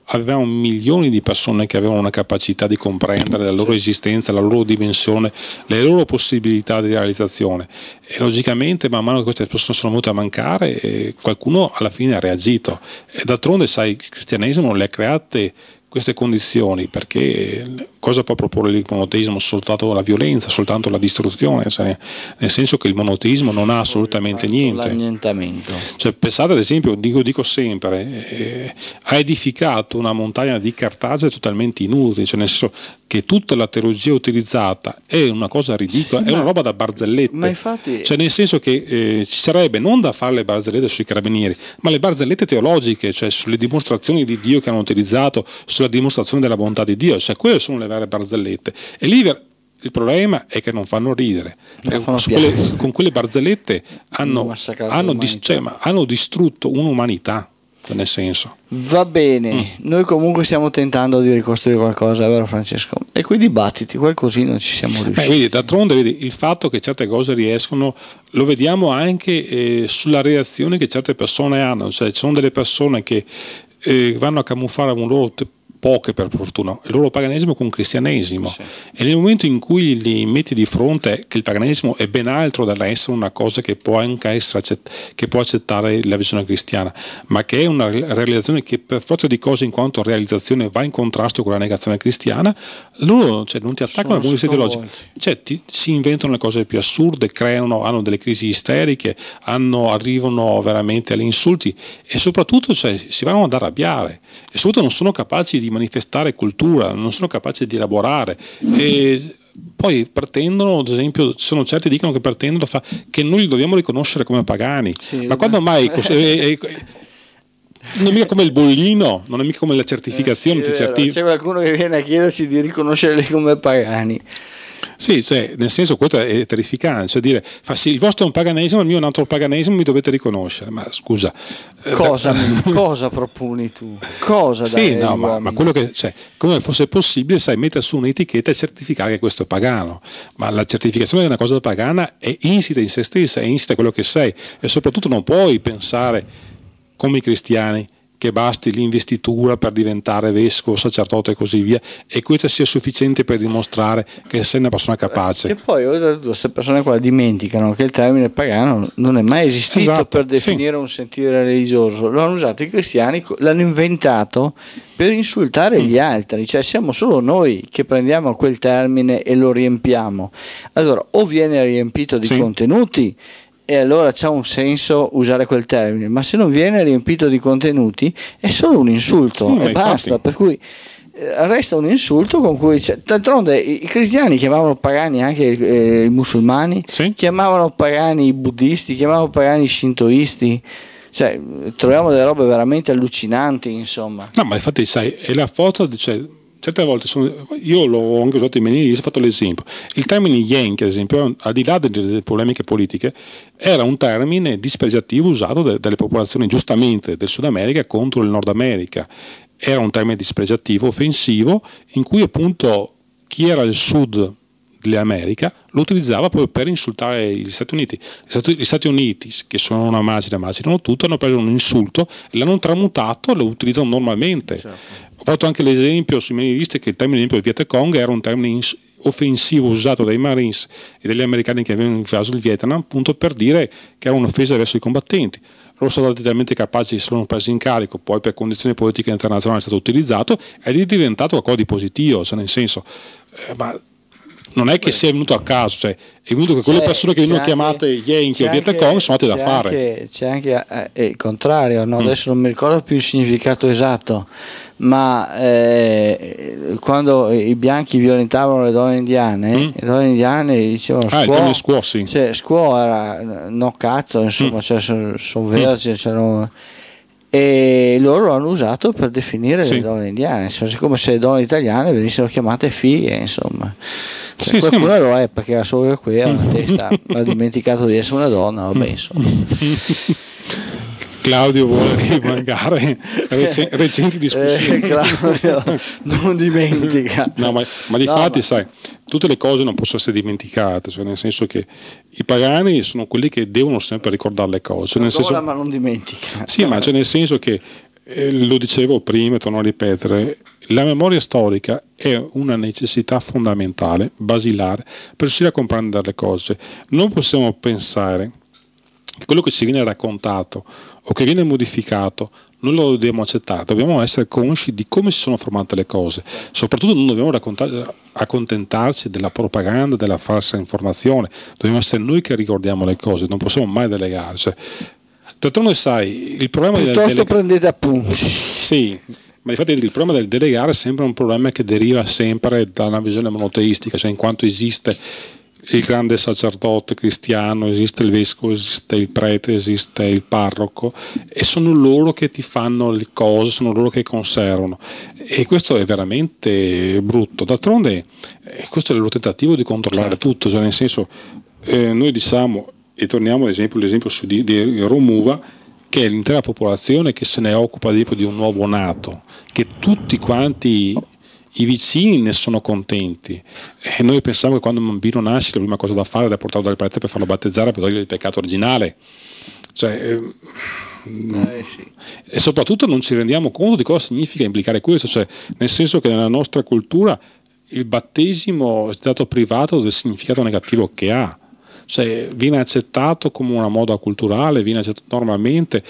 milioni di persone che avevano una capacità di comprendere la loro esistenza, la loro dimensione, le loro possibilità di realizzazione, e logicamente man mano che queste persone sono venute a mancare, qualcuno alla fine ha reagito. E d'altronde, sai, il cristianesimo le ha create queste condizioni, perché cosa può proporre il monoteismo? Soltanto la violenza, soltanto la distruzione, cioè, nel senso che il monoteismo non ha assolutamente niente.
L'annientamento.
Cioè, pensate ad esempio, dico sempre, ha edificato una montagna di cartacee totalmente inutili, cioè nel senso che tutta la teologia utilizzata è una cosa ridicola, è una roba da barzellette.
Ma infatti,
cioè nel senso che ci sarebbe non da fare le barzellette sui carabinieri, ma le barzellette teologiche, cioè sulle dimostrazioni di Dio che hanno utilizzato, sulla dimostrazione della bontà di Dio, cioè quelle sono le vere barzellette. E lì il problema è che non fanno ridere, con quelle barzellette hanno distrutto un'umanità, nel senso.
Va bene, noi comunque stiamo tentando di ricostruire qualcosa, vero Francesco? E quei dibattiti, qualcosina ci siamo riusciti.
D'altronde il fatto che certe cose riescono lo vediamo anche sulla reazione che certe persone hanno, cioè ci sono delle persone che vanno a camuffare un loro poche per fortuna, il loro paganesimo con il cristianesimo, sì. E nel momento in cui li metti di fronte che il paganesimo è ben altro dall'essere una cosa che può anche essere che può accettare la visione cristiana, ma che è una realizzazione che per forza di cose in quanto realizzazione va in contrasto con la negazione cristiana, loro non ti attaccano al punto di vista ideologico, si inventano le cose più assurde, hanno delle crisi isteriche, arrivano veramente agli insulti e soprattutto si vanno ad arrabbiare e soprattutto non sono capaci di manifestare cultura, non sono capaci di elaborare e poi pretendono, ad esempio, sono certi dicono che pretendono che noi li dobbiamo riconoscere come pagani, sì, ma quando mai non è mica come il bollino, non è mica come la certificazione,
c'è qualcuno che viene a chiederci di riconoscerli come pagani.
Sì, nel senso questo è terrificante, cioè dire sì, il vostro è un paganesimo, il mio è un altro paganesimo, mi dovete riconoscere, ma scusa.
Cosa proponi tu? Cosa
sì, no, ma quello che come fosse possibile, mettere su un'etichetta e certificare che questo è pagano, ma la certificazione di una cosa pagana è insita in se stessa, è insita in quello che sei e soprattutto non puoi pensare come i cristiani che basti l'investitura per diventare vescovo, sacerdote e così via, e questo sia sufficiente per dimostrare che sei una persona capace.
E poi oltretutto queste persone qua dimenticano che il termine pagano non è mai esistito, esatto, per definire un sentire religioso, lo hanno usato i cristiani, l'hanno inventato per insultare gli altri, cioè siamo solo noi che prendiamo quel termine e lo riempiamo. Allora o viene riempito di contenuti e allora c'ha un senso usare quel termine, ma se non viene riempito di contenuti è solo un insulto e basta, per cui resta un insulto con cui d'altronde i cristiani chiamavano pagani anche i musulmani, chiamavano pagani i buddisti, chiamavano pagani i shintoisti, cioè troviamo delle robe veramente allucinanti, insomma.
No, ma infatti è la foto, certe volte io l'ho anche usato in menu, ho fatto l'esempio. Il termine Yankee, ad esempio, al di là delle polemiche politiche, era un termine dispregiativo usato dalle popolazioni giustamente del Sud America contro il Nord America. Era un termine dispregiativo, offensivo, in cui appunto chi era il Sud dell'America lo utilizzava proprio per insultare gli Stati Uniti. Gli Stati Uniti, che sono una macina, macinano tutto, hanno preso un insulto e l'hanno tramutato e lo utilizzano normalmente. Certo. Ho fatto anche l'esempio sui miei liste che il termine esempio Viet Cong era un termine offensivo usato dai Marines e dagli americani che avevano invaso il Vietnam, appunto per dire che era un'offesa verso i combattenti. Loro sono stati talmente capaci che si sono presi in carico, poi per condizioni politiche internazionali è stato utilizzato ed è diventato qualcosa di positivo, nel senso, ma non è che sia venuto a caso, è venuto che quelle persone che vengono chiamate Yankee o Viet Cong sono andate da fare.
C'è anche il contrario, no? Adesso non mi ricordo più il significato esatto, ma quando i bianchi violentavano le donne indiane, le donne indiane dicevano
squaw, sì.
Squaw era no cazzo, insomma, sono vergini, e loro lo hanno usato per definire le donne indiane, insomma, come se le donne italiane venissero chiamate figlie, insomma. Qualcuno lo è perché era solo qui la testa ha dimenticato di essere una donna, vabbè, insomma.
Claudio vuole rimangare recenti discussioni.
Claudio non dimentica.
No, ma di fatti, sai, tutte le cose non possono essere dimenticate, nel senso che i pagani sono quelli che devono sempre ricordare le cose.
Ma non dimentica.
Sì, ma nel senso che, lo dicevo prima, torno a ripetere, la memoria storica è una necessità fondamentale, basilare, per riuscire a comprendere le cose. Non possiamo pensare che quello che ci viene raccontato o che viene modificato non lo dobbiamo accettare, dobbiamo essere consci di come si sono formate le cose, soprattutto non dobbiamo accontentarci della propaganda, della falsa informazione, dobbiamo essere noi che ricordiamo le cose, non possiamo mai delegare. D'altronde sai, il problema
piuttosto prendete appunti.
Sì, ma infatti il problema del delegare è sempre un problema che deriva sempre da una visione monoteistica, in quanto esiste il grande sacerdote cristiano, esiste il vescovo, esiste il prete, esiste il parroco e sono loro che ti fanno le cose, sono loro che conservano e questo è veramente brutto. D'altronde questo è il loro tentativo di controllare tutto, nel senso noi diciamo, e torniamo all'esempio di Romuva, che è l'intera popolazione che se ne occupa di un nuovo nato, che tutti quanti i vicini ne sono contenti e noi pensiamo che quando un bambino nasce la prima cosa da fare è da portarlo dal prete per farlo battezzare, per togliere il peccato originale,
Sì.
E soprattutto non ci rendiamo conto di cosa significa implicare questo, cioè nel senso che nella nostra cultura il battesimo è stato privato del significato negativo che ha, cioè viene accettato come una moda culturale, viene accettato normalmente.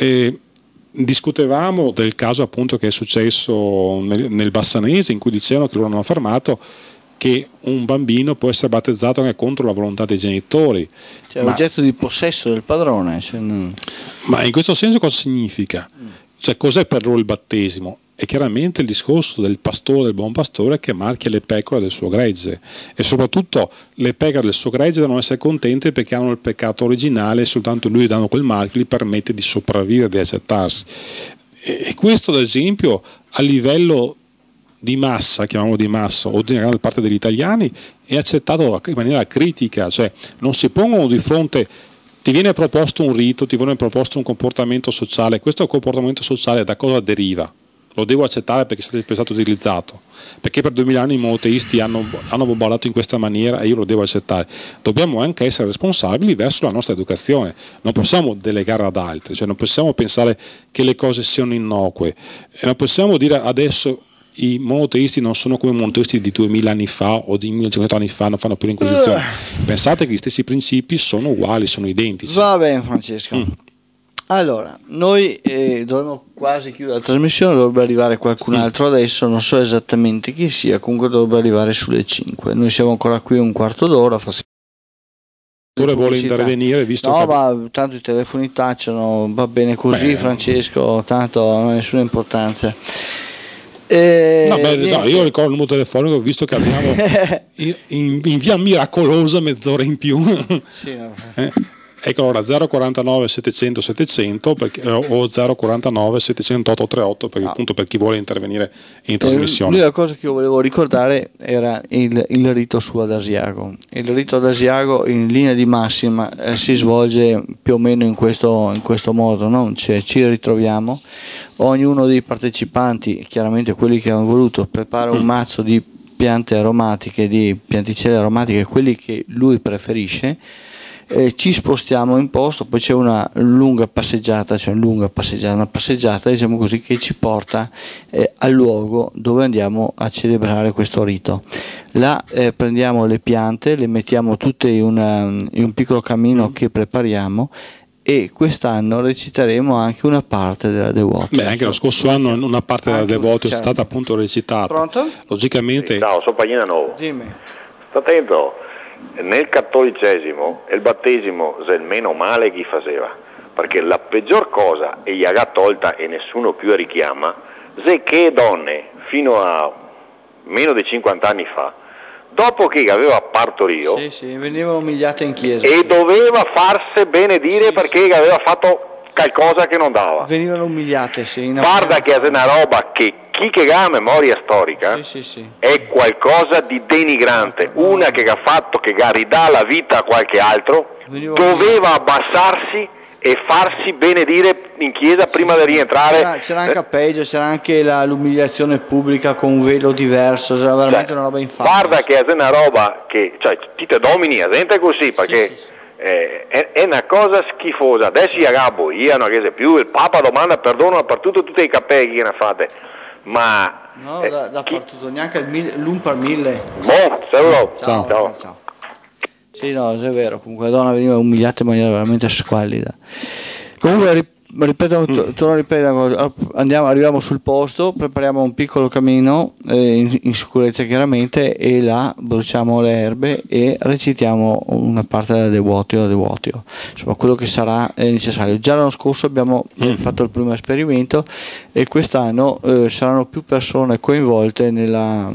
Discutevamo del caso appunto che è successo nel Bassanese, in cui dicevano che loro hanno affermato che un bambino può essere battezzato anche contro la volontà dei genitori,
cioè oggetto di possesso del padrone,
ma in questo senso cosa significa? Cioè cos'è per loro il battesimo? È chiaramente il discorso del pastore, del buon pastore, che marchia le pecore del suo gregge, e soprattutto le pecore del suo gregge devono essere contente perché hanno il peccato originale e soltanto lui, dando quel marchio, gli permette di sopravvivere, di accettarsi. E questo ad esempio a livello di massa, chiamiamolo di massa, o di una grande parte degli italiani, è accettato in maniera critica, cioè non si pongono di fronte, ti viene proposto un rito, ti viene proposto un comportamento sociale, questo comportamento sociale da cosa deriva? Lo devo accettare perché è stato utilizzato, perché per 2000 anni i monoteisti hanno bombardato in questa maniera e io lo devo accettare. Dobbiamo anche essere responsabili verso la nostra educazione, non possiamo delegare ad altri, cioè non possiamo pensare che le cose siano innocue, e non possiamo dire adesso i monoteisti non sono come i monoteisti di 2000 anni fa o di 1500 anni fa, non fanno più l'inquisizione. Pensate che gli stessi principi sono uguali, sono identici.
Va bene, Francesco. Allora, noi dovremmo quasi chiudere la trasmissione, dovrebbe arrivare qualcun altro adesso, non so esattamente chi sia, comunque dovrebbe arrivare sulle 5. Noi siamo ancora qui un quarto d'ora.
Vuole intervenire, visto
no,
che...
ma tanto i telefoni tacciono, va bene così. Francesco, tanto non ha nessuna importanza.
No, io ricordo il numero telefonico, visto che abbiamo in via miracolosa mezz'ora in più.
Sì, no.
Ecco, allora 049 700 700 o 049 700 838 perché appunto per chi vuole intervenire in trasmissione.
L'unica cosa che io volevo ricordare era il rito su ad Asiago. Il rito ad Asiago in linea di massima si svolge più o meno in questo modo, no? Cioè, ci ritroviamo, ognuno dei partecipanti, chiaramente quelli che hanno voluto, prepara un mazzo di piante aromatiche, di pianticelle aromatiche, quelli che lui preferisce. Ci spostiamo in posto, poi c'è una passeggiata diciamo così, che ci porta al luogo dove andiamo a celebrare questo rito. Là prendiamo le piante, le mettiamo tutte in un piccolo camino che prepariamo, e quest'anno reciteremo anche una parte della Devotio.
Anche lo scorso anno una parte della Devotio è stata appunto recitata.
Pronto?
Logicamente.
Sì, ciao, sono Pagnina Novo.
Dimmi.
Sta attento. Nel cattolicesimo il battesimo è il meno male chi faceva, perché la peggior cosa e gli ha tolta e nessuno più richiama, è che donne fino a meno di 50 anni fa, dopo che aveva partorito,
venivano umiliate in chiesa
e doveva farsi benedire perché aveva fatto qualcosa che non dava,
venivano umiliate.
Guarda che è una roba che chi che ha memoria storica è qualcosa di denigrante. Una che ha fatto, che ridà la vita a qualche altro, doveva abbassarsi e farsi benedire in chiesa prima di rientrare.
C'era anche peggio, c'era anche l'umiliazione pubblica con un velo diverso, era veramente una roba infame.
Guarda che è una roba che, Tite Domini, gente così, perché è una cosa schifosa. Adesso io non che più, il Papa domanda perdono per tutti i capelli che ne fate. Ma
no, dappertutto, neanche l'un per mille.
Ciao.
Sì, no, è vero, comunque la donna veniva umiliata in maniera veramente squallida. Comunque torno a ripetere una cosa. Arriviamo sul posto, prepariamo un piccolo camino in sicurezza chiaramente, e là bruciamo le erbe e recitiamo una parte della Devotio, insomma quello che sarà necessario. Già l'anno scorso abbiamo fatto il primo esperimento, e quest'anno saranno più persone coinvolte nella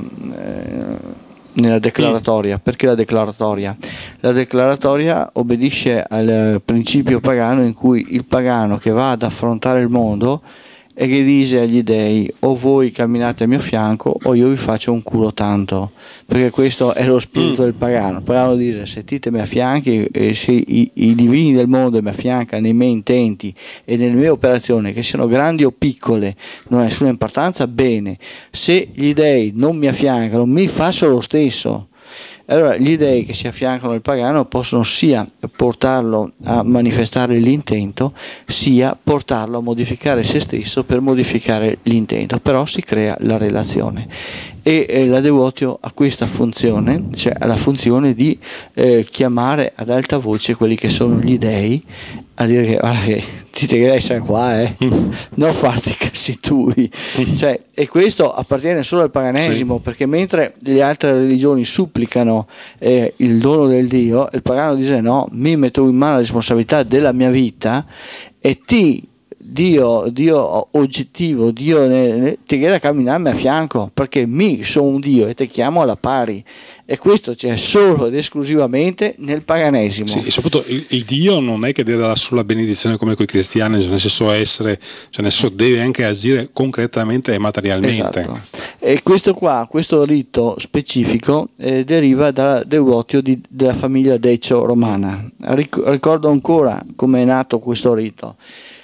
declaratoria. Perché la declaratoria? La declaratoria obbedisce al principio pagano, in cui il pagano che va ad affrontare il mondo e che dice agli dei: o voi camminate a mio fianco o io vi faccio un culo tanto, perché questo è lo spirito del pagano. Il pagano dice: sentitemi a fianchi, e se i divini del mondo mi affiancano nei miei intenti e nelle mie operazioni, che siano grandi o piccole, non ha nessuna importanza, bene. Se gli dei non mi affiancano, mi faccio lo stesso. Allora gli dei che si affiancano al pagano possono sia portarlo a manifestare l'intento, sia portarlo a modificare se stesso per modificare l'intento, però si crea la relazione. E la Devotio ha questa funzione, cioè ha la funzione di chiamare ad alta voce quelli che sono gli dei, a dire che guarda che ti devi essere qua, non farti cazzi tui, cioè, e questo appartiene solo al paganesimo, sì. Perché mentre le altre religioni supplicano il dono del Dio, il pagano dice no, mi metto in mano la responsabilità della mia vita e Dio oggettivo, Dio ti chiede a camminarmi a fianco perché sono un Dio e ti chiamo alla pari, e questo c'è solo ed esclusivamente nel paganesimo.
Sì, e soprattutto il Dio non è che deve dare solo la benedizione come con i cristiani, nel senso deve anche agire concretamente e materialmente.
Esatto. E questo rito specifico deriva dalla Devotio della famiglia Decio romana. Ricordo ancora come è nato questo rito.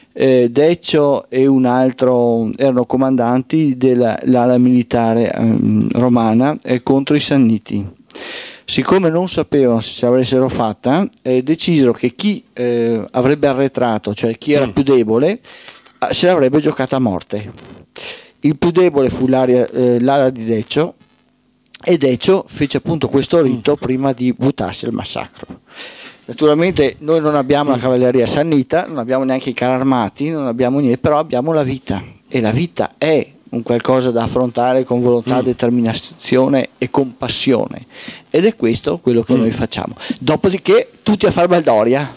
Decio e un altro erano comandanti dell'ala militare romana contro i Sanniti. Siccome non sapevano se ce l'avessero fatta, decisero che chi avrebbe arretrato, cioè chi era più debole, se l'avrebbe giocata a morte. Il più debole fu l'ala di Decio, e Decio fece appunto questo rito prima di buttarsi al massacro. Naturalmente noi non abbiamo la cavalleria sannita, non abbiamo neanche i carri armati, non abbiamo niente, però abbiamo la vita, e la vita è un qualcosa da affrontare con volontà, determinazione e compassione, ed è questo quello che noi facciamo. Dopodiché tutti a far baldoria.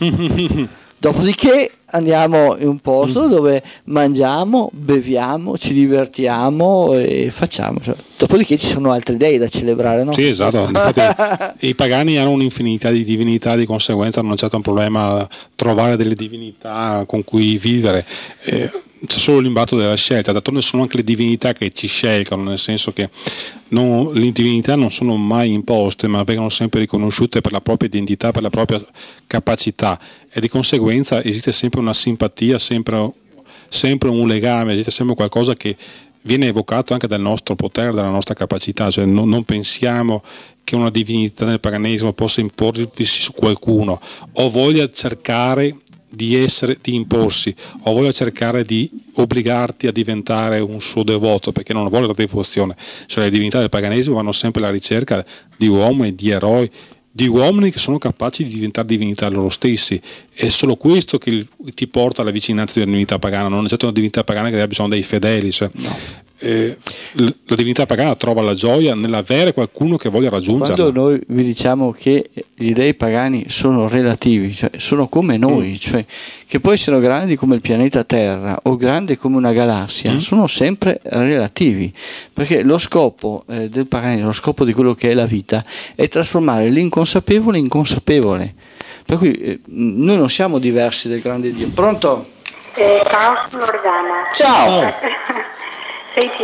Dopodiché andiamo in un posto dove mangiamo, beviamo, ci divertiamo e facciamo. Dopodiché ci sono altri dei da celebrare, no?
Sì, esatto. Infatti, i pagani hanno un'infinità di divinità, di conseguenza non c'è un problema trovare delle divinità con cui vivere. C'è solo l'imbato della scelta. D'altronde sono anche le divinità che ci scelgono, nel senso che le divinità non sono mai imposte, ma vengono sempre riconosciute per la propria identità, per la propria capacità, e di conseguenza esiste sempre una simpatia, sempre un legame, esiste sempre qualcosa che viene evocato anche dal nostro potere, dalla nostra capacità. Cioè non pensiamo che una divinità nel paganesimo possa imporsi su qualcuno o voglia cercare di imporsi o voglia cercare di obbligarti a diventare un suo devoto, perché non vuole la devozione. Cioè le divinità del paganesimo vanno sempre alla ricerca di uomini, di eroi, di uomini che sono capaci di diventare divinità loro stessi. È solo questo che ti porta alla vicinanza della divinità pagana, non è certo una divinità pagana che abbia bisogno dei fedeli, cioè, no. La divinità pagana trova la gioia nell'avere qualcuno che voglia raggiungerla.
Quando noi vi diciamo che gli dei pagani sono relativi, cioè sono come noi, cioè che poi siano grandi come il pianeta Terra o grandi come una galassia, sono sempre relativi, perché lo scopo del paganesimo, lo scopo di quello che è la vita, è trasformare l'inconsapevole in consapevole. Per cui noi non siamo diversi del grande Dio. Pronto?
Ciao, Loredana.
Ciao.
Senti,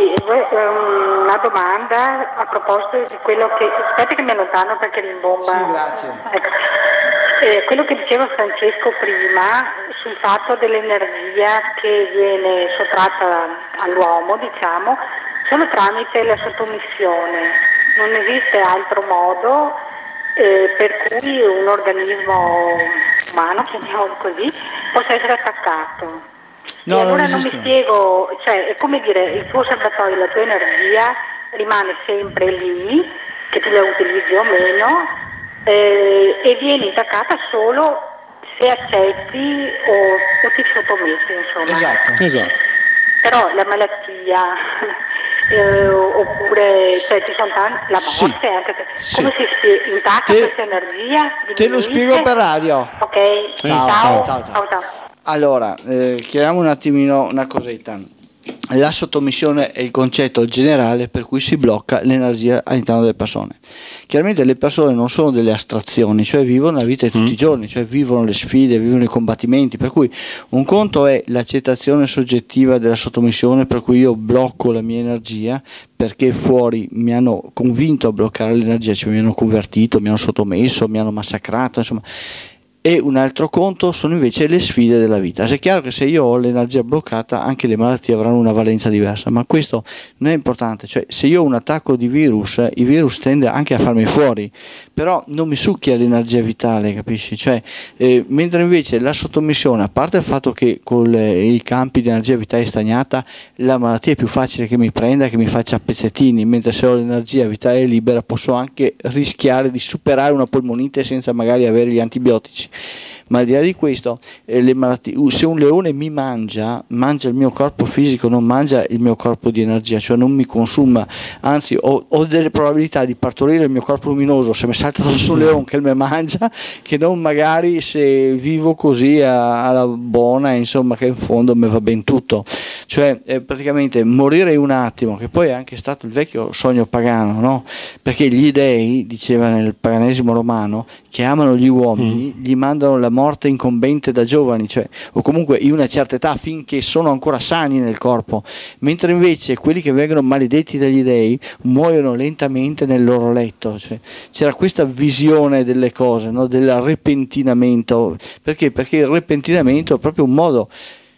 una domanda a proposito di quello che... Aspetta che mi allontano perché rimbomba.
Sì, grazie.
Ecco. Quello che diceva Francesco prima sul fatto dell'energia che viene sottratta all'uomo, diciamo, solo tramite la sottomissione. Non esiste altro modo per cui un organismo umano, chiamiamolo così, possa essere attaccato.
No,
e allora
non
mi spiego, cioè è come dire, il tuo serbatoio, la tua energia rimane sempre lì, che tu la utilizzi o meno, e viene intaccata solo se accetti o ti sottometti, insomma.
Esatto.
Però la malattia oppure cioè ci sono tanti, la morte anche come si intacca questa energia?
Te lo spiego per radio.
Ok, ciao.
Allora, chiariamo un attimino una cosetta. La sottomissione è il concetto generale per cui si blocca l'energia all'interno delle persone. Chiaramente le persone non sono delle astrazioni, cioè vivono la vita di tutti i giorni, cioè vivono le sfide, vivono i combattimenti, per cui un conto è l'accettazione soggettiva della sottomissione, per cui io blocco la mia energia perché fuori mi hanno convinto a bloccare l'energia, cioè mi hanno convertito, mi hanno sottomesso, mi hanno massacrato, insomma. e un altro conto sono invece le sfide della vita. È chiaro che se io ho l'energia bloccata anche le malattie avranno una valenza diversa, ma questo non è importante. Cioè, se io ho un attacco di virus, il virus tende anche a farmi fuori, però non mi succhia l'energia vitale, capisci? Cioè, mentre invece la sottomissione, a parte il fatto che con i campi di energia vitale stagnata la malattia è più facile che mi prenda, che mi faccia a pezzettini, mentre se ho l'energia vitale libera posso anche rischiare di superare una polmonite senza magari avere gli antibiotici. Ma al di là di questo, le malattie, se un leone mi mangia il mio corpo fisico, non mangia il mio corpo di energia, cioè non mi consuma, anzi ho delle probabilità di partorire il mio corpo luminoso se mi salta su un leone che mi mangia, che non magari se vivo così alla buona, insomma, che in fondo mi va ben tutto. Cioè praticamente morire un attimo, che poi è anche stato il vecchio sogno pagano, no? Perché gli dei, diceva nel paganesimo romano, che amano gli uomini, gli mandano la morte incombente da giovani, cioè, o comunque in una certa età finché sono ancora sani nel corpo, mentre invece quelli che vengono maledetti dagli dei muoiono lentamente nel loro letto. Cioè, c'era questa visione delle cose, no? Del repentinamento. Perché? Perché il repentinamento è proprio un modo,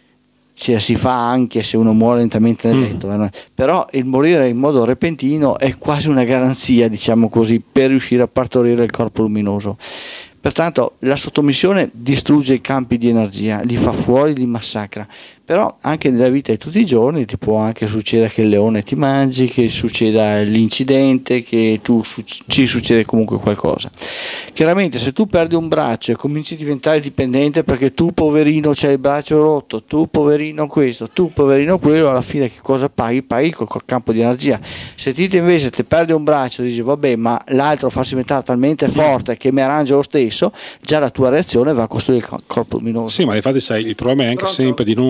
si fa anche se uno muore lentamente nel letto, però il morire in modo repentino è quasi una garanzia, diciamo così, per riuscire a partorire il corpo luminoso. Pertanto la sottomissione distrugge i campi di energia, li fa fuori, li massacra. Però anche nella vita di tutti i giorni ti può anche succedere che il leone ti mangi, che succeda l'incidente, che ci succede comunque qualcosa. Chiaramente se tu perdi un braccio e cominci a diventare dipendente perché tu poverino c'hai il braccio rotto, tu poverino questo, tu poverino quello, alla fine che cosa paghi? Paghi col campo di energia. Se ti invece ti perdi un braccio e dici vabbè, ma l'altro fa diventare talmente forte che mi arrangia lo stesso, già la tua reazione va a costruire il corpo luminoso.
Sì, ma infatti sai, il problema è anche sempre di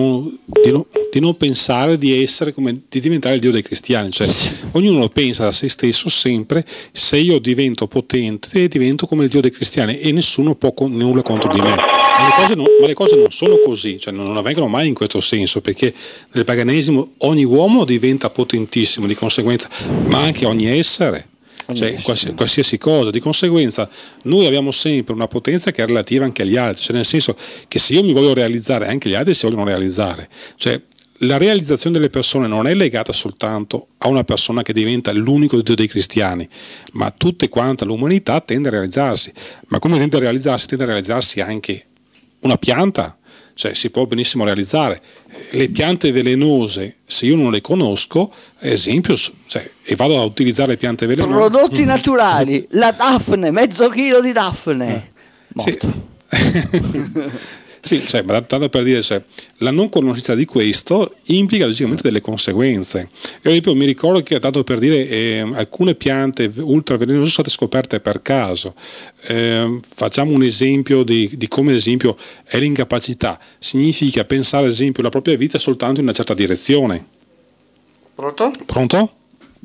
non pensare di essere come di diventare il Dio dei cristiani, cioè ognuno pensa a se stesso sempre: se io divento potente divento come il Dio dei cristiani e nessuno può nulla contro di me. Ma le cose non sono così, cioè non avvengono mai in questo senso, perché nel paganesimo ogni uomo diventa potentissimo di conseguenza, ma anche ogni essere. Cioè qualsiasi cosa, di conseguenza noi abbiamo sempre una potenza che è relativa anche agli altri, cioè nel senso che se io mi voglio realizzare anche gli altri si vogliono realizzare, cioè la realizzazione delle persone non è legata soltanto a una persona che diventa l'unico Dio dei cristiani, ma tutta quanta l'umanità tende a realizzarsi. Ma come tende a realizzarsi? Tende a realizzarsi anche una pianta, cioè si può benissimo realizzare. Le piante velenose, se io non le conosco, esempio, cioè, e vado a utilizzare le piante velenose,
prodotti naturali, la Daphne, mezzo chilo di Daphne, morto.
Sì, cioè, ma tanto per dire, cioè, la non conoscenza di questo implica logicamente delle conseguenze. Io esempio, mi ricordo che, tanto per dire, alcune piante ultravelenose sono state scoperte per caso. Facciamo un esempio di come, ad esempio, è l'incapacità. Significa pensare, ad esempio, la propria vita soltanto in una certa direzione.
Pronto?
Pronto?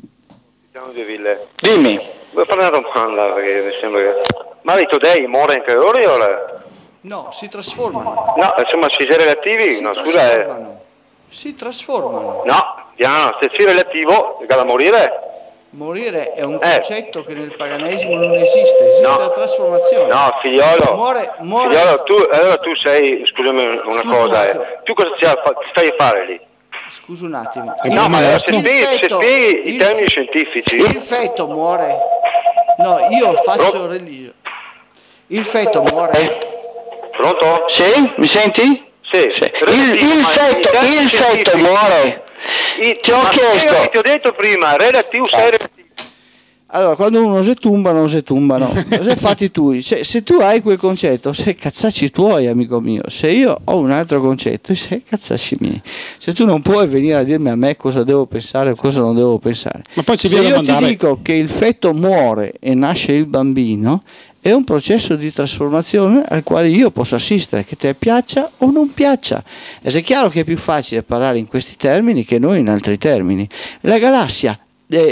Dimmi. Vuoi fare una domanda? Perché mi sembra che... Ma hai detto dei muore in 3 ore o le...
No, si trasformano.
No, insomma, se sei relativi, no, scusa.
Si trasformano.
No, piano, se sei relativo, da morire.
Morire è un concetto che nel paganesimo non esiste la trasformazione.
No, figliolo.
Muore.
Figliolo, tu sei, scusami una cosa, tu cosa stai a fare lì?
Scusa un attimo.
No, ma se spieghi i termini scientifici.
Il feto muore. No, io faccio religione. Il feto muore.
Pronto?
Sì? Mi senti?
Sì.
Il feto muore. Ti ho chiesto.
Ti ho detto prima, relativo.
Allora, quando uno si tumba, non si tumbano. Se fatti tu, se tu hai quel concetto, sei cazzacci tuoi, amico mio. Se io ho un altro concetto, sei cazzacci miei. Se tu non puoi venire a dirmi a me cosa devo pensare o cosa non devo pensare.
Ma poi ci
se io ti dico che il feto muore e nasce il bambino, è un processo di trasformazione al quale io posso assistere, che te piaccia o non piaccia. Ed è chiaro che è più facile parlare in questi termini che non in altri termini. La galassia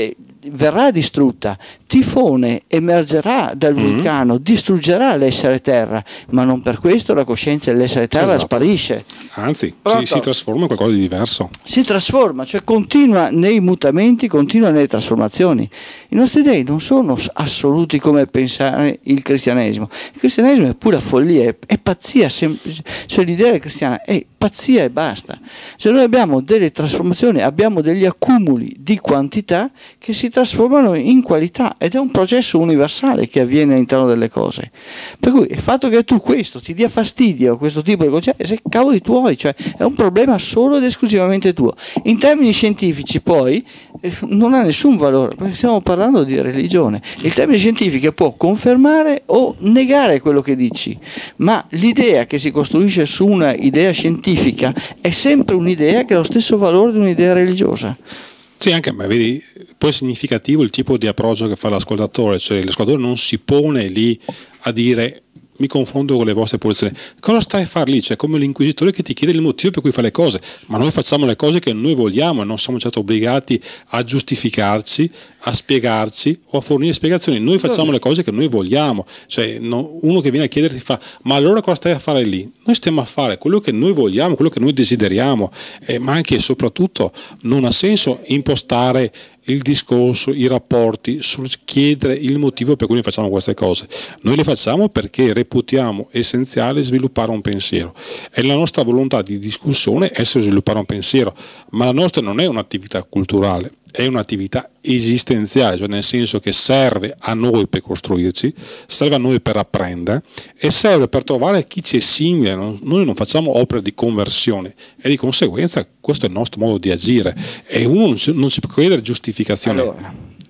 verrà distrutta, tifone emergerà dal vulcano, distruggerà l'essere terra, ma non per questo la coscienza dell'essere terra sparisce.
Anzi, si trasforma in qualcosa di diverso. Si
trasforma, cioè continua nei mutamenti, continua nelle trasformazioni. I nostri dei non sono assoluti come pensare il cristianesimo. Il cristianesimo è pura follia, è pazzia, cioè l'idea cristiana è pazzia e basta. Cioè noi abbiamo delle trasformazioni, abbiamo degli accumuli di quantità che si trasformano in qualità, ed è un processo universale che avviene all'interno delle cose. Per cui il fatto che tu questo ti dia fastidio, questo tipo di concetti, se cavoli tuoi, cioè è un problema solo ed esclusivamente tuo. In termini scientifici poi non ha nessun valore, perché stiamo parlando di religione. Il termine scientifico può confermare o negare quello che dici, ma l'idea che si costruisce su una idea scientifica è sempre un'idea che ha lo stesso valore di un'idea religiosa.
Sì, anche, ma vedi, poi è significativo il tipo di approccio che fa l'ascoltatore, cioè l'ascoltatore non si pone lì a dire mi confronto con le vostre posizioni, cosa stai a fare lì? Cioè come l'inquisitore che ti chiede il motivo per cui fa le cose, ma noi facciamo le cose che noi vogliamo e non siamo certo obbligati a giustificarci, a spiegarci o a fornire spiegazioni. Noi facciamo le cose che noi vogliamo, cioè uno che viene a chiederti fa ma allora cosa stai a fare lì? Noi stiamo a fare quello che noi vogliamo, quello che noi desideriamo, ma anche e soprattutto non ha senso impostare il discorso, i rapporti, sul chiedere il motivo per cui noi facciamo queste cose. Noi le facciamo perché reputiamo essenziale sviluppare un pensiero. È la nostra volontà di discussione essere sviluppare un pensiero, ma la nostra non è un'attività culturale, è un'attività esistenziale, cioè nel senso che serve a noi per costruirci, serve a noi per apprendere e serve per trovare chi ci è simile. Noi non facciamo opere di conversione e di conseguenza questo è il nostro modo di agire e uno non si può chiedere giustificazione.
Allora,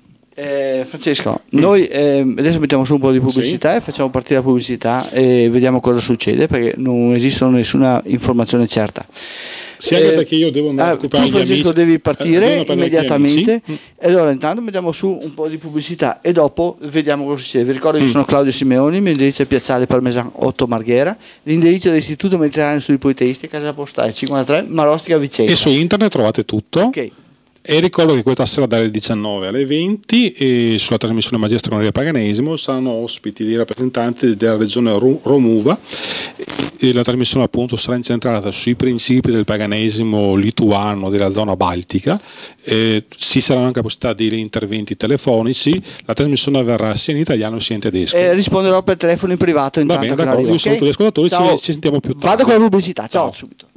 Francesco, noi adesso mettiamo su un po' di pubblicità e facciamo partire la pubblicità e vediamo cosa succede, perché non esiste nessuna informazione certa.
Sì, anche perché io devo andare a occupare
tu Francesco devi partire immediatamente,
e
allora intanto mettiamo su un po' di pubblicità e dopo vediamo cosa succede. Vi ricordo che sono Claudio Simeoni, il mio indirizzo è Piazzale Parmesan 8 Marghera, l'indirizzo dell'Istituto Mediterraneo Studi Politeisti, casa postale 53 Marostica Vicenza,
e su internet trovate tutto.
Ok.
E ricordo che questa sera dalle 19 alle 20 e sulla trasmissione Magia Stregoneria Paganesimo saranno ospiti dei rappresentanti della regione Romuva e la trasmissione appunto sarà incentrata sui principi del paganesimo lituano della zona baltica. Ci saranno anche la possibilità di interventi telefonici, la trasmissione avverrà sia in italiano sia in tedesco.
Risponderò per telefono in privato intanto.
Va bene, d'accordo, io saluto gli ascoltatori, ci sentiamo più tardi.
Vado con la pubblicità, ciao. Subito.